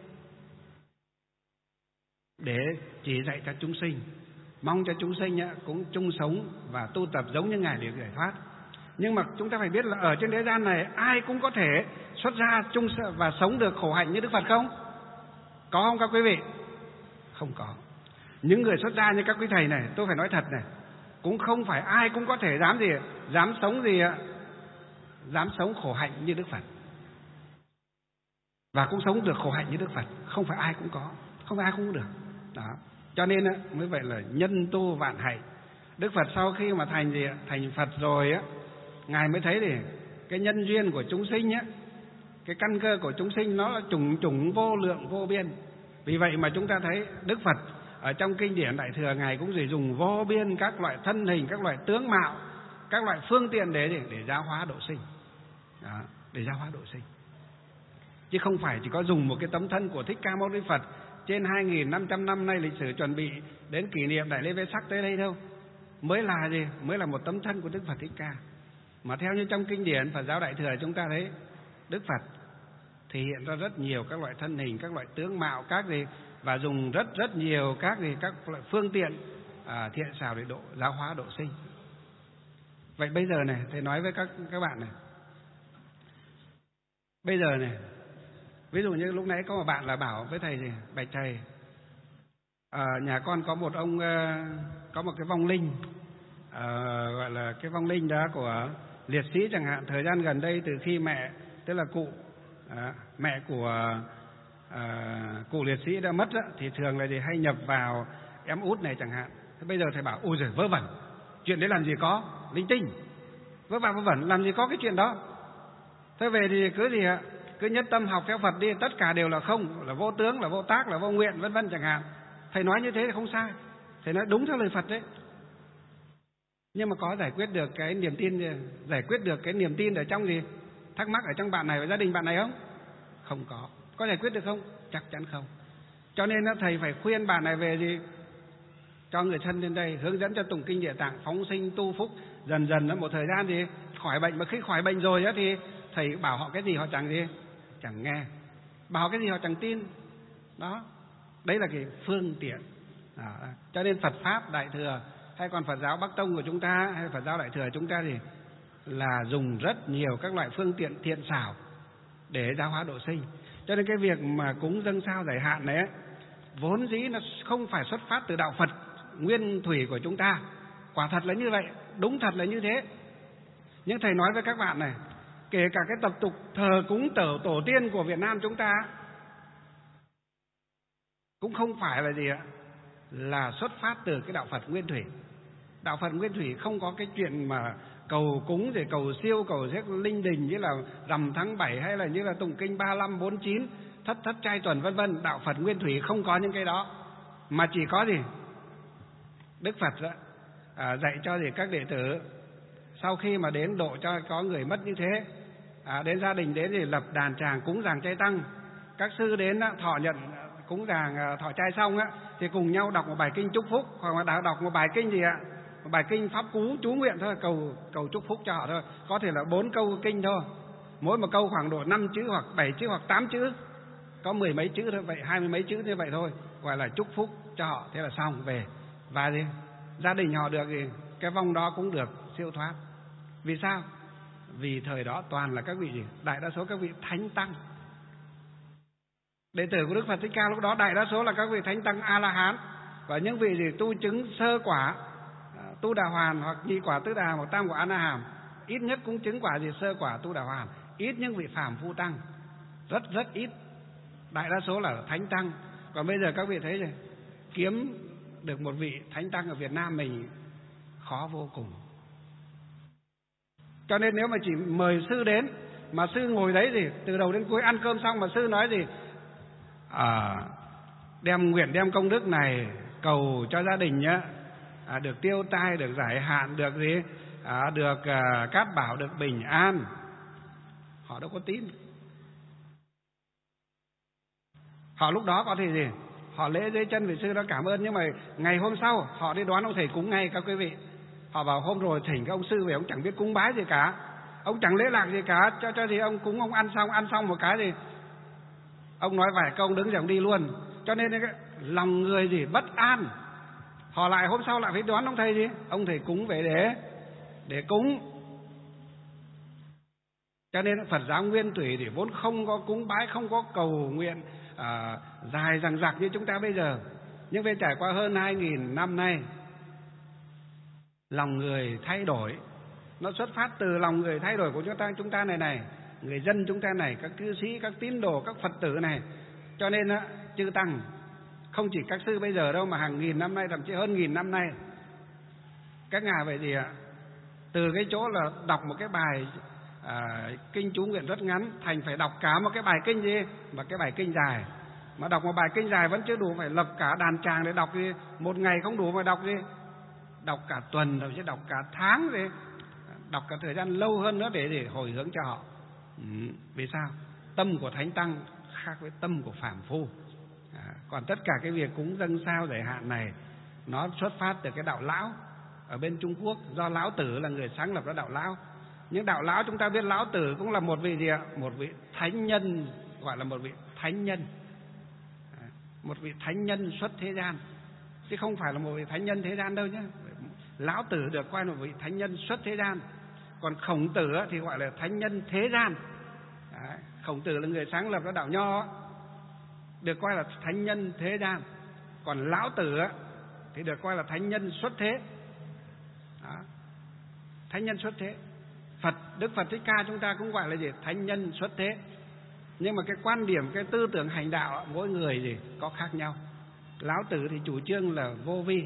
để chỉ dạy cho chúng sinh, mong cho chúng sinh á, cũng chung sống và tu tập giống như Ngài để giải thoát. Nhưng mà chúng ta phải biết là ở trên thế gian này ai cũng có thể xuất gia chung và sống được khổ hạnh như Đức Phật không? Có không các quý vị? Không có. Những người xuất gia như các quý thầy này, tôi phải nói thật này, cũng không phải ai cũng có thể dám gì, dám sống gì ạ, dám sống khổ hạnh như Đức Phật, và cũng sống được khổ hạnh như Đức Phật. Không phải ai cũng có, không phải ai cũng được. Đó. Cho nên mới vậy là nhân tu vạn hạnh. Đức Phật sau khi mà thành gì, thành Phật rồi á, Ngài mới thấy thì cái nhân duyên của chúng sinh á, cái căn cơ của chúng sinh nó là trùng trùng vô lượng vô biên. Vì vậy mà chúng ta thấy Đức Phật ở trong kinh điển Đại Thừa, Ngài cũng chỉ dùng vô biên các loại thân hình, các loại tướng mạo, các loại phương tiện để để, để giáo hóa độ sinh. Đó, để giáo hóa độ sinh. Chứ không phải chỉ có dùng một cái tấm thân của Thích Ca Mâu Ni Phật trên hai nghìn năm trăm năm nay lịch sử chuẩn bị đến kỷ niệm Đại lễ Vê Sắc tới đây đâu. Mới là gì? Mới là một tấm thân của Đức Phật Thích Ca. Mà theo như trong kinh điển Phật giáo Đại Thừa, chúng ta thấy Đức Phật thể hiện ra rất nhiều các loại thân hình, các loại tướng mạo, các gì, và dùng rất rất nhiều các gì, các loại phương tiện à, thiện xảo để độ giáo hóa độ sinh. Vậy bây giờ này, thầy nói với các các bạn này, bây giờ này, ví dụ như lúc nãy có một bạn là bảo với thầy gì, bạch thầy, à, nhà con có một ông, có một cái vong linh, à, gọi là cái vong linh đó của liệt sĩ chẳng hạn. Thời gian gần đây, từ khi mẹ, tức là cụ, à, mẹ của à, cụ liệt sĩ đã mất đó, thì thường là gì hay nhập vào em út này chẳng hạn. Thế bây giờ thầy bảo ôi giời, vớ vẩn, chuyện đấy làm gì có, linh tinh, vớ vẩn vớ vẩn, làm gì có cái chuyện đó. Thế về thì cứ gì ạ, cứ nhất tâm học theo Phật đi, tất cả đều là không, là vô tướng, là vô tác, là vô nguyện, vân vân chẳng hạn. Thầy nói như thế thì không sai, thầy nói đúng theo lời Phật đấy. Nhưng mà có giải quyết được cái niềm tin, giải quyết được cái niềm tin ở trong gì, thắc mắc ở trong bạn này và gia đình bạn này không? Không có. Có giải quyết được không? Chắc chắn không. Cho nên thầy phải khuyên bạn này về gì, cho người thân lên đây, hướng dẫn cho tụng kinh Địa Tạng, phóng sinh tu phúc, dần dần một thời gian thì khỏi bệnh. Mà khi khỏi bệnh rồi thì thầy bảo họ cái gì họ chẳng gì, chẳng nghe, bảo cái gì họ chẳng tin. Đó, đấy là cái phương tiện. Đó. Cho nên Phật Pháp Đại Thừa hay còn Phật giáo Bắc Tông của chúng ta hay Phật giáo Đại Thừa chúng ta thì là dùng rất nhiều các loại phương tiện thiện xảo để giáo hóa độ sinh. Cho nên cái việc mà cúng dâng sao giải hạn này ấy, vốn dĩ nó không phải xuất phát từ đạo Phật nguyên thủy của chúng ta. Quả thật là như vậy, đúng thật là như thế. Nhưng thầy nói với các bạn này, kể cả cái tập tục thờ cúng tổ tổ tiên của Việt Nam chúng ta cũng không phải là gì ạ, là xuất phát từ cái đạo Phật nguyên thủy. Đạo Phật nguyên thủy không có cái chuyện mà cầu cúng rồi cầu siêu, cầu giết linh đình như là rằm tháng bảy hay là như là tụng kinh ba lăm bốn chín, thất thất trai tuần vân vân. Đạo Phật nguyên thủy không có những cái đó, mà chỉ có gì Đức Phật đó, à, dạy cho gì các đệ tử sau khi mà đến độ cho có người mất như thế, à, đến gia đình đến thì lập đàn tràng cúng dường chay tăng. Các sư đến á, thọ nhận cúng dường thọ trai xong á, thì cùng nhau đọc một bài kinh chúc phúc, hoặc là đọc một bài kinh gì ạ, một bài kinh pháp cú chú nguyện thôi, cầu cầu chúc phúc cho họ thôi. Có thể là bốn câu kinh thôi, mỗi một câu khoảng độ năm chữ hoặc bảy chữ hoặc tám chữ, có mười mấy chữ thôi, vậy hai mươi mấy chữ như vậy thôi, gọi là chúc phúc cho họ. Thế là xong về, và gì gia đình họ được gì, cái vong đó cũng được siêu thoát. Vì sao? Vì thời đó toàn là các vị gì, đại đa số các vị thánh tăng. Đệ tử của Đức Phật Thích Ca lúc đó đại đa số là các vị thánh tăng A La Hán, và những vị gì tu chứng sơ quả Tu Đà Hoàn hoặc nhị quả Tứ Đà hoặc tam quả A Na Hàm, ít nhất cũng chứng quả gì sơ quả Tu Đà Hoàn. Ít những vị phàm phu tăng, rất rất ít, đại đa số là thánh tăng. Còn bây giờ các vị thấy rồi, kiếm được một vị thánh tăng ở Việt Nam mình khó vô cùng. Cho nên nếu mà chỉ mời sư đến, mà sư ngồi đấy gì từ đầu đến cuối ăn cơm xong mà sư nói gì à, đem nguyện đem công đức này cầu cho gia đình nhé, à, được tiêu tai, được giải hạn, được gì, à, được à, cát bảo, được bình an. Họ đâu có tin. Họ lúc đó có thể gì? Họ lễ dưới chân vị sư đó cảm ơn, nhưng mà ngày hôm sau họ đi đoán ông thầy cúng ngay các quý vị. Họ bảo hôm rồi thỉnh cái ông sư về, ông chẳng biết cúng bái gì cả, ông chẳng lễ lạc gì cả, cho cho gì ông cúng, ông ăn xong ăn xong một cái gì ông nói vài câu đứng dậy ông đi luôn. Cho nên cái lòng người gì bất an, họ lại hôm sau lại phải đoán ông thầy gì, ông thầy cúng về để để cúng. Cho nên Phật giáo nguyên thủy thì vốn không có cúng bái, không có cầu nguyện à, dài dằng dặc như chúng ta bây giờ. Nhưng về trải qua hơn hai nghìn năm nay, lòng người thay đổi. Nó xuất phát từ lòng người thay đổi của chúng ta chúng ta này này, người dân chúng ta này, các cư sĩ, các tín đồ, các Phật tử này. Cho nên á, chư tăng không chỉ các sư bây giờ đâu, mà hàng nghìn năm nay, thậm chí hơn nghìn năm nay, các ngài vậy gì ạ? Từ cái chỗ là đọc một cái bài à, kinh chú nguyện rất ngắn, thành phải đọc cả một cái bài kinh gì, mà cái bài kinh dài. Mà đọc một bài kinh dài vẫn chưa đủ, phải lập cả đàn tràng để đọc gì. Một ngày không đủ mà đọc gì, đọc cả tuần, rồi chứ đọc cả tháng gì, đọc cả thời gian lâu hơn nữa để để hồi hướng cho họ. Ừ, vì sao? Tâm của thánh tăng khác với tâm của phàm phu. À, còn tất cả cái việc cúng dâng sao giải hạn này, nó xuất phát từ cái đạo lão ở bên Trung Quốc, do lão tử là người sáng lập ra đạo lão. Nhưng đạo lão chúng ta biết lão tử cũng là một vị gì ạ? Một vị thánh nhân, gọi là một vị thánh nhân, à, một vị thánh nhân xuất thế gian, chứ không phải là một vị thánh nhân thế gian đâu nhé. Lão tử được coi là một vị thánh nhân xuất thế gian, còn Khổng Tử thì gọi là thánh nhân thế gian. Đấy, Khổng Tử là người sáng lập ra đạo Nho, được coi là thánh nhân thế gian. Còn lão tử thì được coi là thánh nhân xuất thế. Đó, thánh nhân xuất thế. Phật, Đức Phật Thích Ca chúng ta cũng gọi là gì? Thánh nhân xuất thế. Nhưng mà cái quan điểm, cái tư tưởng hành đạo mỗi người gì có khác nhau. Lão tử thì chủ trương là vô vi,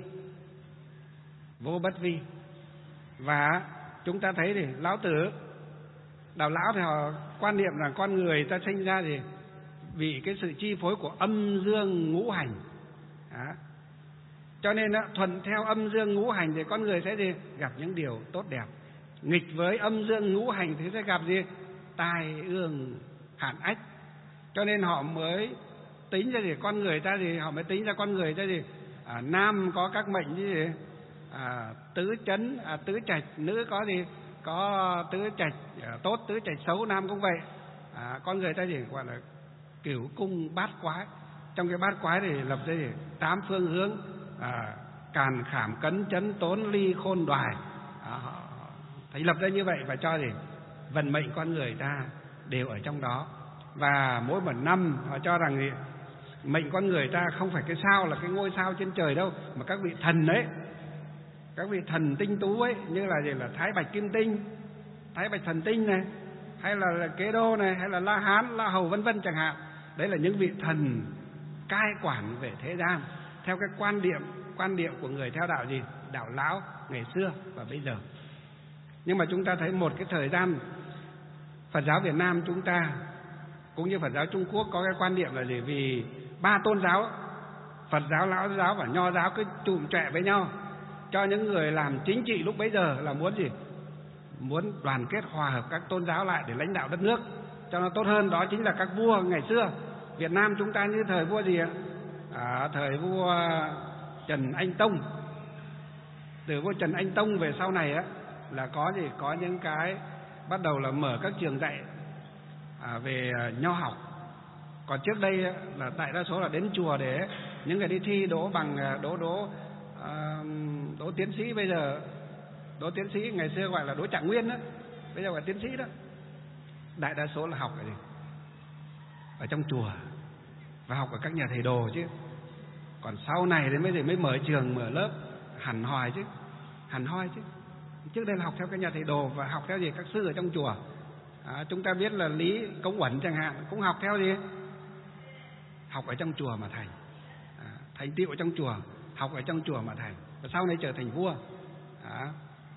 vô bất vi. Và chúng ta thấy thì lão tử, đạo lão thì họ quan niệm rằng con người ta sinh ra thì vì cái sự chi phối của âm dương ngũ hành. Đó. Cho nên đó, thuận theo âm dương ngũ hành thì con người sẽ gì? Gặp những điều tốt đẹp. Nghịch với âm dương ngũ hành thì sẽ gặp gì? Tai ương hạn ách. Cho nên họ mới tính ra gì? Con người ta gì? Họ mới tính ra con người ta gì? À, nam có các mệnh như gì? À, tứ chấn, à, tứ trạch, nữ có gì? Có tứ trạch à, tốt, tứ trạch xấu, nam cũng vậy. À, con người ta gì? Gọi là cửu cung bát quái. Trong cái bát quái thì lập ra gì? Tám phương hướng, à, càn khảm cấn chấn tốn ly khôn đoài. À, thành lập ra như vậy và cho gì? Vận mệnh con người ta đều ở trong đó. Và mỗi một năm họ cho rằng gì? Mệnh con người ta không phải cái sao là cái ngôi sao trên trời đâu, mà các vị thần ấy, các vị thần tinh tú ấy, như là gì? Là Thái Bạch Kim Tinh, Thái Bạch Thần Tinh này, hay là, là Kế Đô này, hay là La Hán, La Hầu vân vân chẳng hạn. Đấy là những vị thần cai quản về thế gian theo cái quan điểm quan điểm của người theo đạo gì? Đạo lão ngày xưa và bây giờ. Nhưng mà chúng ta thấy một cái thời gian Phật giáo Việt Nam chúng ta cũng như Phật giáo Trung Quốc có cái quan điểm là gì? Vì ba tôn giáo, Phật giáo, Lão giáo và Nho giáo cứ chùm chọe với nhau, cho những người làm chính trị lúc bấy giờ là muốn gì? Muốn đoàn kết hòa hợp các tôn giáo lại để lãnh đạo đất nước cho nó tốt hơn. Đó chính là các vua ngày xưa. Việt Nam chúng ta như thời vua gì ạ? À, thời vua Trần Anh Tông. Từ vua Trần Anh Tông về sau này á, là có gì? Có những cái bắt đầu là mở các trường dạy à, về nho học. Còn trước đây là đại đa số là đến chùa để những người đi thi đỗ bằng đỗ đỗ à, đỗ tiến sĩ. Bây giờ đỗ tiến sĩ ngày xưa gọi là đỗ trạng nguyên đó, bây giờ gọi là tiến sĩ đó. Đại đa số là học ở, ở trong chùa và học ở các nhà thầy đồ chứ. Còn sau này đến bây giờ mới mở trường, mở lớp hẳn hoi chứ, hẳn hoi chứ. Trước đây là học theo các nhà thầy đồ và học theo gì? Các sư ở trong chùa. À, chúng ta biết là Lý Công Uẩn chẳng hạn cũng học theo gì? Học ở trong chùa mà thành. À, thành tựu ở trong chùa, học ở trong chùa mà thành. Và sau này trở thành vua. À.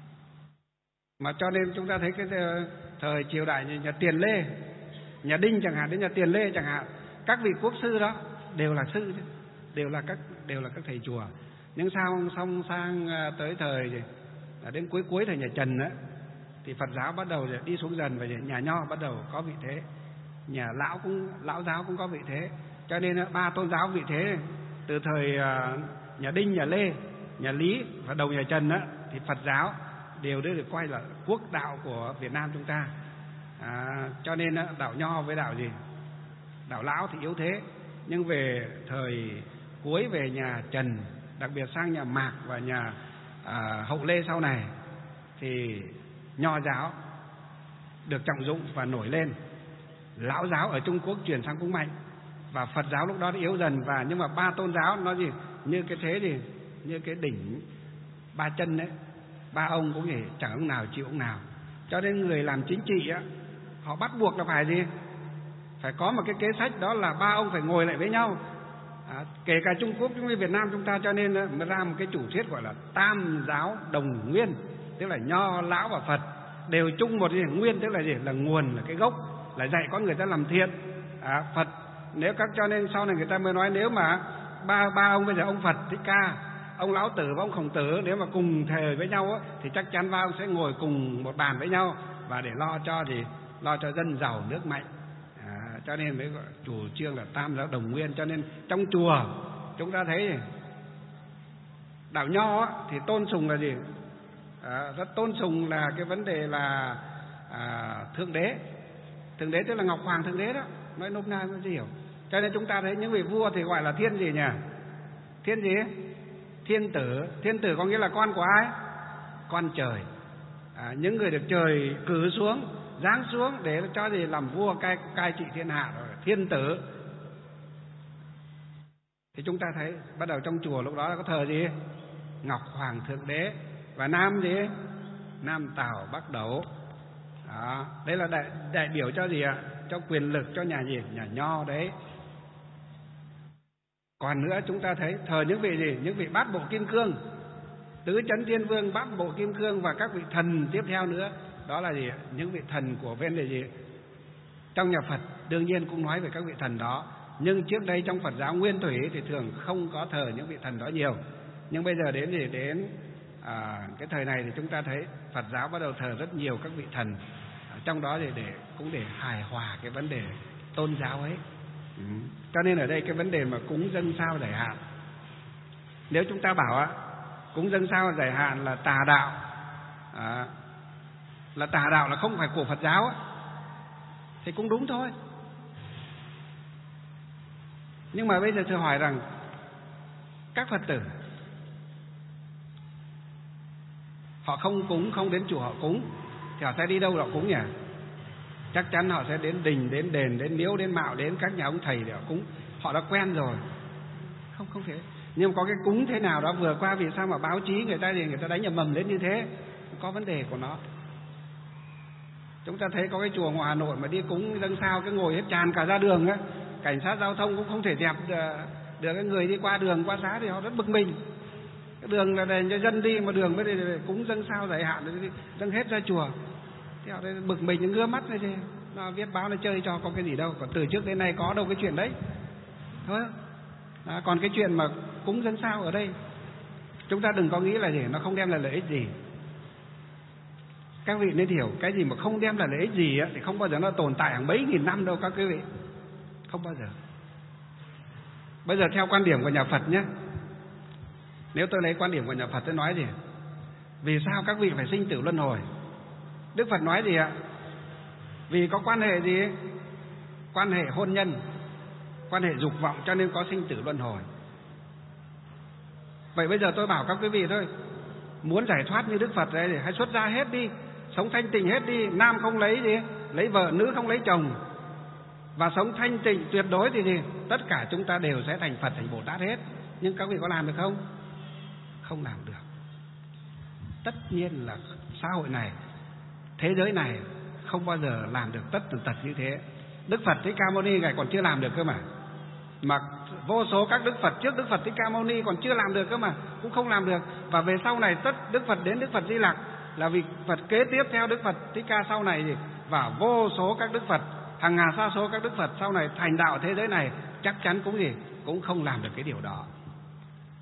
Mà cho nên chúng ta thấy cái thời triều đại như nhà Tiền Lê, nhà Đinh chẳng hạn, đến nhà Tiền Lê chẳng hạn, các vị quốc sư đó đều là sư chứ, đều là các đều là các thầy chùa. Nhưng sau xong sang tới thời đến cuối cuối thời nhà Trần á, thì Phật giáo bắt đầu đi xuống dần, và nhà Nho bắt đầu có vị thế, nhà lão cũng lão giáo cũng có vị thế. Cho nên ba tôn giáo vị thế từ thời nhà Đinh, nhà Lê, nhà Lý và đầu nhà Trần á, thì Phật giáo đều được coi là quốc đạo của Việt Nam chúng ta. À, cho nên đạo Nho với đạo gì, đạo Lão thì yếu thế. Nhưng về thời cuối, về nhà Trần, đặc biệt sang nhà Mạc và nhà à, Hậu Lê sau này, thì Nho giáo được trọng dụng và nổi lên. Lão giáo ở Trung Quốc chuyển sang cũng mạnh, và Phật giáo lúc đó yếu dần. Và nhưng mà ba tôn giáo nó gì như cái thế gì, như cái đỉnh ba chân đấy, ba ông cũng gì chẳng ông nào chịu ông nào. Cho nên người làm chính trị á, họ bắt buộc là phải gì, phải có một cái kế sách, đó là ba ông phải ngồi lại với nhau. À, kể cả Trung Quốc cũng như Việt Nam chúng ta, cho nên mới ra một cái chủ thuyết gọi là tam giáo đồng nguyên, tức là Nho, Lão và Phật đều chung một gì nguyên, tức là gì, là nguồn, là cái gốc, là dạy con người ta làm thiện. À, Phật nếu các cho nên sau này người ta mới nói, nếu mà ba ba ông bây giờ ông Phật Thích Ca, ông Lão Tử và ông Khổng Tử nếu mà cùng thề với nhau á, thì chắc chắn ba ông sẽ ngồi cùng một bàn với nhau, và để lo cho thì lo cho dân giàu nước mạnh. À, cho nên mới gọi chủ trương là tam giáo đồng nguyên. Cho nên trong chùa chúng ta thấy đạo Nho á, thì tôn sùng là gì, à, rất tôn sùng là cái vấn đề là à, thượng đế. Thượng đế tức là Ngọc Hoàng Thượng Đế đó, nói nôm na mới hiểu. Cho nên chúng ta thấy những vị vua thì gọi là thiên gì nhỉ? Thiên gì? Thiên tử. Thiên tử có nghĩa là con của ai? Con trời. À, những người được trời cử xuống, giáng xuống để cho gì làm vua cai cai trị thiên hạ rồi, thiên tử. Thì chúng ta thấy bắt đầu trong chùa lúc đó là có thờ gì? Ngọc Hoàng Thượng Đế. Và nam gì? Nam Tào Bắc Đấu. Đó, đây là đại, đại biểu cho gì ạ? Cho quyền lực, cho nhà gì? Nhà Nho đấy. Còn nữa chúng ta thấy thờ những vị gì? Những vị bát bộ kim cương, tứ chấn thiên vương, bát bộ kim cương, và các vị thần tiếp theo nữa. Đó là gì? Những vị thần của bên là gì? Trong nhà Phật đương nhiên cũng nói về các vị thần đó, nhưng trước đây trong Phật giáo nguyên thủy thì thường không có thờ những vị thần đó nhiều. Nhưng bây giờ đến gì đến à, cái thời này thì chúng ta thấy Phật giáo bắt đầu thờ rất nhiều các vị thần, trong đó thì để cũng để hài hòa cái vấn đề tôn giáo ấy. Ừ. Cho nên ở đây cái vấn đề mà cúng dâng sao giải hạn, nếu chúng ta bảo á cúng dâng sao giải hạn là tà đạo, à, là tà đạo, là không phải của Phật giáo á, thì cũng đúng thôi. Nhưng mà bây giờ thưa hỏi rằng các Phật tử họ không cúng, không đến chùa họ cúng, thì họ sẽ đi đâu họ cúng nhỉ? Chắc chắn họ sẽ đến đình, đến đền, đến miếu, đến mạo, đến các nhà ông thầy để họ cúng. Họ đã quen rồi. Không không thể. Nhưng có cái cúng thế nào đó vừa qua, vì sao mà báo chí người ta thì người ta đánh nhầm mầm lên như thế? Có vấn đề của nó. Chúng ta thấy có cái chùa ngoài Hà Nội mà đi cúng dâng sao cái ngồi hết tràn cả ra đường á, cảnh sát giao thông cũng không thể dẹp được cái người đi qua đường qua xá, thì họ rất bực mình. Cái đường là để cho dân đi, mà đường mới để cúng dâng sao giải hạn, dâng hết ra chùa. Thì họ bực mình, ngứa mắt này thì nó viết báo nó chơi cho có cái gì đâu. Còn từ trước đến nay có đâu cái chuyện đấy thôi. À, còn cái chuyện mà cúng dâng sao ở đây chúng ta đừng có nghĩ là gì, nó không đem lại lợi ích gì. Các vị nên hiểu, cái gì mà không đem lại lợi ích gì á, thì không bao giờ nó tồn tại hàng mấy nghìn năm đâu các quý vị. Không bao giờ. Bây giờ theo quan điểm của nhà Phật nhé, nếu tôi lấy quan điểm của nhà Phật tôi nói gì, vì sao các vị phải sinh tử luân hồi? Đức Phật nói gì ạ? Vì có quan hệ gì? Quan hệ hôn nhân, quan hệ dục vọng, cho nên có sinh tử luân hồi. Vậy bây giờ tôi bảo các quý vị thôi, muốn giải thoát như Đức Phật đấy thì hãy xuất gia hết đi, sống thanh tịnh hết đi. Nam không lấy gì, lấy vợ, nữ không lấy chồng, và sống thanh tịnh tuyệt đối thì gì, tất cả chúng ta đều sẽ thành Phật, thành Bồ Tát hết. Nhưng các vị có làm được không? Không làm được. Tất nhiên là xã hội này, thế giới này không bao giờ làm được tất tần tật như thế. Đức Phật Thích Ca Mâu Ni ngài còn chưa làm được cơ mà. Mà vô số các Đức Phật trước Đức Phật Thích Ca Mâu Ni còn chưa làm được cơ mà, cũng không làm được. Và về sau này tất Đức Phật đến Đức Phật Di Lặc là vì Phật kế tiếp theo Đức Phật Thích Ca sau này gì, và vô số các Đức Phật, hàng ngàn sa số các Đức Phật sau này thành đạo thế giới này chắc chắn cũng gì cũng không làm được cái điều đó.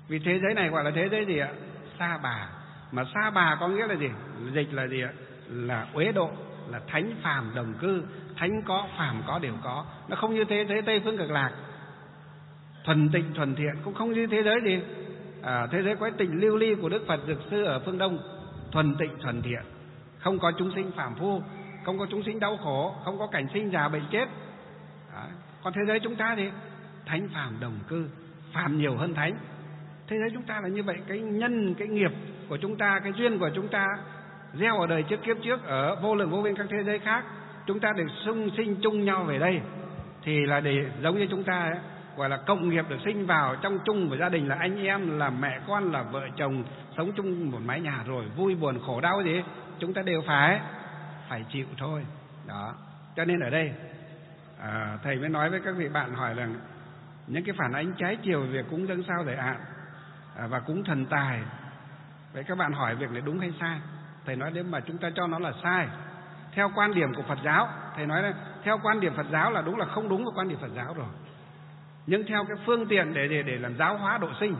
Vì thế giới này gọi là thế giới gì ạ? Sa bà. Mà sa bà có nghĩa là gì? Dịch là gì ạ? Là uế độ, là thánh phàm đồng cư. Thánh có, phàm có, đều có. Nó không như thế giới Tây Phương Cực Lạc, thuần tịnh thuần thiện. Cũng không như thế giới gì à, thế giới quái tịnh lưu ly của Đức Phật Dược Sư ở phương Đông, thuần tịnh thuần thiện, không có chúng sinh phàm phu, không có chúng sinh đau khổ, không có cảnh sinh già bệnh chết. Đó. Còn thế giới chúng ta thì thánh phàm đồng cư, phàm nhiều hơn thánh. Thế giới chúng ta là như vậy. Cái nhân, cái nghiệp của chúng ta, cái duyên của chúng ta gieo ở đời trước kiếp trước ở vô lượng vô biên các thế giới khác, chúng ta được sung sinh chung nhau về đây thì là để giống như chúng ta ấy, gọi là cộng nghiệp được sinh vào trong chung của gia đình, là anh em, là mẹ con, là vợ chồng, sống chung một mái nhà rồi vui buồn khổ đau gì chúng ta đều phải phải chịu thôi. Đó. Cho nên ở đây à, thầy mới nói với các vị bạn hỏi rằng những cái phản ánh trái chiều về việc cúng dâng sao giải hạn à, và cúng thần tài. Vậy các bạn hỏi việc này đúng hay sai? Thầy nói nếu mà chúng ta cho nó là sai theo quan điểm của Phật giáo, thầy nói là theo quan điểm Phật giáo là đúng, là không đúng với quan điểm Phật giáo rồi. Nhưng theo cái phương tiện để để để làm giáo hóa độ sinh,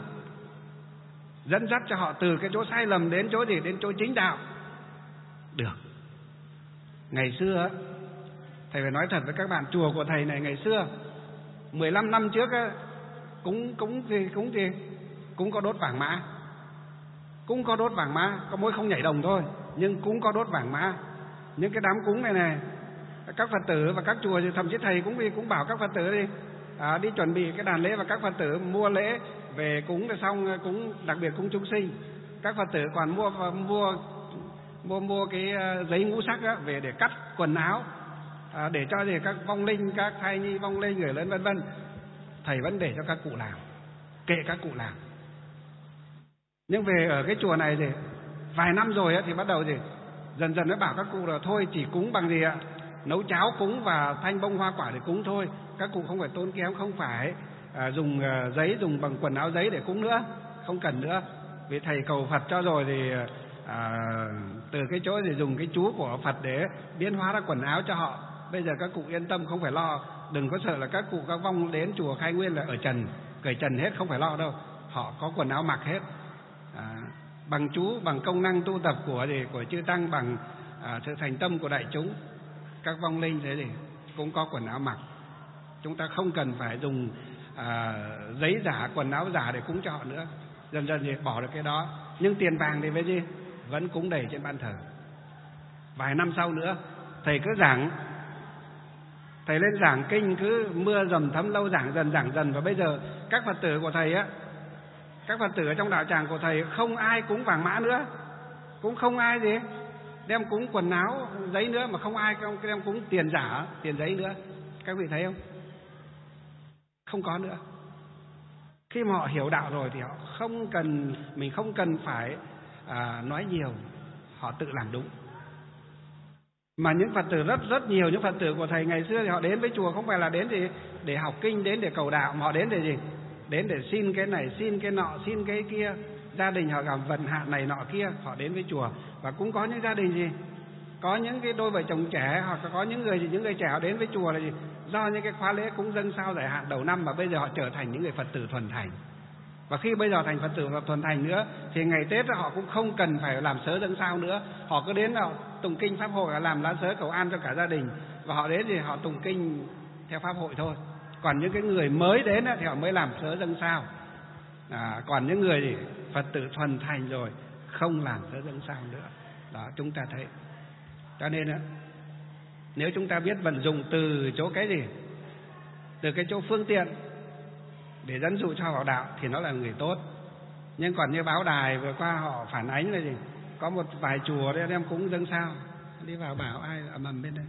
dẫn dắt cho họ từ cái chỗ sai lầm đến chỗ gì, đến chỗ chính đạo được. Ngày xưa thầy phải nói thật với các bạn, chùa của thầy này ngày xưa mười lăm năm trước cũng cũng gì cũng gì cũng có đốt vàng mã, cũng có đốt vàng mã, có mỗi không nhảy đồng thôi, nhưng cũng có đốt vàng mã. Những cái đám cúng này này, các Phật tử và các chùa, thậm chí thầy cũng đi cũng bảo các Phật tử đi à, đi chuẩn bị cái đàn lễ và các Phật tử mua lễ về cúng rồi xong cúng, đặc biệt cúng chúng sinh. Các Phật tử còn mua mua mua mua cái giấy ngũ sắc đó, về để cắt quần áo à, để cho gì các vong linh, các thai nhi vong linh người lớn vân vân. Thầy vẫn để cho các cụ làm, kệ các cụ làm. Nhưng về ở cái chùa này thì vài năm rồi ấy, thì bắt đầu thì dần dần nó bảo các cụ là thôi chỉ cúng bằng gì ạ? Nấu cháo cúng và thanh bông hoa quả để cúng thôi. Các cụ không phải tốn kém, không phải à, dùng à, giấy, dùng bằng quần áo giấy để cúng nữa, không cần nữa. Vì thầy cầu Phật cho rồi thì à, từ cái chỗ thì dùng cái chú của Phật để biến hóa ra quần áo cho họ. Bây giờ các cụ yên tâm, không phải lo, đừng có sợ là các cụ các vong đến chùa Khai Nguyên là ở trần, cởi trần hết, không phải lo đâu. Họ có quần áo mặc hết. À, bằng chú, bằng công năng tu tập của gì của chư tăng, bằng à, sự thành tâm của đại chúng, các vong linh thế thì cũng có quần áo mặc. Chúng ta không cần phải dùng à, giấy giả, quần áo giả để cúng cho họ nữa. Dần dần thì bỏ được cái đó. Nhưng tiền vàng thì với gì vẫn cúng đầy trên ban thờ. Vài năm sau nữa thầy cứ giảng, thầy lên giảng kinh cứ mưa dầm thấm lâu, giảng dần giảng dần. Và bây giờ các Phật tử của thầy á, các Phật tử ở trong đạo tràng của thầy không ai cúng vàng mã nữa, cũng không ai gì đem cúng quần áo giấy nữa, mà không ai đem cúng tiền giả, tiền giấy nữa. Các vị thấy không? Không có nữa. Khi mà họ hiểu đạo rồi thì họ không cần, mình không cần phải à, nói nhiều, họ tự làm đúng. Mà những Phật tử rất rất nhiều, những Phật tử của thầy ngày xưa thì họ đến với chùa không phải là đến để, để học kinh, đến để cầu đạo, mà họ đến để gì? Đến để xin cái này, xin cái nọ, xin cái kia. Gia đình họ gặp vận hạn này nọ kia, họ đến với chùa. Và cũng có những gia đình gì, có những cái đôi vợ chồng trẻ, hoặc có những người gì, những người trẻ họ đến với chùa là gì? Do những cái khóa lễ cúng dâng sao giải hạn đầu năm mà bây giờ họ trở thành những người Phật tử thuần thành. Và khi bây giờ thành Phật tử thuần thành nữa thì ngày Tết họ cũng không cần phải làm sớ dâng sao nữa. Họ cứ đến nào tụng kinh pháp hội, làm lá sớ cầu an cho cả gia đình. Và họ đến thì họ tụng kinh theo pháp hội thôi. Còn những cái người mới đến thì họ mới làm sớ dâng sao. À, còn những người thì Phật tử thuần thành rồi không làm sớ dâng sao nữa. Đó, chúng ta thấy. Cho nên á, nếu chúng ta biết vận dụng từ chỗ cái gì, từ cái chỗ phương tiện để dẫn dụ cho họ vào đạo thì nó là người tốt. Nhưng còn như báo đài vừa qua họ phản ánh là gì, có một vài chùa đấy đem cúng dâng sao, đi vào bảo ai ầm ầm bên đây,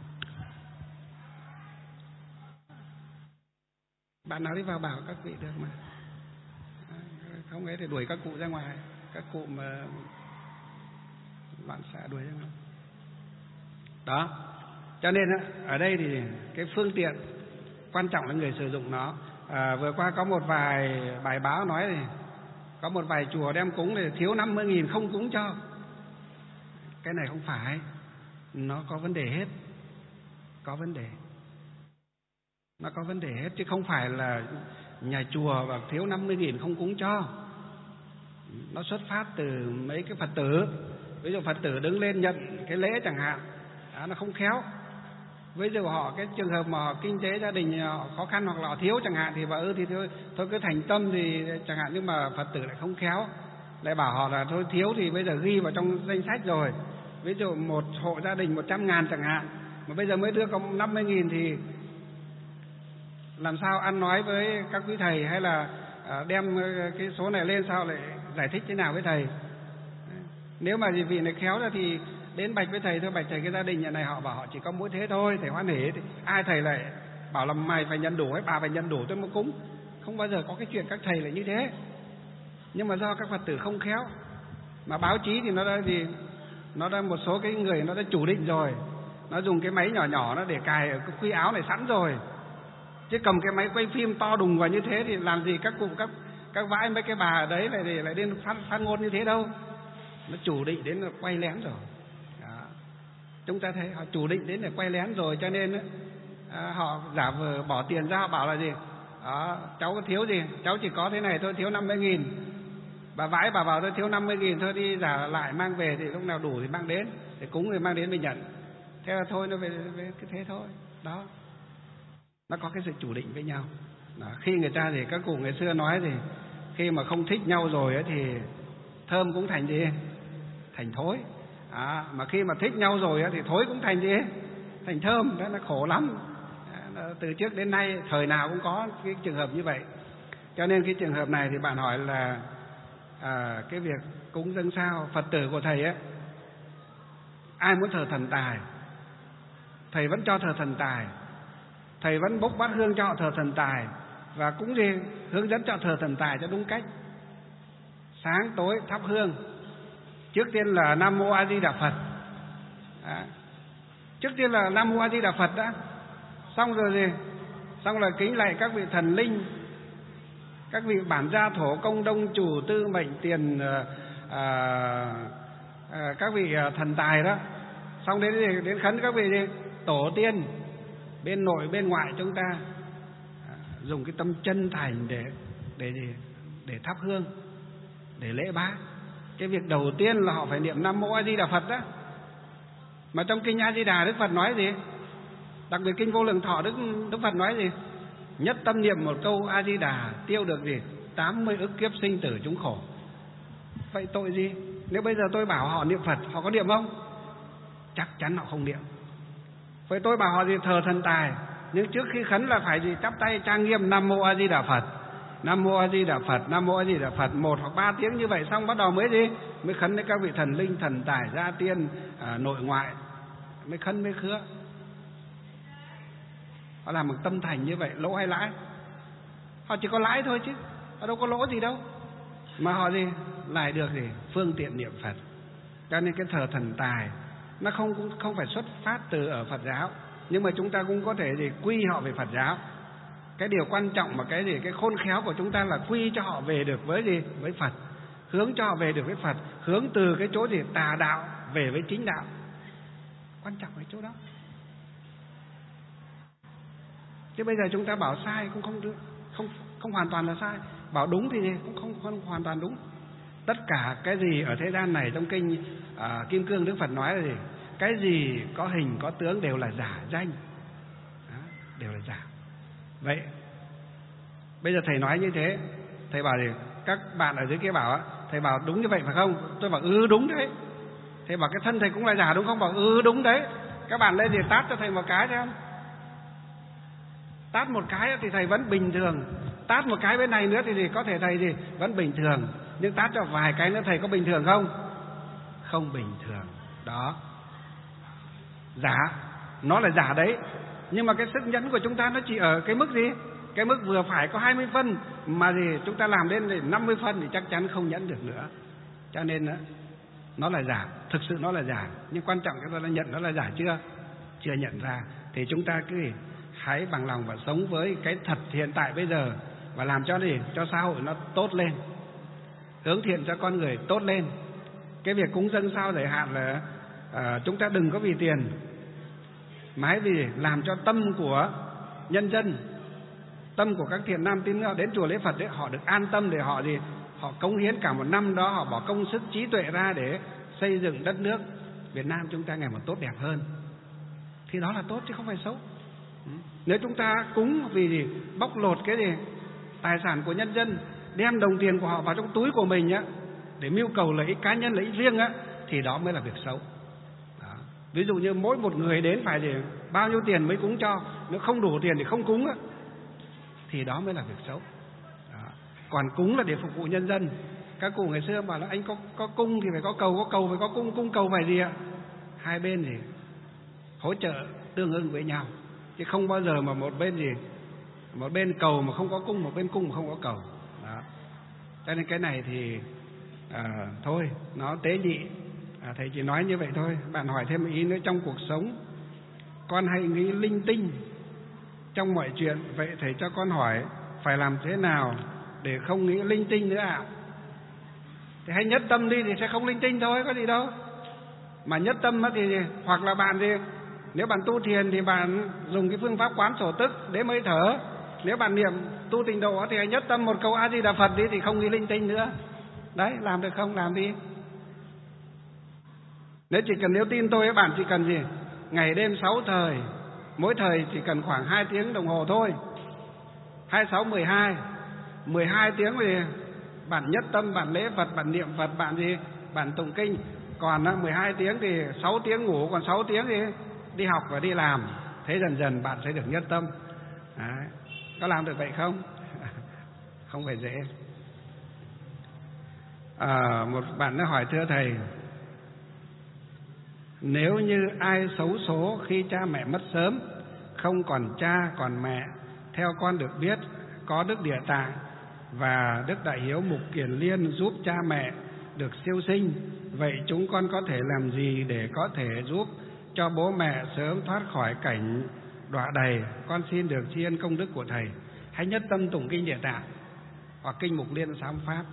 bạn nào đi vào bảo các vị được mà, không ấy thì đuổi các cụ ra ngoài, các cụ mà loạn xạ đuổi ra ngoài. Đó, cho nên ở đây thì cái phương tiện quan trọng là người sử dụng nó. À, vừa qua có một vài bài báo nói thì có một vài chùa đem cúng thì thiếu năm mươi nghìn không cúng cho. Cái này không phải, nó có vấn đề hết, có vấn đề, nó có vấn đề hết chứ không phải là nhà chùa và thiếu năm mươi nghìn không cúng cho. nó xuất phát từ mấy cái Phật tử. Ví dụ Phật tử đứng lên nhận cái lễ chẳng hạn, đó, nó không khéo. Ví dụ họ cái trường hợp mà họ kinh tế gia đình họ khó khăn hoặc là họ thiếu chẳng hạn, thì bảo ừ thì thôi, thôi cứ thành tâm thì chẳng hạn, nhưng mà Phật tử lại không khéo, lại bảo họ là thôi thiếu thì bây giờ ghi vào trong danh sách rồi. Ví dụ một hộ gia đình một trăm ngàn chẳng hạn, mà bây giờ mới đưa có năm mươi nghìn thì làm sao ăn nói với các quý thầy, hay là đem cái số này lên sao lại giải thích thế nào với thầy. Nếu mà vị này khéo ra thì đến bạch với thầy thôi, bạch thầy cái gia đình nhà này họ bảo họ chỉ có mỗi thế thôi, thầy hoan hỉ, thì ai thầy lại bảo là mày phải nhận đủ hay bà phải nhận đủ tôi mới cúng. Không bao giờ có cái chuyện các thầy lại như thế. Nhưng mà do các Phật tử không khéo, mà báo chí thì nó đã gì, nó đã một số cái người nó đã chủ định rồi, nó dùng cái máy nhỏ nhỏ nó để cài ở cái khuy áo này sẵn rồi, chứ cầm cái máy quay phim to đùng vào như thế thì làm gì các cụ các các vãi mấy cái bà ở đấy lại để lại đến phát, phát ngôn như thế đâu. Nó chủ định đến là quay lén rồi. Đó. Chúng ta thấy họ chủ định đến là quay lén rồi, cho nên à, họ giả vờ bỏ tiền ra, họ bảo là gì, đó, cháu có thiếu gì, cháu chỉ có thế này thôi, thiếu năm mươi nghìn. Bà vãi bà bảo tôi thiếu năm mươi nghìn thôi, đi giả lại mang về, thì lúc nào đủ thì mang đến, để cúng người mang đến mình nhận. Thế là thôi, nó về, về cái thế thôi. Đó, nó có cái sự chủ định với nhau. Đó. Khi người ta thì các cụ ngày xưa nói thì khi mà không thích nhau rồi ấy, thì thơm cũng thành gì, thành thối. À, mà khi mà thích nhau rồi ấy, thì thối cũng thành gì, thành thơm. Đó, nó khổ lắm. À, từ trước đến nay thời nào cũng có cái trường hợp như vậy. Cho nên cái trường hợp này thì bạn hỏi là à, cái việc cúng dâng sao Phật tử của thầy ấy, ai muốn thờ thần tài, thầy vẫn cho thờ thần tài, thầy vẫn bốc bát hương cho họ thờ thần tài, và cũng gì hướng dẫn cho thờ thần tài cho đúng cách. Sáng tối thắp hương, trước tiên là Nam Mô A Di Đà Phật. À, trước tiên là Nam Mô A Di Đà Phật đã, xong rồi gì, xong là kính lạy các vị thần linh, các vị bản gia thổ công đông chủ tư mệnh tiền, à, à, các vị thần tài đó. Xong đến gì, đến khấn các vị gì, tổ tiên bên nội bên ngoại chúng ta, à, dùng cái tâm chân thành để để gì, để thắp hương, để lễ bái. Cái việc đầu tiên là họ phải niệm Nam Mô A Di Đà Phật đó. Mà trong kinh A Di Đà Đức Phật nói gì? Đặc biệt kinh Vô Lượng Thọ Đức Đức Phật nói gì? Nhất tâm niệm một câu A Di Đà tiêu được gì? tám mươi ức kiếp sinh tử chúng khổ. Vậy tội gì? Nếu bây giờ tôi bảo họ niệm Phật, họ có niệm không? Chắc chắn họ không niệm. Vậy tôi bảo họ gì? Thờ thần tài, nhưng trước khi khấn là phải gì? Chắp tay trang nghiêm Nam Mô A Di Đà Phật, Nam Mô A Di Đà Phật, Nam Mô A Di Đà Phật, một hoặc ba tiếng như vậy, xong bắt đầu mới gì? Mới khấn với các vị thần linh, thần tài, gia tiên, à, nội ngoại, mới khấn mới khứa. Họ làm một tâm thành như vậy, lỗ hay lãi? Họ chỉ có lãi thôi chứ, họ đâu có lỗ gì đâu. Mà họ gì? Lại được gì? Phương tiện niệm Phật. Cho nên cái thờ thần tài nó không không phải xuất phát từ ở Phật giáo, nhưng mà chúng ta cũng có thể gì quy họ về Phật giáo. Cái điều quan trọng mà cái gì cái khôn khéo của chúng ta là quy cho họ về được với gì? Với Phật, hướng cho họ về được với Phật, hướng từ cái chỗ gì tà đạo về với chính đạo. Quan trọng cái chỗ đó. Chứ bây giờ chúng ta bảo sai cũng không được, không không hoàn toàn là sai, bảo đúng thì cũng không, không hoàn toàn đúng. Tất cả cái gì ở thế gian này trong kinh à, Kim Cương Đức Phật nói là gì? Cái gì có hình có tướng đều là giả danh. Đó, đều là giả. Vậy bây giờ thầy nói như thế, thầy bảo thì các bạn ở dưới kia bảo thầy bảo đúng như vậy phải không? Tôi bảo ừ đúng đấy. Thầy bảo cái thân thầy cũng là giả đúng không? Bảo ừ đúng đấy. Các bạn lên thì tát cho thầy một cái xem. Tát một cái thì thầy vẫn bình thường, tát một cái bên này nữa thì gì có thể thầy gì vẫn bình thường, nhưng tát cho vài cái nữa thầy có bình thường không? Không bình thường. Đó, giả, nó là giả đấy, nhưng mà cái sức nhẫn của chúng ta nó chỉ ở cái mức gì? Cái mức vừa phải có hai mươi phân, mà gì chúng ta làm đến để năm mươi phân thì chắc chắn không nhẫn được nữa. Cho nên đó, nó là giả, thực sự nó là giả, nhưng quan trọng chúng ta đã nhận nó là giả chưa? Chưa nhận ra thì chúng ta cứ hãy bằng lòng và sống với cái thật hiện tại bây giờ, và làm cho gì cho xã hội nó tốt lên, hướng thiện cho con người tốt lên. Cái việc cúng dâng sao giải hạn là à, chúng ta đừng có vì tiền, mà hãy vì làm cho tâm của nhân dân, tâm của các thiện nam tín ngưỡng đến chùa lễ Phật đấy, họ được an tâm để họ gì họ cống hiến cả một năm đó, họ bỏ công sức trí tuệ ra để xây dựng đất nước Việt Nam chúng ta ngày một tốt đẹp hơn, thì đó là tốt chứ không phải xấu. Nếu chúng ta cúng vì gì? Bóc lột cái gì? Tài sản của nhân dân, đem đồng tiền của họ vào trong túi của mình á, để mưu cầu lợi ích cá nhân, lợi ích riêng á, thì đó mới là việc xấu. Đó. Ví dụ như mỗi một người đến phải gì? Bao nhiêu tiền mới cúng cho, nếu không đủ tiền thì không cúng á, thì đó mới là việc xấu. Đó. Còn cúng là để phục vụ nhân dân. Các cụ ngày xưa bảo là anh có có cung thì phải có cầu, có cầu phải có cung, cung cầu phải gì ạ? Hai bên gì hỗ trợ tương ưng với nhau, chứ không bao giờ mà một bên gì một bên cầu mà không có cung, một bên cung mà không có cầu. Đó. Cho nên cái này thì à, thôi nó tế nhị, à, thầy chỉ nói như vậy thôi. Bạn hỏi thêm một ý nữa, trong cuộc sống con hay nghĩ linh tinh trong mọi chuyện, vậy thầy cho con hỏi phải làm thế nào để không nghĩ linh tinh nữa ạ? À? Thì hãy nhất tâm đi thì sẽ không linh tinh thôi, có gì đâu. Mà nhất tâm thì hoặc là bạn gì, nếu bạn tu thiền thì bạn dùng cái phương pháp quán sổ tức để mới thở. Nếu bạn niệm tu tịnh độ thì hãy nhất tâm một câu A Di Đà Phật đi, thì không nghĩ linh tinh nữa. Đấy, làm được không? Làm đi. Nếu chỉ cần nếu tin tôi, bạn chỉ cần gì? Ngày đêm sáu thời, mỗi thời chỉ cần khoảng hai tiếng đồng hồ thôi. Hai sáu mười hai, mười hai tiếng thì bạn nhất tâm, bạn lễ Phật, bạn niệm Phật, bạn gì? Bạn tụng kinh. Còn mười hai tiếng thì sáu tiếng ngủ, còn sáu tiếng thì đi học và đi làm. Thế dần dần bạn sẽ được nhất tâm. Đấy. Có làm được vậy không? Không phải dễ. À, một bạn đã hỏi, thưa thầy, nếu như ai xấu số khi cha mẹ mất sớm, không còn cha còn mẹ, theo con được biết có Đức Địa Tạng và Đức Đại Hiếu Mục Kiền Liên giúp cha mẹ được siêu sinh, vậy chúng con có thể làm gì để có thể giúp cho bố mẹ sớm thoát khỏi cảnh đọa đầy? Con xin được tri ân công đức của thầy. Hãy nhất tâm tụng kinh Địa Tạng hoặc kinh Mục Liên Sám Pháp,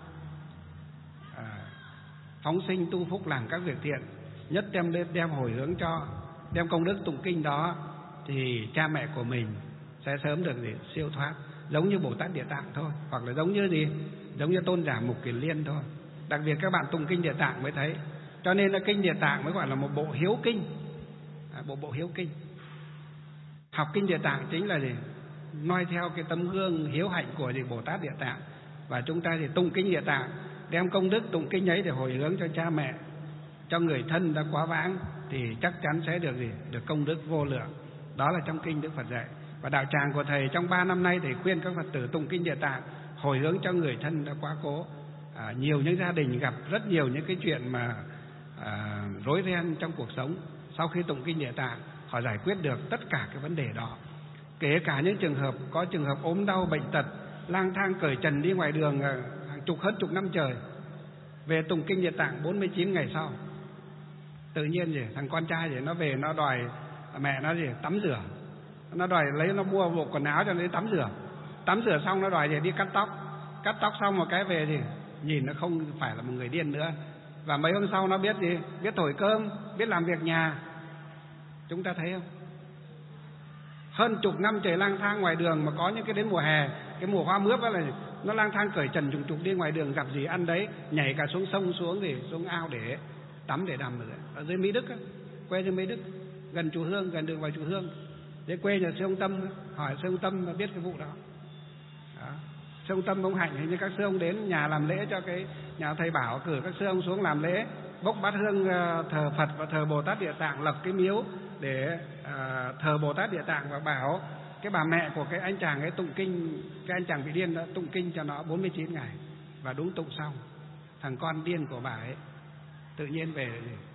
à, phóng sinh tu phúc làm các việc thiện, nhất đem đem hồi hướng cho, đem công đức tụng kinh đó, thì cha mẹ của mình sẽ sớm được gì? Siêu thoát, giống như Bồ Tát Địa Tạng thôi, hoặc là giống như gì? Giống như tôn giả Mục Kiền Liên thôi. Đặc biệt các bạn tụng kinh Địa Tạng mới thấy. Cho nên là kinh Địa Tạng mới gọi là một bộ hiếu kinh, à, bộ bộ hiếu kinh. Học kinh Địa Tạng chính là gì? Noi theo cái tấm gương hiếu hạnh của gì? Bồ Tát Địa Tạng. Và chúng ta thì tụng kinh Địa Tạng, đem công đức tụng kinh ấy để hồi hướng cho cha mẹ, cho người thân đã quá vãng, thì chắc chắn sẽ được gì? Được công đức vô lượng. Đó là trong kinh Đức Phật dạy. Và đạo tràng của thầy trong ba năm nay thầy khuyên các Phật tử tụng kinh Địa Tạng, hồi hướng cho người thân đã quá cố. À, nhiều những gia đình gặp rất nhiều những cái chuyện mà à, rối ren trong cuộc sống. Sau khi tụng kinh Địa Tạng, họ giải quyết được tất cả cái vấn đề đó. Kể cả những trường hợp có trường hợp ốm đau bệnh tật, lang thang cởi trần đi ngoài đường hàng chục hơn chục năm trời, về tụng kinh Địa Tạng bốn mươi chín ngày sau, tự nhiên gì thằng con trai gì nó về nó đòi mẹ nó gì tắm rửa, nó đòi lấy nó mua bộ quần áo cho nó đi tắm rửa, tắm rửa xong nó đòi gì đi cắt tóc, cắt tóc xong một cái về gì nhìn nó không phải là một người điên nữa, và mấy hôm sau nó biết gì, biết thổi cơm, biết làm việc nhà. Chúng ta thấy không? Hơn chục năm trời lang thang ngoài đường, mà có những cái đến mùa hè, cái mùa hoa mướp đó là nó lang thang cởi trần trùng trục đi ngoài đường, gặp gì ăn đấy, nhảy cả xuống sông xuống thì xuống ao để tắm để đầm. Ở dưới Mỹ Đức á, quê dưới Mỹ Đức, gần chùa Hương, gần đường vào chùa Hương. Để quê nhà sư ông Tâm, hỏi sư ông Tâm mà biết cái vụ đó. Đó. Sư ông Tâm ông Hạnh, hình như các sư ông đến nhà làm lễ cho cái nhà thầy Bảo, cử các sư ông xuống làm lễ, bốc bát hương thờ Phật và thờ Bồ Tát Địa Tạng, lập cái miếu để à, thờ Bồ Tát Địa Tạng, và bảo cái bà mẹ của cái anh chàng ấy tụng kinh, cái anh chàng bị điên đó tụng kinh cho nó bốn mươi chín ngày. Và đúng tụng xong, thằng con điên của bà ấy tự nhiên về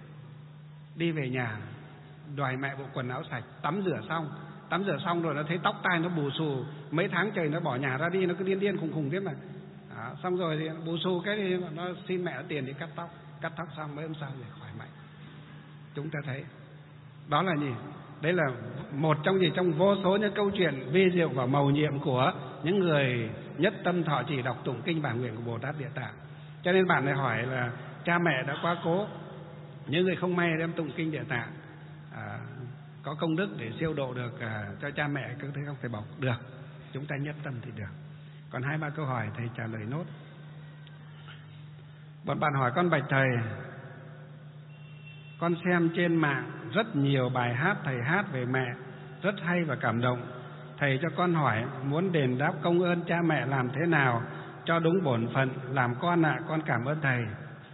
đi về nhà đòi mẹ bộ quần áo sạch, tắm rửa xong, tắm rửa xong rồi nó thấy tóc tai nó bù xù, mấy tháng trời nó bỏ nhà ra đi, nó cứ điên điên khùng khùng thế mà. Đó, xong rồi thì bù xù cái thì nó xin mẹ tiền đi cắt tóc, cắt tóc xong mấy hôm sau thì khỏe mạnh. Chúng ta thấy đó là gì? Đấy là một trong gì trong vô số những câu chuyện vi diệu và mầu nhiệm của những người nhất tâm thọ trì đọc tụng kinh bản nguyện của Bồ Tát Địa Tạng. Cho nên bạn này hỏi là cha mẹ đã quá cố, những người không may đem tụng kinh Địa Tạng à, có công đức để siêu độ được à, cho cha mẹ, cứ thế không thể bảo được. Chúng ta nhất tâm thì được. Còn hai ba câu hỏi thầy trả lời nốt. Bọn bạn hỏi con bạch thầy, con xem trên mạng rất nhiều bài hát thầy hát về mẹ, rất hay và cảm động. Thầy cho con hỏi, muốn đền đáp công ơn cha mẹ làm thế nào cho đúng bổn phận làm con ạ? À, con cảm ơn thầy.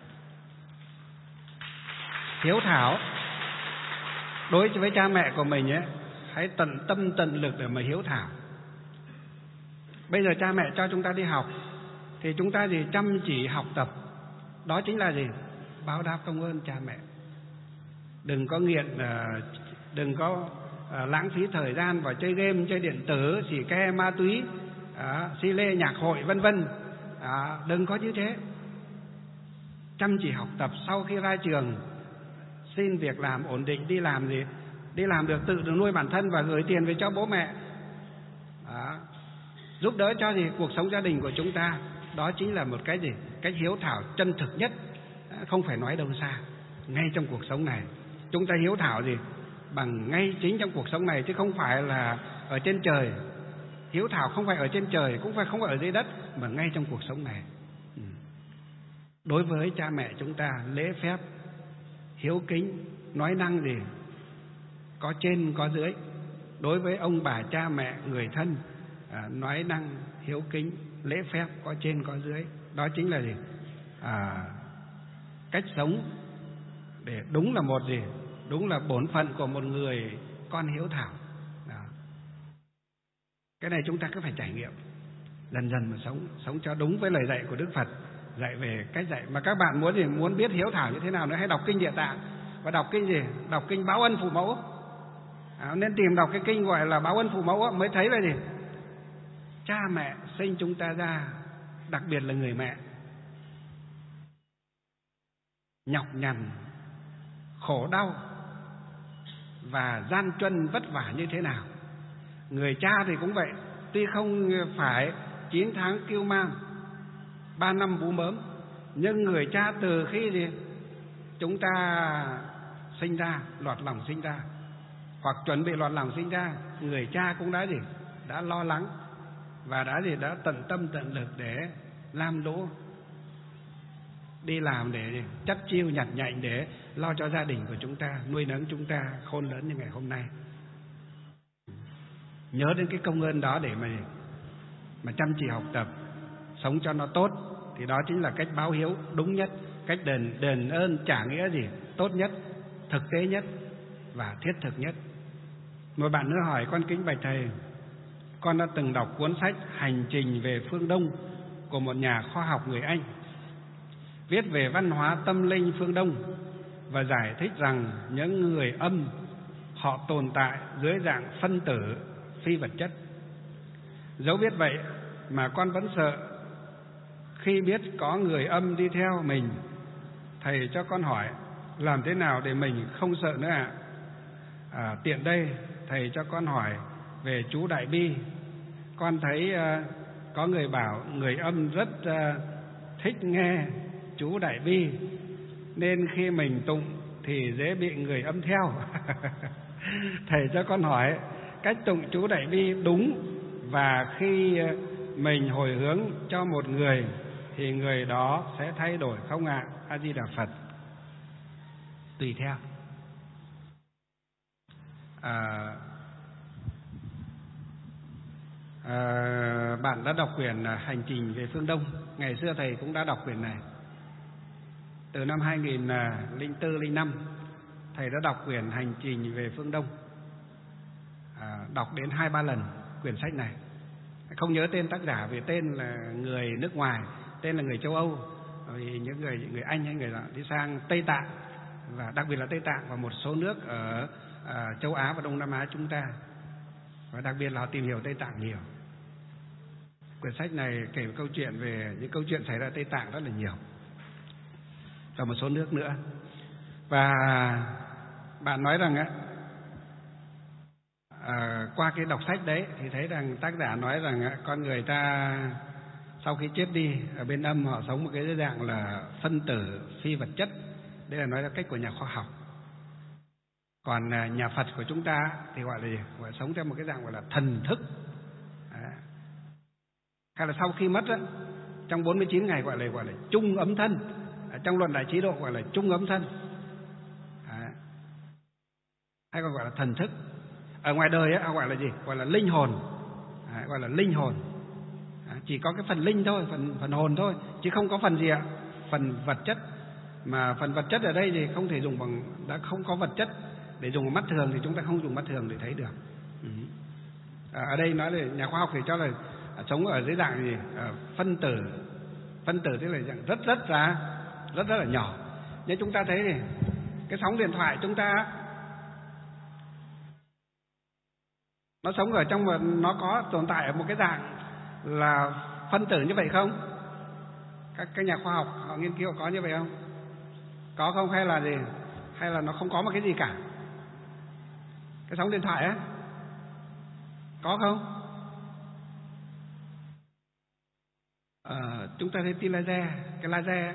Hiếu thảo đối với cha mẹ của mình ấy, hãy tận tâm tận lực để mà hiếu thảo. Bây giờ cha mẹ cho chúng ta đi học thì chúng ta gì chăm chỉ học tập, đó chính là gì? Báo đáp công ơn cha mẹ. Đừng có nghiện, đừng có lãng phí thời gian vào chơi game, chơi điện tử, xì ke, ma túy, xi lê, nhạc hội vân vân. Đừng có như thế. Chăm chỉ học tập, sau khi ra trường xin việc làm ổn định, đi làm gì? Đi làm được tự được nuôi bản thân và gửi tiền về cho bố mẹ. Đó. Giúp đỡ cho gì cuộc sống gia đình của chúng ta. Đó chính là một cái gì? Cách hiếu thảo chân thực nhất, không phải nói đâu xa. Ngay trong cuộc sống này chúng ta hiếu thảo gì? Bằng ngay chính trong cuộc sống này, chứ không phải là ở trên trời. Hiếu thảo không phải ở trên trời, cũng phải không phải ở dưới đất, mà ngay trong cuộc sống này. Đối với cha mẹ chúng ta, lễ phép, hiếu kính, nói năng gì? Có trên có dưới. Đối với ông bà cha mẹ, người thân, à, nói năng hiếu kính, lễ phép, có trên có dưới. Đó chính là gì? À, cách sống để đúng là một gì? Đúng là bổn phận của một người con hiếu thảo. Đó. Cái này chúng ta cứ phải trải nghiệm, dần dần mà sống, sống cho đúng với lời dạy của Đức Phật, dạy về cách dạy. Mà các bạn muốn gì? Muốn biết hiếu thảo như thế nào nữa, hãy đọc kinh Địa Tạng. Và đọc kinh gì? Đọc kinh Báo Ân Phụ Mẫu. À, nên tìm đọc cái kinh gọi là Báo Ân Phụ Mẫu mới thấy là gì? Cha mẹ sinh chúng ta ra, đặc biệt là người mẹ, nhọc nhằn, khổ đau và gian truân vất vả như thế nào. Người cha thì cũng vậy, tuy không phải chín tháng kiêu mang, ba năm bú mớm, nhưng người cha từ khi gì chúng ta sinh ra, lọt lòng sinh ra, hoặc chuẩn bị lọt lòng sinh ra, người cha cũng đã gì đã lo lắng và đã gì đã tận tâm tận lực để lam lũ, đi làm để gì? Chất chiêu nhặt nhạnh để lo cho gia đình của chúng ta, nuôi nấng chúng ta khôn lớn như ngày hôm nay. Nhớ đến cái công ơn đó để mà mà chăm chỉ học tập, sống cho nó tốt, thì đó chính là cách báo hiếu đúng nhất, cách đền đền ơn trả nghĩa gì tốt nhất, thực tế nhất và thiết thực nhất. Một bạn nữa hỏi, con kính bạch thầy, con đã từng đọc cuốn sách Hành trình về phương Đông của một nhà khoa học người Anh, viết về văn hóa tâm linh phương Đông và giải thích rằng những người âm họ tồn tại dưới dạng phân tử phi vật chất. Dẫu biết vậy mà con vẫn sợ khi biết có người âm đi theo mình. Thầy cho con hỏi làm thế nào để mình không sợ nữa ạ? À? À, tiện đây thầy cho con hỏi về chú Đại Bi. Con thấy uh, có người bảo người âm rất uh, thích nghe chú Đại Bi, nên khi mình tụng thì dễ bị người âm theo. Thầy cho con hỏi cách tụng chú Đại Bi đúng, và khi mình hồi hướng cho một người thì người đó sẽ thay đổi không ạ? A Di Đà Phật. Tùy theo. À, à, bạn đã đọc quyển Hành trình về phương Đông. Ngày xưa thầy cũng đã đọc quyển này. Từ năm hai nghìn lẻ bốn lẻ năm thầy đã đọc quyển Hành trình về phương Đông, à, đọc đến hai ba lần quyển sách này. Không nhớ tên tác giả vì tên là người nước ngoài, tên là người châu Âu, vì những người người Anh hay người đi sang Tây Tạng, và đặc biệt là Tây Tạng và một số nước ở à, châu Á và Đông Nam Á chúng ta, và đặc biệt là họ tìm hiểu Tây Tạng nhiều. Quyển sách này kể câu chuyện về những câu chuyện xảy ra Tây Tạng rất là nhiều, và một số nước nữa. Và bạn nói rằng á, à, qua cái đọc sách đấy thì thấy rằng tác giả nói rằng á, con người ta sau khi chết đi ở bên âm họ sống một cái dạng là phân tử phi vật chất. Đây là nói là cách của nhà khoa học. Còn à, nhà Phật của chúng ta thì gọi là gì? Gọi là sống theo một cái dạng gọi là thần thức. À. Hay là sau khi mất á, trong bốn mươi chín ngày gọi là gọi là chung ấm thân. trong luận Đại Trí Độ gọi là trung ấm thân, à, hay còn gọi là thần thức. Ở ngoài đời ấy, gọi là gì? Gọi là linh hồn, à, gọi là linh hồn. À, chỉ có cái phần linh thôi, phần phần hồn thôi, chứ không có phần gì ạ? Phần vật chất. Mà phần vật chất ở đây thì không thể dùng bằng, đã không có vật chất để dùng bằng mắt thường thì chúng ta không dùng mắt thường để thấy được. Ừ. À, ở đây nói là nhà khoa học thì cho là à, sống ở dưới dạng gì? À, phân tử. Phân tử tức là dạng rất rất ra rất rất là nhỏ. Nhưng chúng ta thấy thì cái sóng điện thoại chúng ta nó sống ở trong, nó có tồn tại ở một cái dạng là phân tử như vậy không? Các các nhà khoa học họ nghiên cứu có như vậy không? Có không, hay là gì? Hay là nó không có một cái gì cả? Cái sóng điện thoại á có không? À, chúng ta thấy tia laser, cái laser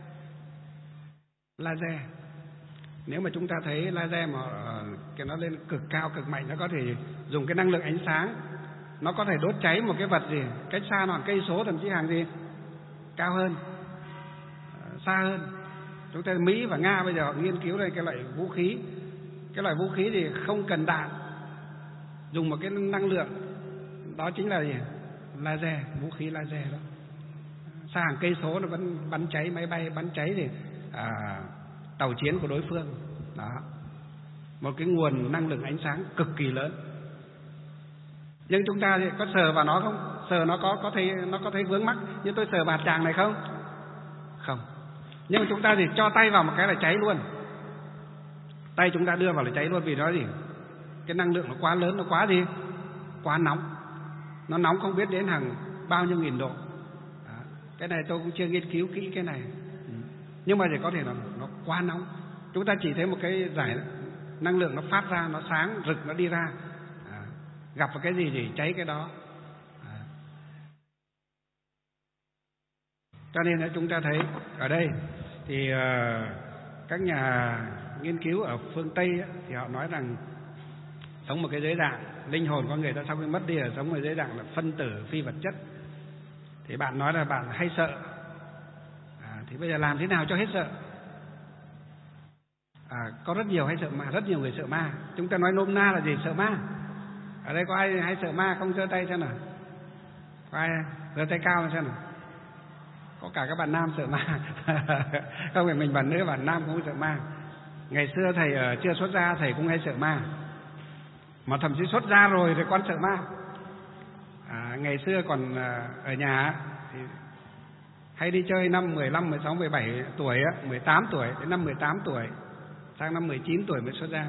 laser nếu mà chúng ta thấy laser mà uh, cái nó lên cực cao cực mạnh, nó có thể dùng cái năng lượng ánh sáng, nó có thể đốt cháy một cái vật gì cách xa nó cây số, thậm chí hàng gì cao hơn, uh, xa hơn. Chúng ta Mỹ và Nga bây giờ họ nghiên cứu đây cái loại vũ khí, cái loại vũ khí thì không cần đạn, dùng một cái năng lượng đó chính là gì? Laser, vũ khí laser đó, xa hàng cây số nó vẫn bắn cháy máy bay, bắn cháy thì à, tàu chiến của đối phương. Đó, một cái nguồn năng lượng ánh sáng cực kỳ lớn. Nhưng chúng ta thì có sờ vào nó không? Sờ nó có có thấy nó có thấy vướng mắc như tôi sờ vào chàng này không? Không. Nhưng mà chúng ta thì cho tay vào một cái là cháy luôn. Tay chúng ta đưa vào là cháy luôn, vì nó gì? Cái năng lượng nó quá lớn, nó quá gì? Quá nóng. Nó nóng không biết đến hàng bao nhiêu nghìn độ. Đó. Cái này tôi cũng chưa nghiên cứu kỹ cái này. Ừ. Nhưng mà thì có thể là nó quá nóng. Chúng ta chỉ thấy một cái giải năng lượng nó phát ra, nó sáng rực, nó đi ra. À, gặp vào cái gì thì cháy cái đó. À. Cho nên là chúng ta thấy ở đây thì uh, các nhà nghiên cứu ở phương Tây ấy, thì họ nói rằng sống một cái giới dạng linh hồn con người ta sau khi mất đi là sống một giới dạng là phân tử phi vật chất. Thì bạn nói là bạn hay sợ, à, thì bây giờ làm thế nào cho hết sợ? À, có rất nhiều hay sợ ma, rất nhiều người sợ ma. Chúng ta nói nôm na là gì? Sợ ma. Ở đây có ai hay sợ ma không? Giơ tay xem nào. Có ai giơ tay cao xem nào. Có cả các bạn nam sợ ma. Không phải mình bạn nữ, bạn nam cũng sợ ma. Ngày xưa thầy ở chưa xuất gia thầy cũng hay sợ ma, mà thậm chí xuất gia rồi thì con sợ ma. À, ngày xưa còn ở nhà thì hay đi chơi năm mười lăm, mười sáu, mười bảy tuổi, mười tám tuổi, đến năm mười tám tuổi, sang năm mười chín tuổi mới xuất gia.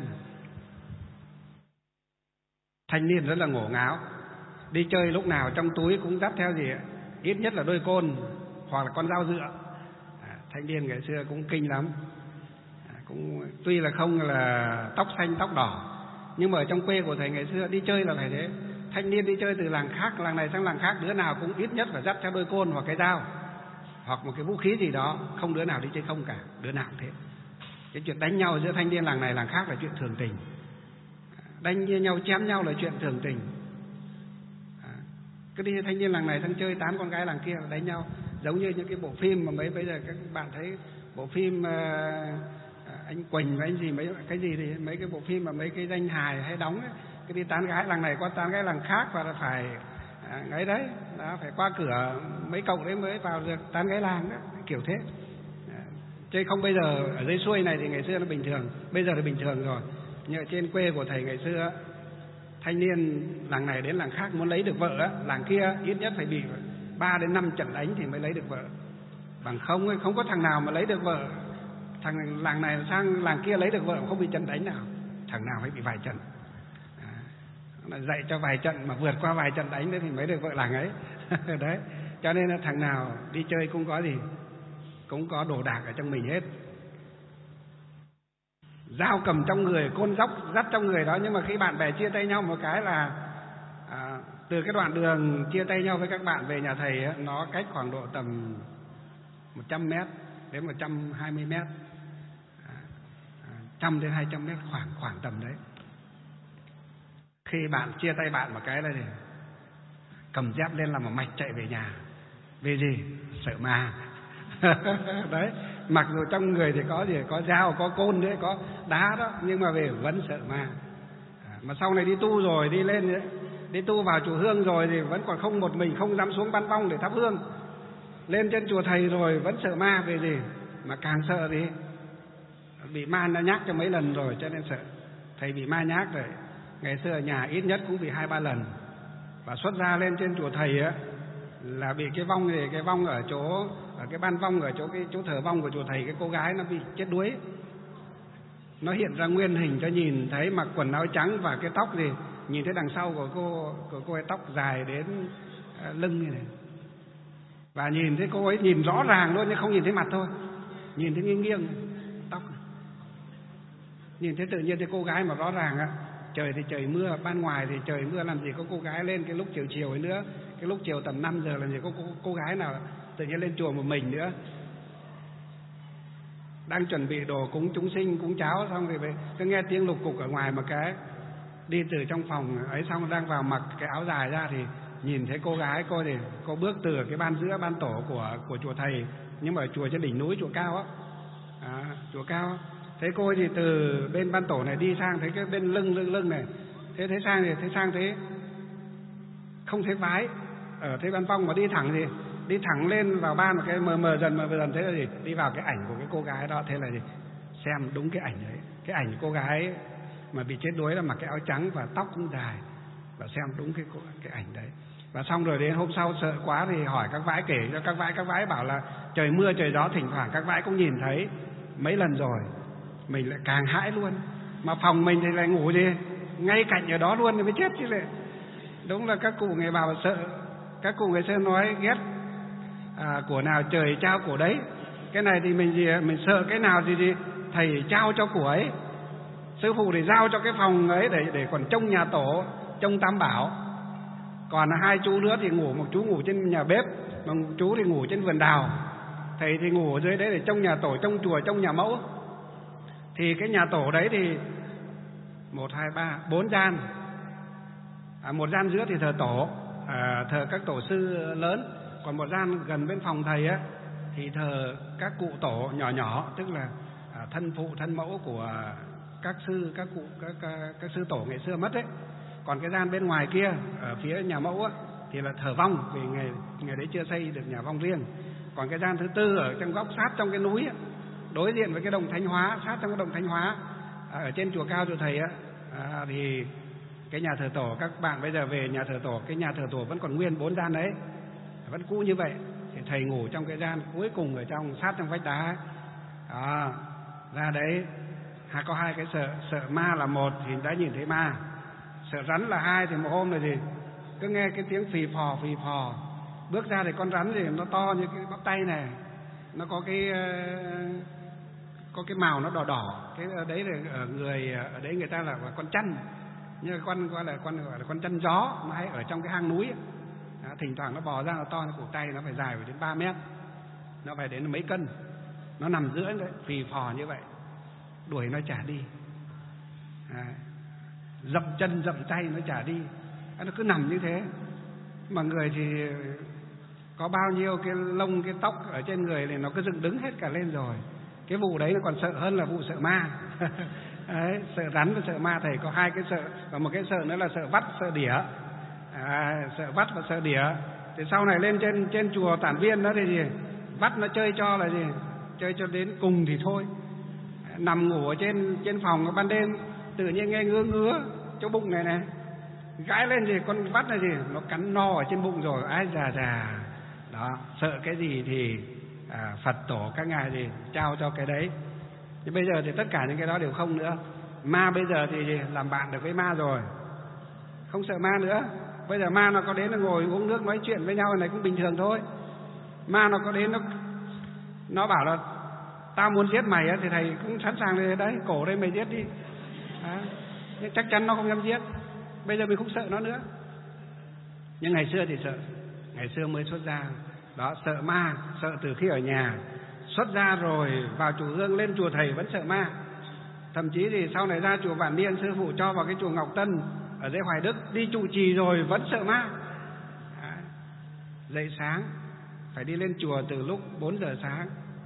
Thanh niên rất là ngổ ngáo, đi chơi lúc nào trong túi cũng dắt theo gì, ít nhất là đôi côn hoặc là con dao dựa. À, thanh niên ngày xưa cũng kinh lắm. À, cũng tuy là không là tóc xanh tóc đỏ, nhưng mà ở trong quê của thầy ngày xưa đi chơi là phải thế. Thanh niên đi chơi từ làng khác, làng này sang làng khác, đứa nào cũng ít nhất phải dắt theo đôi côn hoặc cái dao hoặc một cái vũ khí gì đó, không đứa nào đi chơi không cả, đứa nào cũng thế. Cái chuyện đánh nhau giữa thanh niên làng này làng khác là chuyện thường tình, đánh nhau chém nhau là chuyện thường tình. À, cứ đi thanh niên làng này sang chơi tán con gái làng kia là đánh nhau, giống như những cái bộ phim mà mấy bây giờ các bạn thấy bộ phim uh, anh Quỳnh và anh gì mấy cái gì thì mấy cái bộ phim mà mấy cái danh hài hay đóng ấy, cái đi tán gái làng này qua tán gái làng khác và là phải à, ấy đấy, đó, phải qua cửa mấy cậu đấy mới vào được tán gái làng đó, kiểu thế. À, chứ không bây giờ ở dưới xuôi này thì ngày xưa nó bình thường, bây giờ là bình thường rồi. Nhưng ở trên quê của thầy ngày xưa, thanh niên làng này đến làng khác muốn lấy được vợ á, làng kia ít nhất phải bị ba đến năm trận đánh thì mới lấy được vợ. Bằng không không có thằng nào mà lấy được vợ. Thằng làng này sang làng kia lấy được vợ không bị trận đánh nào, thằng nào phải bị vài trận. À, dạy cho vài trận mà vượt qua vài trận đánh đấy thì mới được vợ làng ấy. Đấy, cho nên là thằng nào đi chơi cũng có gì, cũng có đồ đạc ở trong mình hết. Dao cầm trong người, côn dốc dắt trong người đó, nhưng mà khi bạn bè chia tay nhau một cái là à, từ cái đoạn đường chia tay nhau với các bạn về nhà thầy ấy, nó cách khoảng độ tầm một trăm mét đến một trăm hai mươi mét, à, một trăm đến hai trăm mét, khoảng khoảng tầm đấy. Khi bạn chia tay bạn một cái là gì? Cầm dép lên làm một mạch chạy về nhà. Vì gì? Sợ ma. Đấy, Mặc dù trong người thì có gì, có dao, có côn nữa, có đá đó, nhưng mà về vẫn sợ ma. À, mà sau này đi tu rồi, đi lên nữa, đi tu vào chùa Hương rồi thì vẫn còn không một mình, không dám xuống Ban Vong để thắp hương. Lên trên chùa thầy rồi vẫn sợ ma về gì, mà càng sợ thì bị ma nó nhắc cho mấy lần rồi cho nên sợ. Thầy bị ma nhắc rồi, ngày xưa ở nhà ít nhất cũng bị hai ba lần. Và xuất ra lên trên chùa thầy á là bị cái vong này, cái vong ở chỗ, ở cái ban vong ở chỗ cái chỗ thờ vong của chùa thầy, cái cô gái nó bị chết đuối. Nó hiện ra nguyên hình cho nhìn thấy, mặc quần áo trắng và cái tóc gì, nhìn thấy đằng sau của cô, của cô ấy tóc dài đến lưng như này. Và nhìn thấy cô ấy nhìn rõ ràng luôn, nhưng không nhìn thấy mặt thôi, nhìn thấy nghiêng nghiêng tóc. Nhìn thấy tự nhiên thấy cô gái mà rõ ràng á. Trời thì trời mưa, ban ngoài thì trời mưa, làm gì có cô gái lên cái lúc chiều chiều ấy nữa. Cái lúc chiều tầm năm giờ làm gì có cô, cô gái nào tự nhiên lên chùa một mình nữa. Đang chuẩn bị đồ cúng chúng sinh, cúng cháo xong thì cứ nghe tiếng lục cục ở ngoài một cái. Đi từ trong phòng ấy xong đang vào mặc cái áo dài ra thì nhìn thấy cô gái, cô thì cô bước từ cái ban giữa ban tổ của của chùa thầy, nhưng mà chùa trên đỉnh núi, chùa cao á, à, chùa cao. Thấy cô thì từ bên ban tổ này đi sang thấy cái bên lưng lưng lưng này, thế thế sang thì thấy sang thế không thấy vái ở thế ban vong, mà đi thẳng thì đi thẳng lên vào ban, một cái mờ mờ dần mờ dần thế là gì, đi vào cái ảnh của cái cô gái đó. Thế là gì, xem đúng cái ảnh đấy, cái ảnh cô gái mà bị chết đuối là mặc cái áo trắng và tóc cũng dài, và xem đúng cái cái ảnh đấy. Và xong rồi đến hôm sau sợ quá thì hỏi các vãi, kể cho các vãi, các vãi bảo là trời mưa trời gió thỉnh thoảng các vãi cũng nhìn thấy mấy lần rồi. Mình lại càng hãi luôn, mà phòng mình thì lại ngủ gì ngay cạnh ở đó luôn thì mới chết chứ lại. Đúng là các cụ ngày bảo sợ, các cụ ngày xưa nói ghét à, của nào trời trao của đấy. Cái này thì mình gì mình sợ cái nào thì, thì thầy trao cho của ấy, sư phụ thì giao cho cái phòng ấy để để còn trông nhà tổ, trông tam bảo. Còn hai chú nữa thì ngủ, một chú ngủ trên nhà bếp, một chú thì ngủ trên vườn đào, thầy thì ngủ ở dưới đấy để trông nhà tổ, trông chùa, trông nhà mẫu. Thì cái nhà tổ đấy thì một hai ba bốn gian, à, một gian giữa thì thờ tổ, à, thờ các tổ sư lớn, còn một gian gần bên phòng thầy á thì thờ các cụ tổ nhỏ nhỏ, tức là à, thân phụ thân mẫu của các sư các cụ các, các các sư tổ ngày xưa mất đấy. Còn cái gian bên ngoài kia ở phía nhà mẫu á thì là thờ vong, vì ngày ngày đấy chưa xây được nhà vong riêng. Còn cái gian thứ tư ở trong góc sát trong cái núi á, đối diện với cái đồng Thánh Hóa, sát trong cái đồng Thánh Hóa, à, ở trên chùa cao chùa thầy á, à, thì cái nhà thờ tổ, các bạn bây giờ về nhà thờ tổ, cái nhà thờ tổ vẫn còn nguyên bốn gian đấy, vẫn cũ như vậy. Thì thầy ngủ trong cái gian cuối cùng ở trong, sát trong vách đá ấy. À, ra đấy ha, có hai cái sợ, sợ ma là một thì đã nhìn thấy ma, sợ rắn là hai. Thì một hôm này thì cứ nghe cái tiếng phì phò phì phò, bước ra thì con rắn thì nó to như cái bắp tay này, nó có cái có cái màu nó đỏ đỏ, cái đấy là ở người ở đấy người ta là con chăn, như con gọi là con gọi là con chăn gió, nó hay ở trong cái hang núi. Đó, thỉnh thoảng nó bò ra, nó to, nó cổ tay nó phải dài phải đến ba mét, nó phải đến mấy cân, nó nằm giữa đấy, phì phò như vậy, đuổi nó chả đi, à, dậm chân dậm tay nó chả đi, nó cứ nằm như thế. Mà người thì có bao nhiêu cái lông cái tóc ở trên người này nó cứ dựng đứng hết cả lên rồi. Cái vụ đấy nó còn sợ hơn là vụ sợ ma. Đấy, sợ rắn và sợ ma. Thầy có hai cái sợ, và một cái sợ nữa là sợ vắt, sợ đỉa, à, sợ vắt và sợ đỉa. Thì sau này lên trên trên chùa Tản Viên đó thì gì, vắt nó chơi cho là gì, chơi cho đến cùng thì thôi. Nằm ngủ ở trên trên phòng ban đêm tự nhiên nghe ngứa ngứa chỗ bụng này này, gãi lên gì con vắt là gì, nó cắn no ở trên bụng rồi, ai già già đó. Sợ cái gì thì à, Phật tổ các ngài thì trao cho cái đấy. Nhưng bây giờ thì tất cả những cái đó đều không nữa. Ma bây giờ thì làm bạn được với ma rồi, không sợ ma nữa. Bây giờ ma nó có đến nó ngồi uống nước nói chuyện với nhau này cũng bình thường thôi. Ma nó có đến nó nó bảo là tao muốn giết mày á, thì thầy cũng sẵn sàng đây, đấy cổ đây mày giết đi. Đó. Nhưng chắc chắn nó không dám giết. Bây giờ mình không sợ nó nữa. Nhưng ngày xưa thì sợ, ngày xưa mới xuất gia đó, sợ ma, sợ từ khi ở nhà. Xuất gia rồi vào chùa Hương lên chùa thầy vẫn sợ ma. Thậm chí thì sau này ra chùa Vạn Niên, sư phụ cho vào cái chùa Ngọc Tân ở dưới Hoài Đức, đi trụ trì rồi vẫn sợ ma. Dậy sáng phải đi lên chùa từ lúc bốn giờ sáng,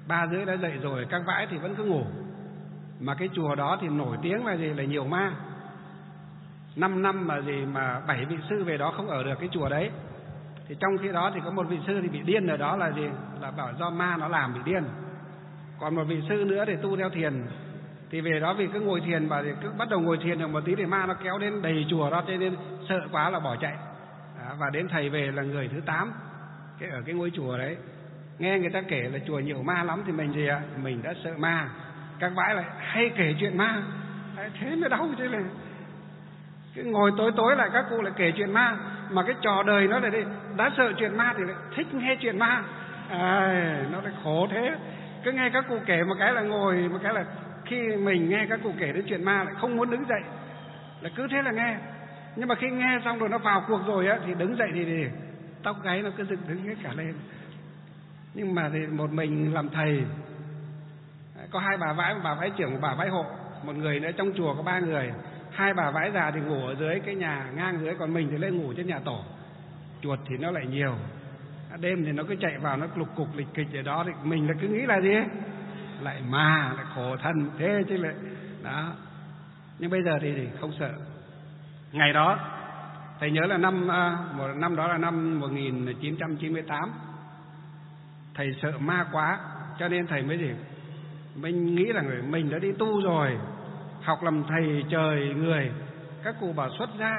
ba rưỡi đã dậy rồi, các vãi thì vẫn cứ ngủ. Mà cái chùa đó thì nổi tiếng là gì? Là nhiều ma. Năm năm mà gì mà bảy vị sư về đó không ở được cái chùa đấy. Thì trong khi đó thì có một vị sư thì bị điên ở đó là gì? Là bảo do ma nó làm bị điên. Còn một vị sư nữa thì tu theo thiền. Thì về đó vì cứ ngồi thiền và thì cứ bắt đầu ngồi thiền được một tí thì ma nó kéo đến đầy chùa đó, cho nên sợ quá là bỏ chạy. Đó, và đến thầy về là người thứ tám cái ở cái ngôi chùa đấy. Nghe người ta kể là chùa nhiều ma lắm thì mình gì ạ? Mình đã sợ ma. Các bãi lại hay kể chuyện ma. Đấy, thế mới đau chứ này. Cái ngồi tối tối lại các cụ lại kể chuyện ma. Mà cái trò đời nó lại đi, đã sợ chuyện ma thì lại thích nghe chuyện ma. À, nó lại khổ thế. Cứ nghe các cụ kể một cái là ngồi, một cái là khi mình nghe các cụ kể đến chuyện ma lại không muốn đứng dậy, là cứ thế là nghe. Nhưng mà khi nghe xong rồi nó vào cuộc rồi á thì đứng dậy thì, thì tóc gáy nó cứ dựng đứng hết cả lên. Nhưng mà thì một mình làm thầy, có hai bà vãi, một bà vãi trưởng, một bà vãi hộ, một người nữa trong chùa có ba người. Hai bà vãi già thì ngủ ở dưới cái nhà ngang dưới, còn mình thì lên ngủ trên nhà tổ. Chuột thì nó lại nhiều, đêm thì nó cứ chạy vào, nó lục cục lịch kịch ở đó, thì mình là cứ nghĩ là gì ấy? Lại ma, lại khổ thân thế chứ lại đó. Nhưng bây giờ thì, thì không sợ. Ngày đó thầy nhớ là năm một năm đó là năm một nghìn chín trăm chín mươi tám. Thầy sợ ma quá cho nên thầy mới gì? Mình nghĩ là người mình đã đi tu rồi, học làm thầy trời người. Các cụ bảo xuất gia,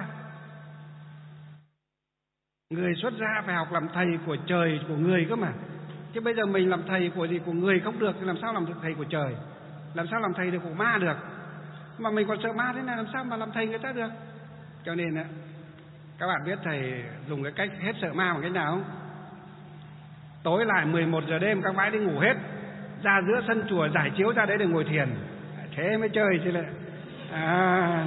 người xuất gia phải học làm thầy của trời, của người cơ mà. Chứ bây giờ mình làm thầy của gì? Của người không được thì làm sao làm được thầy của trời? Làm sao làm thầy được của ma được? Mà mình còn sợ ma thế này làm sao mà làm thầy người ta được? Cho nên các bạn biết thầy dùng cái cách hết sợ ma bằng cách nào không? Tối lại mười một giờ đêm các bãi đi ngủ hết, ra giữa sân chùa giải chiếu ra đấy để ngồi thiền. Thế mới chơi chứ lại. À,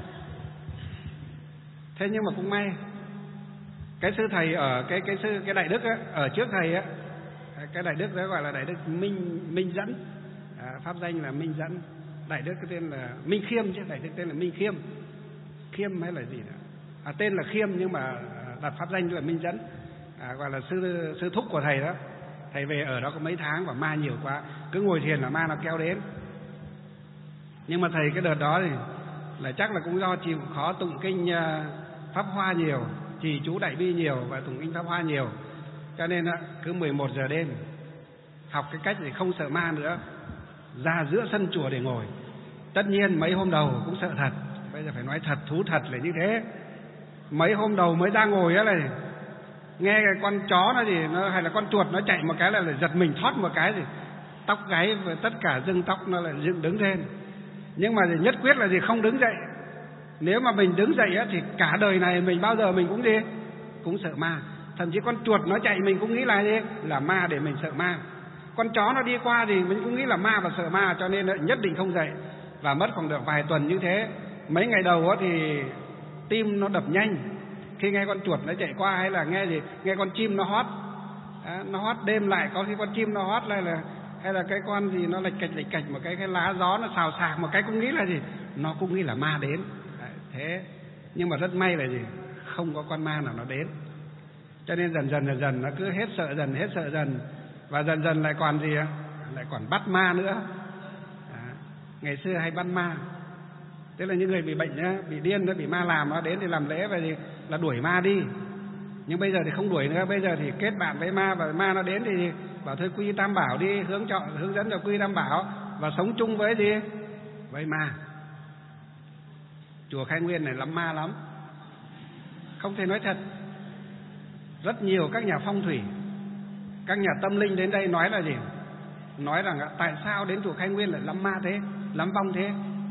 thế nhưng mà cũng may cái sư thầy ở cái cái sư cái đại đức á, ở trước thầy á, cái đại đức đó gọi là đại đức Minh Minh Dẫn, à, pháp danh là Minh Dẫn. Đại đức cái tên là Minh Khiêm chứ, đại đức tên là Minh Khiêm, Khiêm hay là gì đó. À, tên là Khiêm nhưng mà đặt pháp danh là Minh Dẫn, à, gọi là sư sư thúc của thầy đó. Thầy về ở đó có mấy tháng và ma nhiều quá, cứ ngồi thiền là ma nó kéo đến. Nhưng mà thầy cái đợt đó thì là chắc là cũng do chịu khó tụng kinh uh, pháp hoa nhiều, trì chú đại bi nhiều và tụng kinh pháp hoa nhiều, cho nên uh, cứ mười một giờ đêm học cái cách để không sợ ma nữa, ra giữa sân chùa để ngồi. Tất nhiên mấy hôm đầu cũng sợ thật, bây giờ phải nói thật, thú thật là như thế. Mấy hôm đầu mới ra ngồi á này, nghe cái con chó nó gì nó hay là con chuột nó chạy một cái là, là giật mình thoát một cái, thì tóc gáy và tất cả rưng tóc nó lại dựng đứng lên. Nhưng mà thì nhất quyết là gì? Không đứng dậy. Nếu mà mình đứng dậy á thì cả đời này mình bao giờ mình cũng đi cũng sợ ma. Thậm chí con chuột nó chạy mình cũng nghĩ là gì? Là ma để mình sợ ma. Con chó nó đi qua thì mình cũng nghĩ là ma và sợ ma, cho nên nhất định không dậy. Và mất khoảng được vài tuần như thế. Mấy ngày đầu á thì tim nó đập nhanh khi nghe con chuột nó chạy qua, hay là nghe gì nghe con chim nó hót, à, nó hót đêm lại, có khi con chim nó hót lại là hay là cái con gì nó lệch cạch lệch cạch một cái cái lá gió nó xào xạc một cái, cũng nghĩ là gì, nó cũng nghĩ là ma đến. Đấy, thế nhưng mà rất may là gì, không có con ma nào nó đến. Cho nên dần dần dần dần nó cứ hết sợ dần hết sợ dần, và dần dần lại còn gì, lại còn bắt ma nữa. À, ngày xưa hay bắt ma, tức là những người bị bệnh nhá, bị điên, nó bị ma làm, nó đến thì làm lễ và gì là đuổi ma đi. Nhưng bây giờ thì không đuổi nữa, bây giờ thì kết bạn với ma, và ma nó đến thì bảo thôi quy tam bảo đi, hướng chọn hướng dẫn cho quy tam bảo và sống chung với gì, với ma. Chùa Khai Nguyên này lắm ma lắm, không thể nói thật. Rất nhiều các nhà phong thủy, các nhà tâm linh đến đây nói là gì, nói rằng tại sao đến chùa Khai Nguyên lại lắm ma thế, lắm vong thế.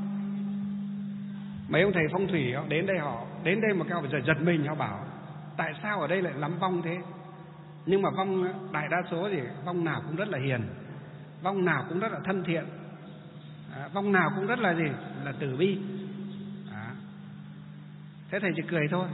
Mấy ông thầy phong thủy họ đến đây, họ đến đây một cái họ giật mình, họ bảo tại sao ở đây lại lắm vong thế. Nhưng mà vong đại đa số thì vong nào cũng rất là hiền, vong nào cũng rất là thân thiện, à, vong nào cũng rất là gì, là từ bi. À, thế thầy chỉ cười thôi.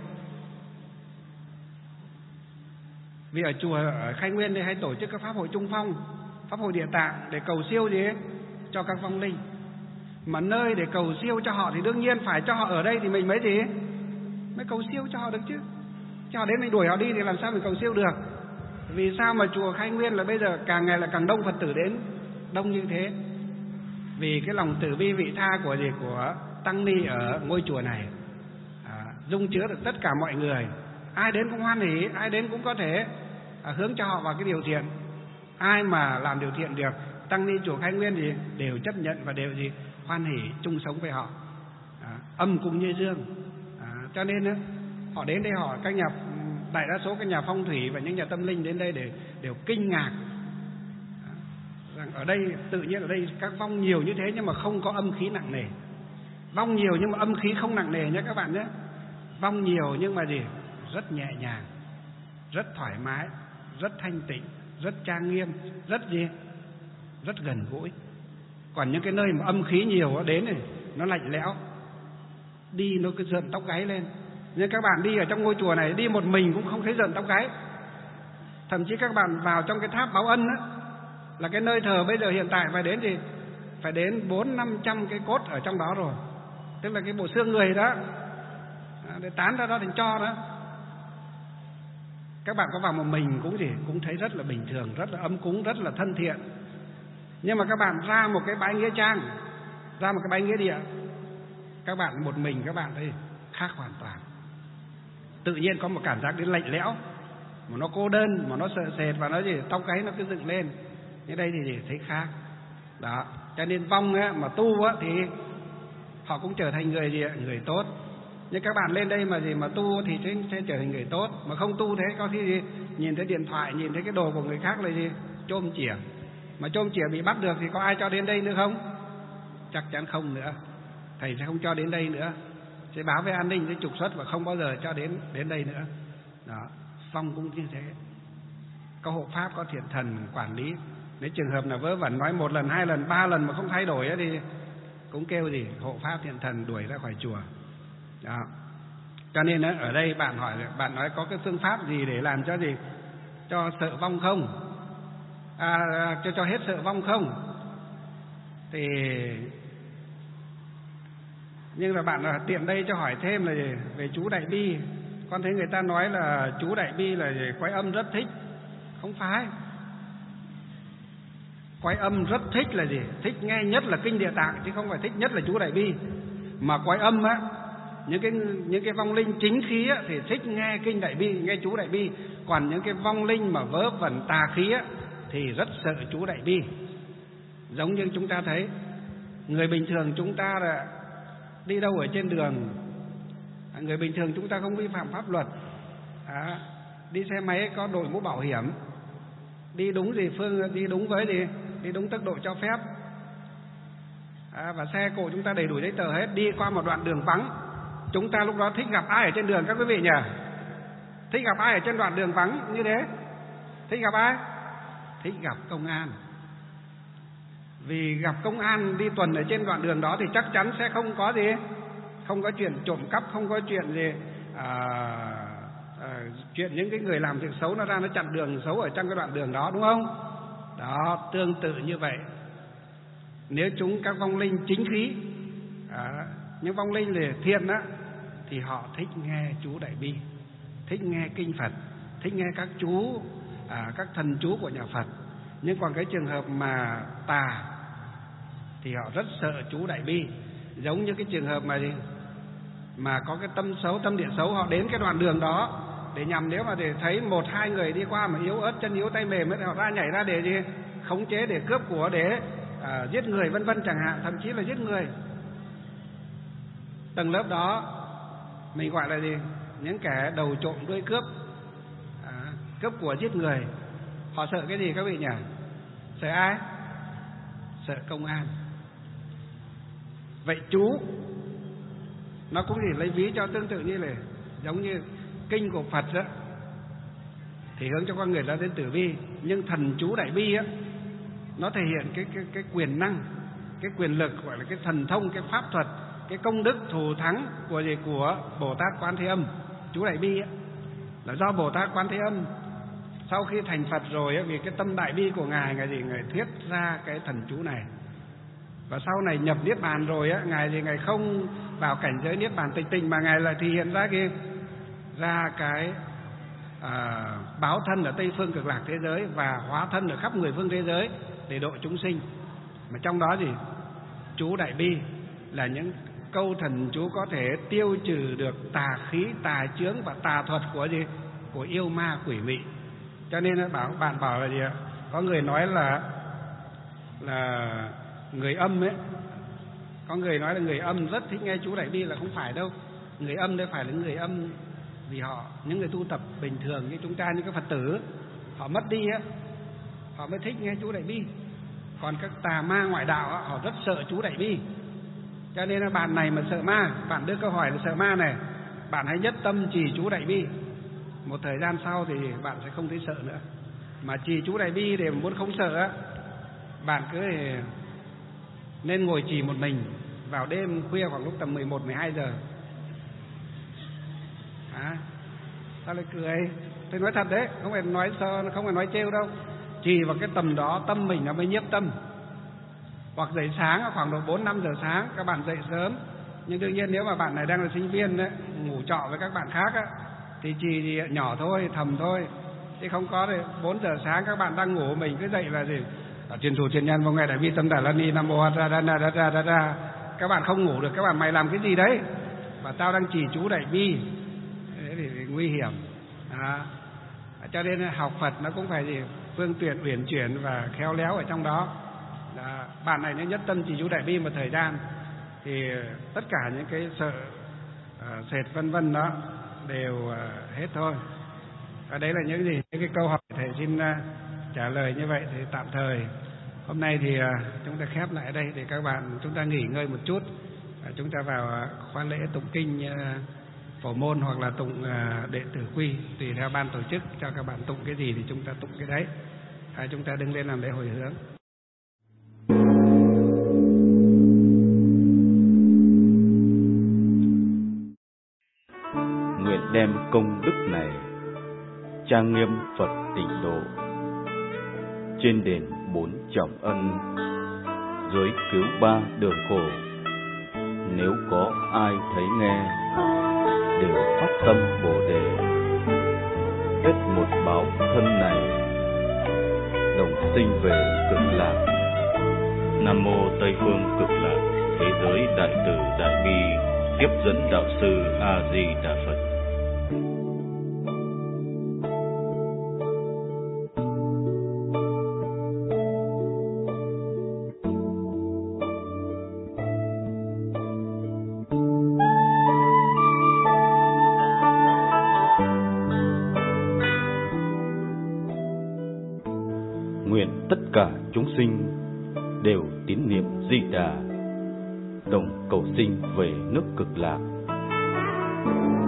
Vì ở chùa ở Khai Nguyên đây hay tổ chức các pháp hội trung phong, pháp hội địa tạng để cầu siêu gì ấy, cho các vong linh. Mà nơi để cầu siêu cho họ thì đương nhiên phải cho họ ở đây thì mình mới gì, mới cầu siêu cho họ được chứ. Cho họ đến mình đuổi họ đi thì làm sao mình cầu siêu được. Vì sao mà chùa Khai Nguyên là bây giờ càng ngày là càng đông Phật tử đến, đông như thế? Vì cái lòng từ bi vị tha của gì của tăng ni ở ngôi chùa này à, dung chứa được tất cả mọi người, ai đến cũng hoan hỉ, ai đến cũng có thể à, hướng cho họ vào cái điều thiện. Ai mà làm điều thiện được, tăng ni chùa Khai Nguyên gì đều chấp nhận và đều gì hoan hỉ chung sống với họ, à, âm cùng như dương. À, cho nên á, họ đến đây họ các nhà đại đa số các nhà phong thủy và những nhà tâm linh đến đây để đều kinh ngạc à, rằng ở đây tự nhiên ở đây các vong nhiều như thế nhưng mà không có âm khí nặng nề. Vong nhiều nhưng mà âm khí không nặng nề nhé các bạn nhé. Vong nhiều nhưng mà gì rất nhẹ nhàng, rất thoải mái, rất thanh tịnh, rất trang nghiêm, rất gì rất gần gũi. Còn những cái nơi mà âm khí nhiều đến này nó lạnh lẽo, đi nó cứ rợn tóc gáy lên. Nhưng các bạn đi ở trong ngôi chùa này, đi một mình cũng không thấy rợn tóc gáy. Thậm chí các bạn vào trong cái tháp báo ân á, là cái nơi thờ bây giờ hiện tại phải đến gì phải đến bốn năm trăm cái cốt ở trong đó rồi, tức là cái bộ xương người đó để tán ra đó thành cho đó. Các bạn có vào một mình cũng gì cũng thấy rất là bình thường, rất là ấm cúng, rất là thân thiện. Nhưng mà các bạn ra một cái bãi nghĩa trang, ra một cái bãi nghĩa địa, các bạn một mình các bạn thấy khác hoàn toàn. Tự nhiên có một cảm giác đến lạnh lẽo, mà nó cô đơn, mà nó sợ sệt và nó gì tóc gáy nó cứ dựng lên. Như đây thì gì thấy khác. Đó, cho nên vong á, mà tu á, thì họ cũng trở thành người gì người tốt. Nhưng các bạn lên đây mà gì mà tu thì sẽ, sẽ trở thành người tốt. Mà không tu thế có khi gì nhìn thấy điện thoại, nhìn thấy cái đồ của người khác là gì chôm chỉa. Mà chôm chỉa bị bắt được thì có ai cho đến đây nữa không? Chắc chắn không nữa. Thầy sẽ không cho đến đây nữa, sẽ báo với an ninh, sẽ trục xuất và không bao giờ cho đến đến đây nữa. Đó, vong cũng như thế. Có hộ pháp, có thiện thần quản lý. Nếu trường hợp là vớ vẩn nói một lần, hai lần, ba lần mà không thay đổi thì cũng kêu gì hộ pháp thiện thần đuổi ra khỏi chùa. Đó. Cho nên ở đây bạn hỏi, bạn nói có cái phương pháp gì để làm cho gì cho sợ vong không? À, cho cho hết sợ vong không? Thì nhưng là bạn là tiện đây cho hỏi thêm là gì? Về chú Đại Bi. Con thấy người ta nói là chú Đại Bi là gì? Quái âm rất thích. Không phải. Quái âm rất thích là gì? Thích nghe nhất là kinh Địa Tạng, chứ không phải thích nhất là chú Đại Bi. Mà quái âm á, những cái những cái vong linh chính khí á, thì thích nghe kinh Đại Bi, nghe chú Đại Bi. Còn những cái vong linh mà vớ vẩn tà khí á, thì rất sợ chú Đại Bi. Giống như chúng ta thấy người bình thường chúng ta là đi đâu ở trên đường, người bình thường chúng ta không vi phạm pháp luật, à, đi xe máy có đội mũ bảo hiểm, đi đúng gì phương đi đúng với gì đi đúng tốc độ cho phép, à, và xe cộ chúng ta đầy đủ giấy tờ hết. Đi qua một đoạn đường vắng, chúng ta lúc đó thích gặp ai ở trên đường các quý vị nhỉ? Thích gặp ai ở trên đoạn đường vắng như thế? Thích gặp ai? Thích gặp công an. Vì gặp công an đi tuần ở trên đoạn đường đó thì chắc chắn sẽ không có gì, không có chuyện trộm cắp, không có chuyện gì à, à, chuyện những cái người làm việc xấu nó ra nó chặn đường xấu ở trong cái đoạn đường đó, đúng không? Đó, tương tự như vậy. Nếu chúng các vong linh chính khí, à, những vong linh là thiện á, thì họ thích nghe chú Đại Bi, thích nghe kinh Phật, thích nghe các chú, à, các thần chú của nhà Phật. Nhưng còn cái trường hợp mà tà thì họ rất sợ chú Đại Bi. Giống như cái trường hợp mà gì mà có cái tâm xấu, tâm địa xấu, họ đến cái đoạn đường đó để nhằm nếu mà để thấy một hai người đi qua mà yếu ớt, chân yếu tay mềm ấy, họ ra nhảy ra để gì khống chế, để cướp của, để à, giết người vân vân chẳng hạn, thậm chí là giết người. Tầng lớp đó mình gọi là gì những kẻ đầu trộm đuôi cướp, à, cướp của giết người. Họ sợ cái gì các vị nhỉ? Sợ ai? Sợ công an. Vậy chú nó cũng chỉ lấy ví cho tương tự như là giống như kinh của Phật đó, thì hướng cho con người ra đến tử bi. Nhưng thần chú Đại Bi á, nó thể hiện cái cái cái quyền năng, cái quyền lực, gọi là cái thần thông, cái pháp thuật, cái công đức thù thắng của gì của Bồ Tát Quan Thế Âm. Chú Đại Bi á là do Bồ Tát Quan Thế Âm sau khi thành Phật rồi á, vì cái tâm đại bi của ngài, ngài gì ngài thuyết ra cái thần chú này. Và sau này nhập niết bàn rồi á, ngài gì ngài không vào cảnh giới niết bàn tịch tình, mà ngài lại thể hiện ra cái ra cái à, báo thân ở Tây phương Cực Lạc thế giới và hóa thân ở khắp mười phương thế giới để độ chúng sinh. Mà trong đó gì? Chú Đại Bi là những câu thần chú có thể tiêu trừ được tà khí, tà chướng và tà thuật của gì? Của yêu ma quỷ mị. Cho nên bảo bạn bảo là gì ạ? Có người nói là là người âm ấy, có người nói là người âm rất thích nghe chú Đại Bi, là không phải đâu. Người âm đây phải là người âm vì họ, những người tu tập bình thường như chúng ta, như các Phật tử, họ mất đi á, họ mới thích nghe chú Đại Bi. Còn các tà ma ngoại đạo á, họ rất sợ chú Đại Bi. Cho nên là bạn này mà sợ ma, bạn đưa câu hỏi là sợ ma này, bạn hãy nhất tâm trì chú Đại Bi. Một thời gian sau thì bạn sẽ không thấy sợ nữa. Mà trì chú Đại Bi để muốn không sợ á, bạn cứ nên ngồi trì một mình vào đêm khuya khoảng lúc tầm mười một, mười hai giờ. À, sao lại cười? Tôi nói thật đấy, không phải nói sơ, không phải nói trêu đâu. Trì vào cái tầm đó tâm mình nó mới nhiếp tâm. Hoặc dậy sáng khoảng độ bốn năm giờ sáng, các bạn dậy sớm. Nhưng đương nhiên nếu mà bạn này đang là sinh viên đấy, ngủ trọ với các bạn khác á, thì trì thì nhỏ thôi, thầm thôi. Chứ không có thì bốn giờ sáng các bạn đang ngủ, mình cứ dậy là gì? Ở trên thủ trên nhân vào ngày Đại Bi Tâm Đà La Ni Nam Mô Ra Ra Ra Ra Ra Ra. Các bạn không ngủ được, các bạn mày làm cái gì đấy? Và tao đang trì chú Đại Bi. Thế thì, thì nguy hiểm. À, cho nên học Phật nó cũng phải gì? Phương tiện uyển chuyển và khéo léo ở trong đó. Đó, bạn này nếu nhất tâm trì chú Đại Bi một thời gian thì tất cả những cái sợ uh, sệt vân vân đó đều uh, hết thôi. Và đấy là những gì? Những cái câu hỏi thầy xin uh, trả lời như vậy thì tạm thời. Hôm nay thì uh, chúng ta khép lại đây để các bạn chúng ta nghỉ ngơi một chút. Uh, chúng ta vào uh, khoan lễ tụng kinh uh, phổ môn hoặc là tụng uh, đệ tử quy, tùy theo ban tổ chức cho các bạn tụng cái gì thì chúng ta tụng cái đấy. Uh, chúng ta đứng lên làm lễ hồi hướng. Nguyện đem công đức này trang nghiêm Phật Tịnh Độ, trên đền bốn trọng ân, dưới cứu ba đường khổ. Nếu có ai thấy nghe đều phát tâm Bồ Đề, kết một báo thân này, đồng sinh về Cực Lạc. Nam mô Tây phương Cực Lạc Thế giới Đại từ Đại bi tiếp dẫn đạo sư A Di Đà Phật. Nguyện tất cả chúng sinh đều tín niệm Di Đà, đồng cầu sinh về nước Cực Lạc.